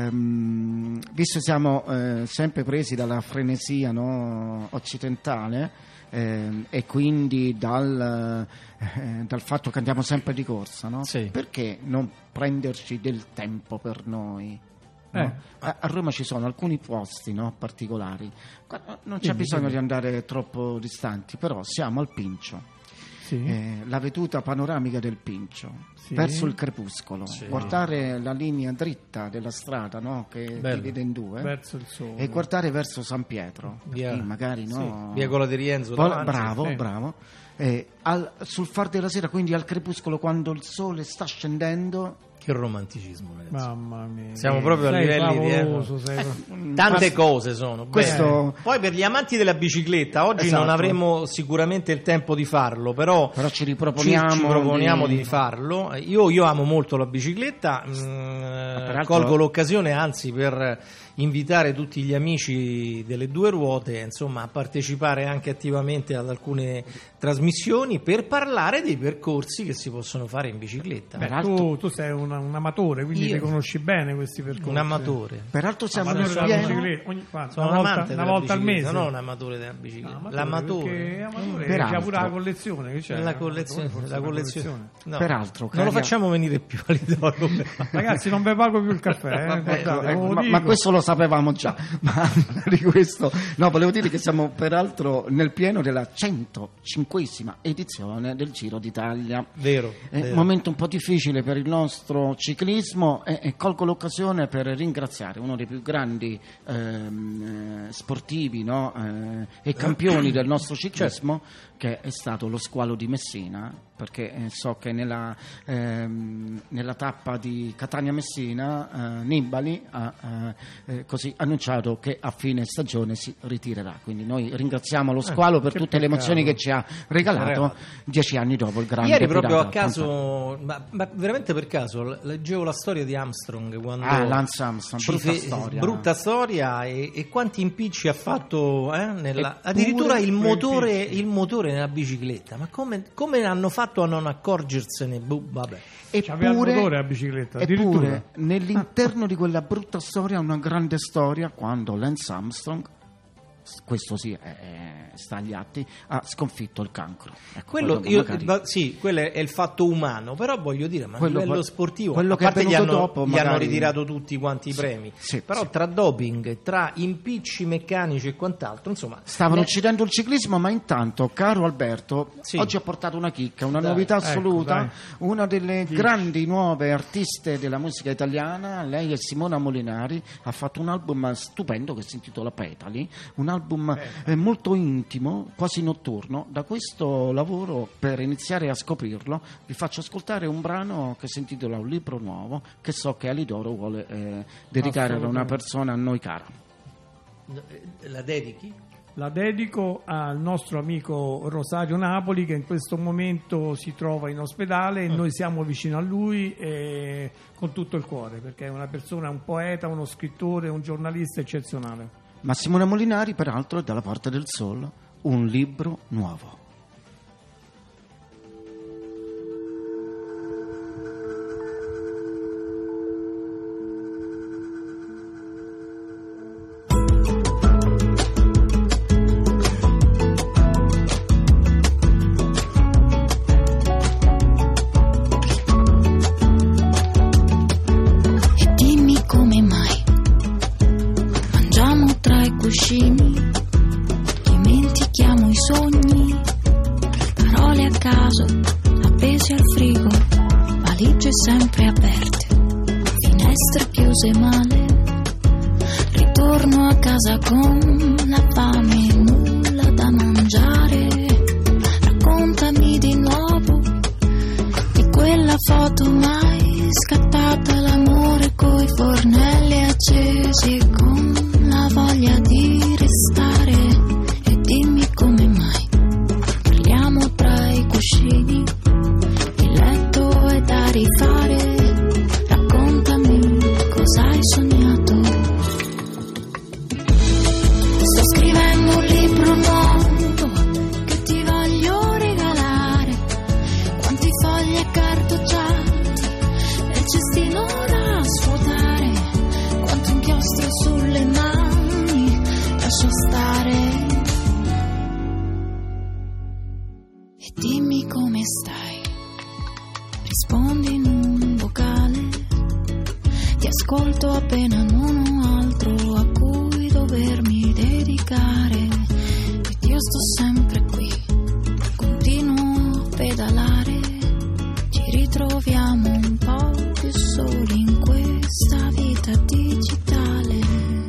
S4: Ehm, visto siamo eh, sempre presi dalla frenesia, no, occidentale, eh, e quindi dal, eh, dal fatto che andiamo sempre di corsa, no?
S3: Sì.
S4: Perché non prenderci del tempo per noi? No?
S5: Eh.
S4: A, a Roma ci sono alcuni posti, no, particolari. Qua non c'è
S5: Dimmi,
S4: bisogno
S5: dimmi.
S4: di andare troppo distanti, però siamo al Pincio.
S5: Sì.
S4: Eh, la veduta panoramica del Pincio,
S5: Sì.
S4: verso il crepuscolo,
S3: Sì.
S4: guardare la linea dritta della strada, no, che
S3: Bello.
S4: divide in due,
S5: Verso il sole.
S4: e guardare verso San Pietro, per
S3: Via.
S4: chi magari no,
S3: Via Cola di Rienzo
S4: Poi-
S3: davanti.
S4: bravo,
S5: sì.
S4: bravo. Eh, al- sul far della sera, quindi al crepuscolo, quando il sole sta scendendo.
S3: Che romanticismo, ragazzi.
S5: Mamma mia.
S3: Siamo proprio a
S5: Sei
S3: livelli di-
S5: favoloso, sei-
S3: Tante
S4: Questo-
S3: cose sono.
S4: questo-
S3: Bene. Poi per gli amanti della bicicletta, oggi
S4: Esatto.
S3: non avremo sicuramente il tempo di farlo, però,
S4: Però ci
S3: ci,
S4: riproponiamo
S3: ci proponiamo
S4: di-
S3: di... farlo. Io, io amo molto la bicicletta, mh,
S4: peraltro-
S3: colgo l'occasione anzi per invitare tutti gli amici delle due ruote, insomma, a partecipare anche attivamente ad alcune trasmissioni per parlare dei percorsi che si possono fare in bicicletta.
S5: Beh,
S4: Peraltro-
S5: tu, tu sei un, un amatore, quindi
S3: Io-
S5: li conosci bene questi percorsi.
S3: Un amatore.
S4: Peraltro siamo
S5: Amatore
S4: nel
S5: della
S4: pieno.
S5: bicicletta, ogni- guarda,
S3: Sono
S5: una
S3: un
S5: volta,
S3: amante
S5: una
S3: della
S5: volta al
S3: bicicletta,
S5: mese.
S3: non un amatore della bicicletta.
S5: No,
S3: L'amatore.
S5: perché amatore
S4: Peraltro-
S5: c'ha pure la collezione. Che c'è?
S3: La collezione,
S5: Forse
S3: la
S5: una
S3: collezione. No,
S4: Peraltro,
S3: non lo
S4: cari-
S3: facciamo venire più all'Idoro.
S5: Ragazzi, non vi pago più il caffè. Eh?
S3: Vabbè,
S5: Guardate,
S4: Ecco,
S5: ve lo
S4: ma,
S5: dico.
S4: ma questo lo sapevamo già. Ma di questo, no, volevo dire che siamo peraltro nel pieno della centocinquesima edizione del Giro d'Italia.
S3: Vero,
S4: È
S3: vero.
S4: un momento un po' difficile per il nostro ciclismo, e, e colgo l'occasione per ringraziare uno dei più grandi ehm, eh, sportivi, no, eh, e campioni del nostro ciclismo, che è stato lo Squalo di Messina, perché eh, so che nella, ehm, nella tappa di Catania-Messina eh, Nibali ha eh, eh, così annunciato che a fine stagione si ritirerà. Quindi noi ringraziamo lo Squalo per
S5: che
S4: tutte le
S5: peccato.
S4: emozioni che ci ha regalato dieci anni dopo il grande
S3: Ieri proprio a
S4: pirata.
S3: caso, ma, ma veramente per caso, l- leggevo la storia di Armstrong quando
S4: Ah, Lance Armstrong,
S3: ci
S4: brutta
S3: fe-
S4: storia.
S3: brutta storia, e, e quanti impicci ha fatto, eh, nella-
S4: Eppure
S3: addirittura il
S5: quei
S3: motore,
S5: impicci.
S3: il motore nella bicicletta. Ma come, come hanno fatto a non accorgersene? Boh, vabbè.
S5: C'aveva il
S4: Eppure,
S5: motore la bicicletta, addirittura.
S4: eppure nell'interno di quella brutta storia, una grande storia, quando Lance Armstrong, questo sì, è- è- sta agli atti, ha sconfitto il cancro. Ecco,
S3: Quello,
S4: quello
S3: io,
S4: magari-
S3: va- sì, quello è il fatto umano, però voglio dire, ma a
S4: Quello
S3: livello
S4: poi-
S3: sportivo,
S4: quello
S3: a
S4: che è
S3: parte gli
S4: venuto
S3: hanno,
S4: dopo,
S3: gli hanno
S4: magari-
S3: ritirato tutti quanti i premi,
S4: sì,
S3: però
S4: sì.
S3: tra doping, tra impicci meccanici e quant'altro, insomma,
S4: Stavano
S3: ne-
S4: uccidendo il ciclismo, ma intanto, caro Alberto,
S3: Sì.
S4: oggi ho portato una chicca, una
S3: Dai,
S4: novità
S5: ecco,
S4: assoluta,
S5: dai.
S4: una delle grandi nuove artiste della musica italiana. Lei è Simona Molinari, ha fatto un album stupendo che si intitola Petali, un album eh, molto intimo, quasi notturno. Da questo lavoro, per iniziare a scoprirlo, vi faccio ascoltare un brano che si intitola Un libro nuovo, che so che Alidoro vuole eh, dedicare ad una
S5: Assolutamente.
S4: persona a noi cara.
S3: la dedichi?
S5: La dedico al nostro amico Rosario Napoli, che in questo momento si trova in ospedale e noi siamo vicino a lui, eh, con tutto il cuore, perché è una persona, un poeta, uno scrittore, un giornalista eccezionale.
S4: Ma Simona Molinari, peraltro, è dalla Porta del Sol, un libro nuovo.
S13: sogni, parole a caso, appesi al frigo, valigie sempre aperte, finestre chiuse male, ritorno a casa con la fame e nulla da mangiare. Raccontami di nuovo di quella foto mai scattata, l'amore coi fornelli accesi e con la voglia di restare. E dimmi come mai parliamo tra i cuscini, il letto è da rifare. Raccontami cosa hai sognato. Sto scrivendo un libro nuovo che ti voglio regalare, quanti fogli e cartocciati e cestino da svuotare, quanto inchiostro sulle mani lascio stare. E dimmi come stai, rispondi in un vocale, ti ascolto appena non ho altro a cui dovermi dedicare. Ed io sto sempre qui, continuo a pedalare, ci ritroviamo un po' più soli in questa vita digitale.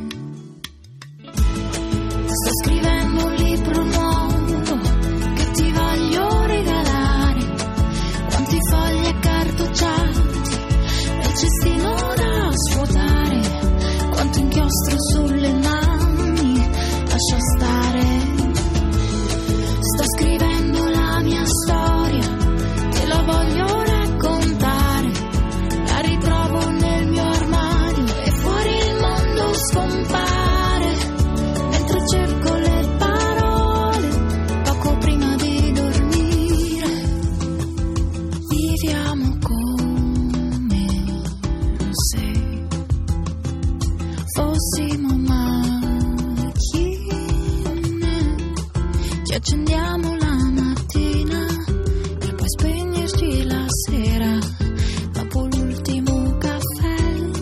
S13: Sto scrivendo un libro nuovo che ti voglio regalare, quanti fogli e cartocciati e cestino da svuotare, quanto inchiostro sulle mani lascio stare. Sto scrivendo la mia storia, te la voglio raccontare, la ritrovo nel mio armadio e fuori il mondo scompare, mentre cerco le parole poco prima di dormire. Viviamo come se fossimo macchine, ci accendiamo la mattina per poi spegnerci la sera dopo l'ultimo caffè.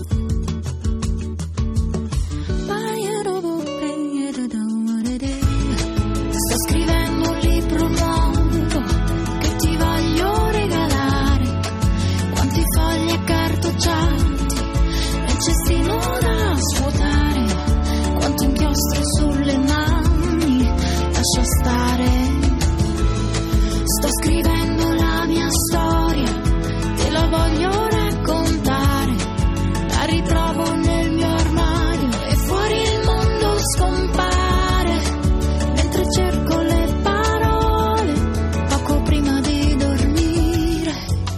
S13: Sto scrivendo un libro nuovo che ti voglio regalare, quanti fogli e cartocciati e cestino da svuotare, quanto inchiostro sulle mani lascio stare. Sto scrivendo la mia storia, te la voglio raccontare, la ritrovo nel mio armadio e fuori il mondo scompare, mentre cerco le parole poco prima di dormire.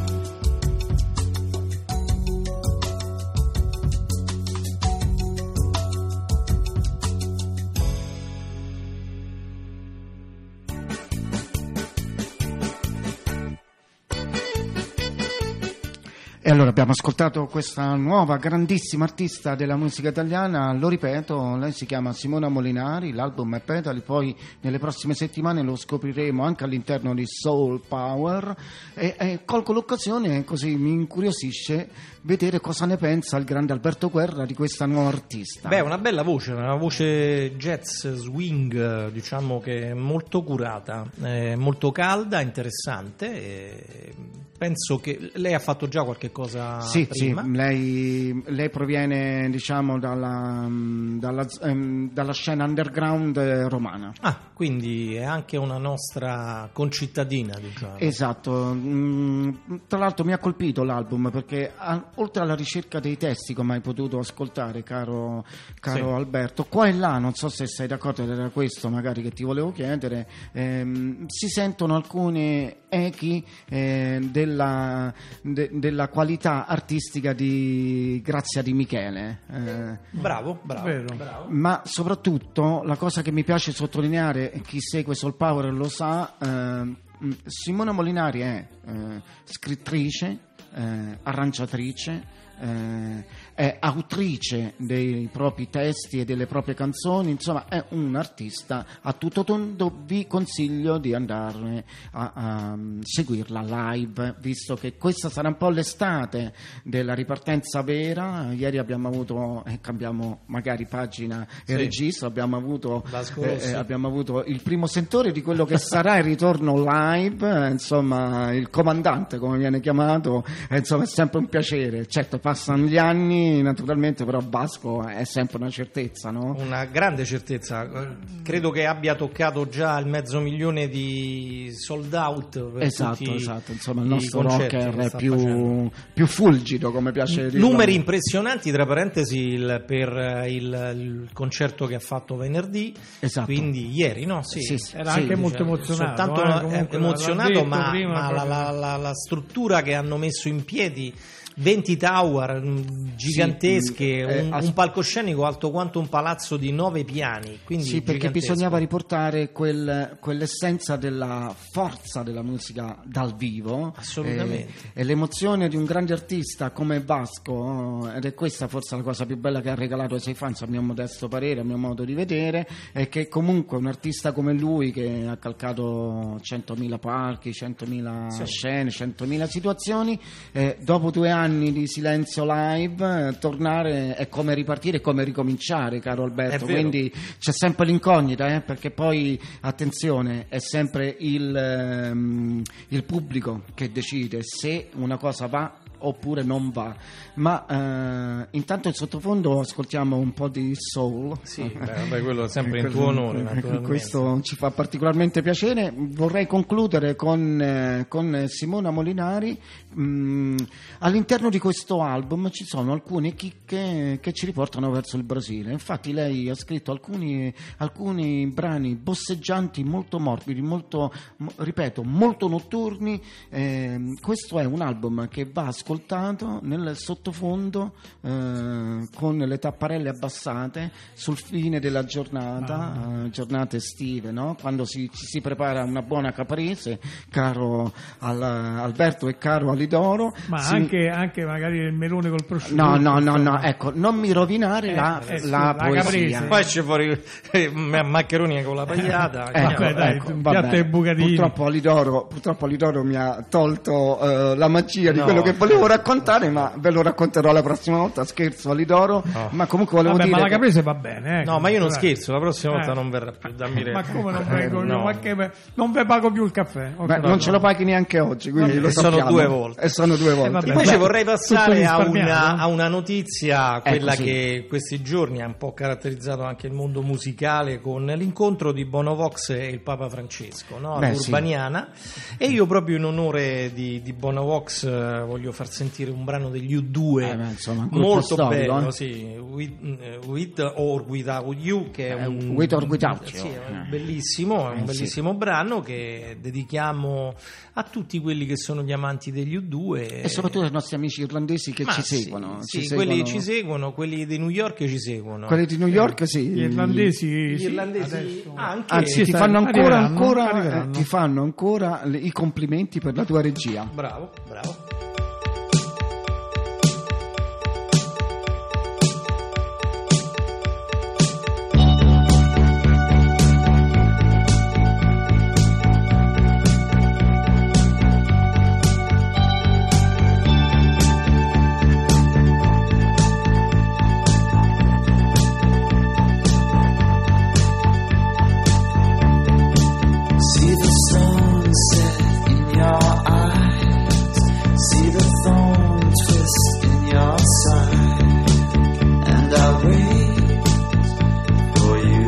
S4: E allora abbiamo ascoltato questa nuova grandissima artista della musica italiana, lo ripeto, lei si chiama Simona Molinari, l'album è Petali, poi nelle prossime settimane lo scopriremo anche all'interno di Soul Power e, e colgo l'occasione, così mi incuriosisce vedere cosa ne pensa il grande Alberto Guerra di questa nuova artista.
S3: Beh, una bella voce, una voce jazz swing, diciamo che è molto curata, è molto calda, interessante. E penso che lei ha fatto già qualche cosa
S4: sì,
S3: prima.
S4: Sì, lei, lei proviene, diciamo, dalla, dalla, ehm, dalla scena underground romana.
S3: Ah, quindi è anche una nostra concittadina, diciamo.
S4: Esatto. Mm, tra l'altro mi ha colpito l'album perché a, oltre alla ricerca dei testi, come hai potuto ascoltare, caro, caro sì. Alberto, qua e là, non so se sei d'accordo, ed era questo magari che ti volevo chiedere, ehm, si sentono alcuni echi eh, della, de, della qualità artistica di Grazia Di Michele. Eh,
S3: bravo, bravo, bravo.
S4: Ma soprattutto la cosa che mi piace sottolineare, chi segue Soul Power lo sa, eh, Simona Molinari è eh, scrittrice, eh, arrangiatrice, eh, è autrice dei propri testi e delle proprie canzoni, insomma è un artista a tutto tondo. Vi consiglio di andare a, a seguirla live, visto che questa sarà un po' l'estate della ripartenza vera. Ieri abbiamo avuto, e eh, cambiamo magari pagina e sì. registro, abbiamo avuto, eh, abbiamo avuto il primo sentore di quello che sarà il ritorno live, eh, insomma il comandante come viene chiamato, eh, insomma è sempre un piacere. Certo, passano gli anni, naturalmente, però Vasco è sempre una certezza, no?
S3: Una grande certezza. Credo che abbia toccato già il mezzo milione di sold out per
S4: esatto,
S3: tutti
S4: esatto. Insomma, il nostro rocker è più, più fulgido, come piace dire.
S3: Numeri impressionanti, tra parentesi, il, per il, il concerto che ha fatto venerdì, esatto. quindi ieri, no? Sì,
S5: sì, sì. Era anche sì, molto emozionato.
S3: Soltanto
S5: eh,
S3: emozionato, ma, ma la, la, la, la struttura che hanno messo in piedi. venti tower gigantesche, sì, eh, un, un palcoscenico alto quanto un palazzo di nove piani. Quindi
S4: sì, perché gigantesco. Bisognava riportare quel, quell'essenza della forza della musica dal vivo.
S3: Assolutamente.
S4: E, e l'emozione di un grande artista come Vasco, ed è questa forse la cosa più bella che ha regalato ai suoi fans, a mio modesto parere, a mio modo di vedere, è che comunque un artista come lui, che ha calcato centomila palchi, centomila sì. scene, centomila situazioni, eh, dopo due anni di silenzio live, eh, tornare è come ripartire, è come ricominciare, caro Alberto, quindi c'è sempre l'incognita, eh, perché poi attenzione, è sempre il, ehm, il pubblico che decide se una cosa va oppure non va. Ma eh, intanto in sottofondo ascoltiamo un po' di soul.
S3: Sì, beh, beh, quello è sempre in tuo onore, naturalmente.
S4: Questo ci fa particolarmente piacere. Vorrei concludere con, eh, con Simona Molinari. Mm, all'interno di questo album ci sono alcune chicche che ci riportano verso il Brasile. Infatti lei ha scritto alcuni, alcuni brani bosseggianti molto morbidi, molto, ripeto, molto notturni. Eh, questo è un album che va ascoltato nel sottofondo, eh, con le tapparelle abbassate sul fine della giornata, ah. eh, giornate estive, no? Quando si, ci si prepara una buona caprese, caro al, Alberto e caro Alidoro.
S5: Ma
S4: si...
S5: anche, anche magari il melone col prosciutto.
S4: No, no, no, no, ecco, non mi rovinare
S5: eh,
S4: la,
S5: eh,
S4: la,
S5: la
S4: poesia.
S5: caprese.
S3: Poi c'è fuori eh, maccheroni con la pagliata.
S4: ecco,
S5: vabbè, dai,
S4: ecco,
S5: piatto e bucatini.
S4: Purtroppo Alidoro, purtroppo Alidoro mi ha tolto uh, la magia di
S3: no,
S4: quello che volevo raccontare, ma ve lo racconterò la prossima volta. Scherzo, Alidoro,
S3: no.
S4: ma comunque volevo
S5: Vabbè,
S4: dire
S5: ma la
S4: che...
S5: caprese va bene, eh,
S3: no, ma io non
S5: dai.
S3: scherzo, la prossima volta
S5: eh.
S3: non verrà più, dammi
S5: ma come non
S3: eh,
S5: vengo
S3: no.
S5: ma che me... non ve pago più il caffè.
S4: Beh, non ce lo paghi neanche oggi, quindi
S3: vabbè,
S4: lo
S3: e sono
S4: sappiamo.
S3: due volte
S4: e sono due volte.
S5: Eh, vabbè,
S3: Invece
S5: beh,
S3: vorrei passare a una,
S5: risparmiato.
S3: a una notizia, quella
S4: Ecco, sì.
S3: che questi giorni ha un po' caratterizzato anche il mondo musicale, con l'incontro di Bonovox e il Papa Francesco, no?
S4: Beh,
S3: all'Urbaniana, sì. E io proprio in onore di, di Bonovox eh, voglio far sentire un brano degli U due,
S4: eh, beh, insomma,
S3: molto
S4: storico,
S3: bello,
S4: eh?
S3: sì, with, with or Without You, che è un,
S4: With or Without You.
S3: sì, è un bellissimo, è un
S4: Eh,
S3: bellissimo
S4: sì.
S3: brano che dedichiamo a tutti quelli che sono gli amanti degli U due
S4: E soprattutto ai nostri amici irlandesi che
S3: Ma
S4: ci
S3: sì,
S4: seguono.
S3: sì,
S4: ci
S3: quelli
S4: seguono.
S3: ci seguono, quelli di New York ci seguono.
S4: Quelli di New York, sì.
S5: Gli irlandesi,
S3: Gli
S5: sì,
S3: irlandesi
S5: adesso.
S3: anche.
S4: Anzi,
S5: sì,
S4: ti fanno ancora,
S5: arriveranno,
S4: ancora,
S5: arriveranno.
S4: eh, ti fanno ancora le- i complimenti per la tua regia.
S3: Bravo, bravo.
S14: See the sunset in your eyes, see the thorn twist in your side, and I wait for you.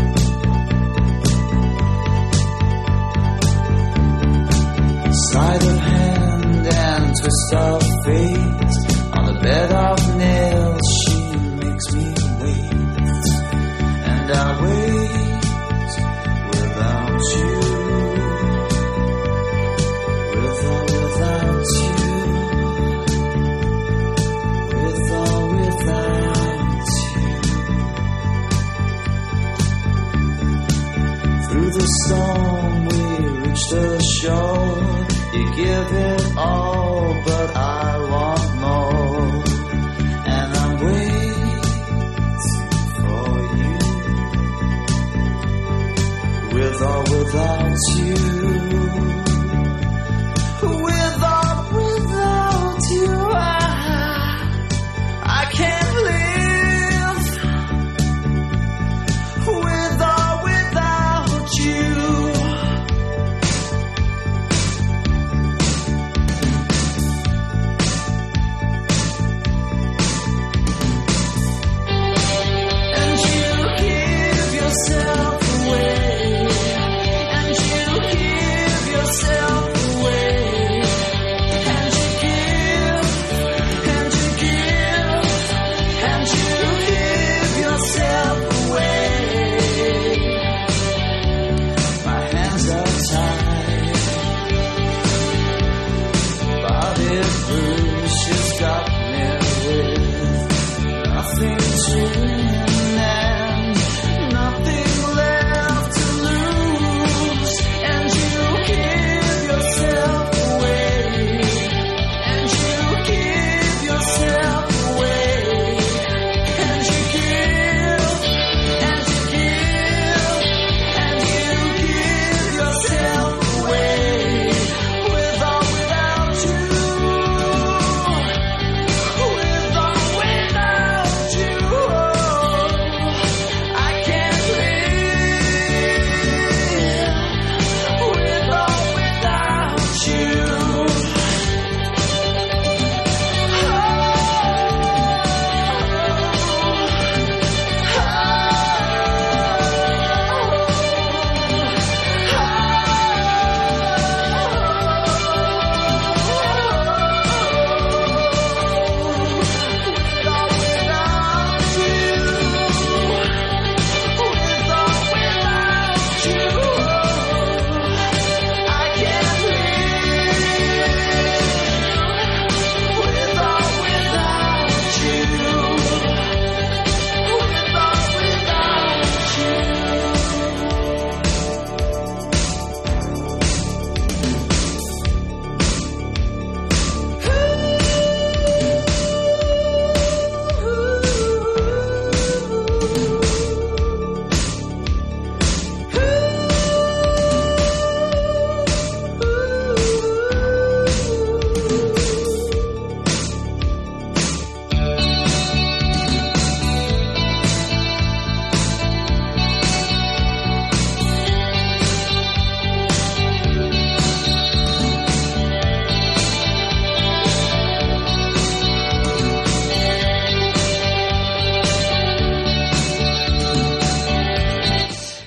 S14: Sleight of hand and twist of fate, on the bed of nails she makes me wait, and I wait without you, with or without you, with or without you. Through the storm we reach the shore, you give it all, but I want more.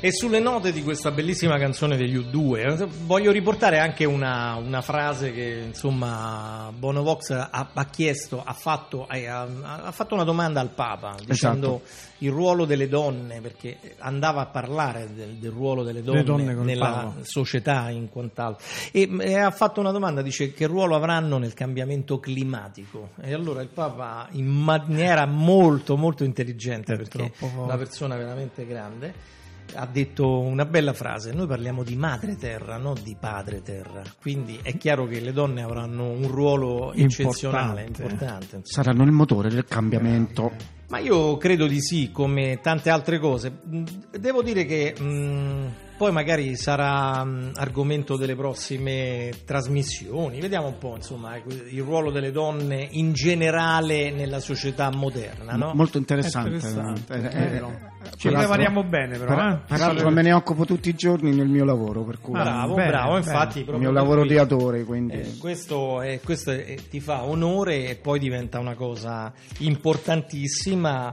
S3: E sulle note di questa bellissima canzone degli U due voglio riportare anche una, una frase che insomma Bono Vox ha, ha chiesto, ha fatto, ha, ha fatto una domanda al Papa dicendo esatto. il ruolo delle donne, perché andava a parlare del, del ruolo delle donne,
S5: donne
S3: nella
S5: Papa.
S3: società in quant'altro e, e ha fatto una domanda, dice che ruolo avranno nel cambiamento climatico, e allora il Papa in maniera molto molto intelligente,
S5: È
S3: perché è
S5: troppo
S3: una persona veramente grande, ha detto una bella frase: noi parliamo di madre terra, non di padre terra, quindi è chiaro che le donne avranno un ruolo eccezionale,
S5: Importante.
S3: importante.
S4: Saranno il motore del cambiamento.
S3: Ma io credo di sì, come tante altre cose. Devo dire che mh, poi magari sarà mh, argomento delle prossime trasmissioni, vediamo un po', insomma, il ruolo delle donne in generale nella società moderna, no?
S4: Molto interessante,
S5: Interessante,
S4: Eh,
S5: è
S4: eh,
S5: vero.
S4: eh,
S5: Ci prepariamo bene, però.
S4: per-
S5: eh?
S4: peraltro me ne occupo tutti i giorni nel mio lavoro, per cui
S3: Bravo,
S5: bene,
S3: bravo,
S5: bene.
S3: infatti
S4: il
S3: proprio
S4: mio
S3: per
S4: lavoro
S3: cui,
S4: di attore, quindi
S3: eh, questo, è, questo è- ti fa onore e poi diventa una cosa importantissima.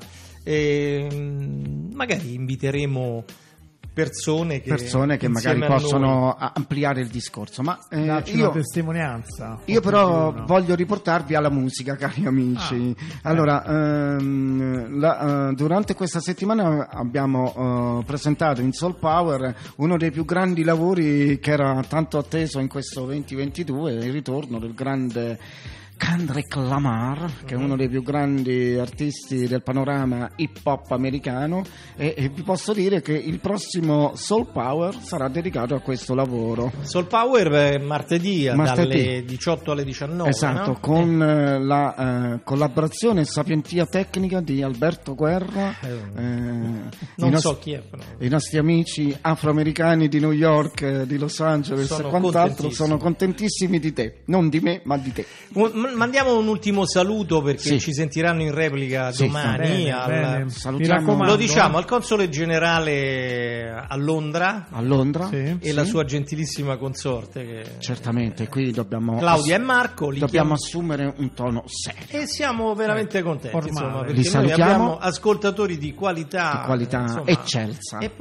S3: E, mh, magari inviteremo persone che,
S4: persone che magari
S3: insieme a noi-
S4: possono a- ampliare il discorso. Ma eh,
S5: Darci
S4: io,
S5: una testimonianza.
S4: io però
S5: Qualcuno.
S4: voglio riportarvi alla musica, cari amici.
S5: Ah,
S4: allora, ehm, la- eh, durante questa settimana abbiamo eh, presentato in Soul Power uno dei più grandi lavori che era tanto atteso in questo duemilaventidue, il ritorno del grande Kendrick Lamar, che è uno dei più grandi artisti del panorama hip hop americano, e, e vi posso dire che il prossimo Soul Power sarà dedicato a questo lavoro.
S3: Soul Power eh, martedì,
S4: Martedì.
S3: dalle diciotto alle diciannove,
S4: Esatto,
S3: no?
S4: con eh, la eh, collaborazione e sapientia tecnica di Alberto Guerra,
S3: Eh,
S4: eh,
S3: non
S4: i, nos-
S3: so chi è, però.
S4: i nostri amici afroamericani di New York, eh, di Los Angeles
S3: Sono
S4: e quant'altro
S3: contentissimi.
S4: sono contentissimi di te, non di me ma di te.
S3: Un- Mandiamo un ultimo saluto perché
S4: Sì.
S3: ci sentiranno in replica
S4: Sì,
S3: domani.
S5: Bene,
S3: al-
S5: bene.
S4: Salutiamo-
S5: Mi raccomando,
S3: Lo diciamo
S5: eh.
S3: al console generale a Londra
S4: A Londra?
S5: Sì.
S3: e
S4: Sì.
S3: la sua gentilissima consorte che-
S4: Certamente, qui dobbiamo
S3: Claudia e Marco li
S4: dobbiamo
S3: chiamo-
S4: assumere un tono serio.
S3: e siamo veramente contenti,
S5: formale.
S3: insomma,
S5: Li
S3: perché noi
S4: salutiamo.
S3: abbiamo ascoltatori di qualità,
S4: Di qualità
S3: insomma,
S4: eccelsa.
S3: e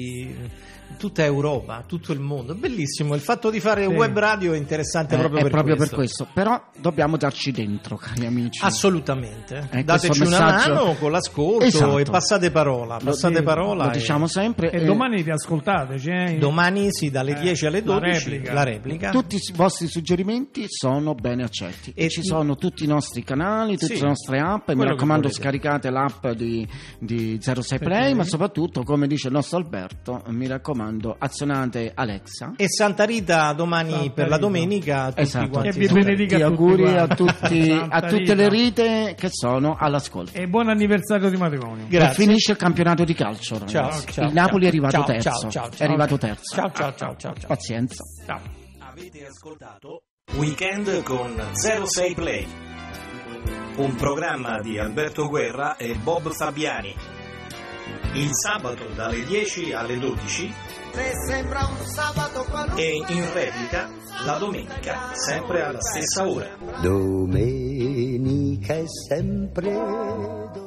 S3: poi tutta Europa, tutto il mondo. Bellissimo, il fatto di fare
S5: Sì.
S3: web radio è interessante
S4: Eh,
S3: proprio,
S4: è
S3: per,
S4: proprio
S3: questo.
S4: per questo, però dobbiamo darci dentro, cari amici.
S3: Assolutamente,
S4: Eh,
S3: dateci
S4: questo
S3: una
S4: messaggio-
S3: mano con l'ascolto
S4: Esatto.
S3: e passate parola,
S4: Lo
S3: passate
S4: di-
S3: parola
S4: lo
S3: e-
S4: diciamo sempre.
S5: E
S4: eh,
S5: domani vi ascoltateci. Eh?
S3: domani sì, dalle
S5: Eh,
S3: dieci alle
S5: la
S3: dodici
S5: replica.
S3: la replica.
S4: Tutti i vostri suggerimenti sono bene accetti e,
S3: E
S4: ci
S3: ti-
S4: sono tutti i nostri canali, tutte
S3: Sì,
S4: le nostre app, e mi
S3: quello che
S4: raccomando
S3: volete.
S4: scaricate l'app di, di zero sei Play, ma soprattutto, come dice il nostro Alberto, mi raccomando azionate Alexa.
S3: E Santa Rita domani
S5: Santa
S3: per la
S5: Rita.
S3: domenica tutti
S4: Esatto.
S3: quanti.
S5: Che vi
S4: Tu-
S5: benedica
S4: ti
S5: a tutti
S4: auguri a,
S5: quanti.
S4: tutti, a
S5: Santa
S4: tutte
S5: Rita.
S4: le rite che sono all'ascolto.
S5: E buon anniversario di matrimonio.
S4: E
S3: Grazie.
S4: finisce il campionato di calcio, ragazzi.
S3: Ciao, ciao,
S4: il Napoli
S3: ciao.
S4: è arrivato
S3: Ciao,
S4: terzo.
S3: ciao, ciao,
S4: è
S3: ciao.
S4: arrivato terzo.
S3: Ciao ciao ciao ciao ciao.
S4: Pazienza.
S3: Ciao.
S1: Avete ascoltato Weekend con zero sei Play, un programma di Alberto Guerra e Bob Fabiani. Il sabato dalle dieci alle dodici
S2: Se sembra un sabato qualunque.
S1: e in replica la domenica, sempre alla stessa ora.
S2: Domenica è sempre domenica.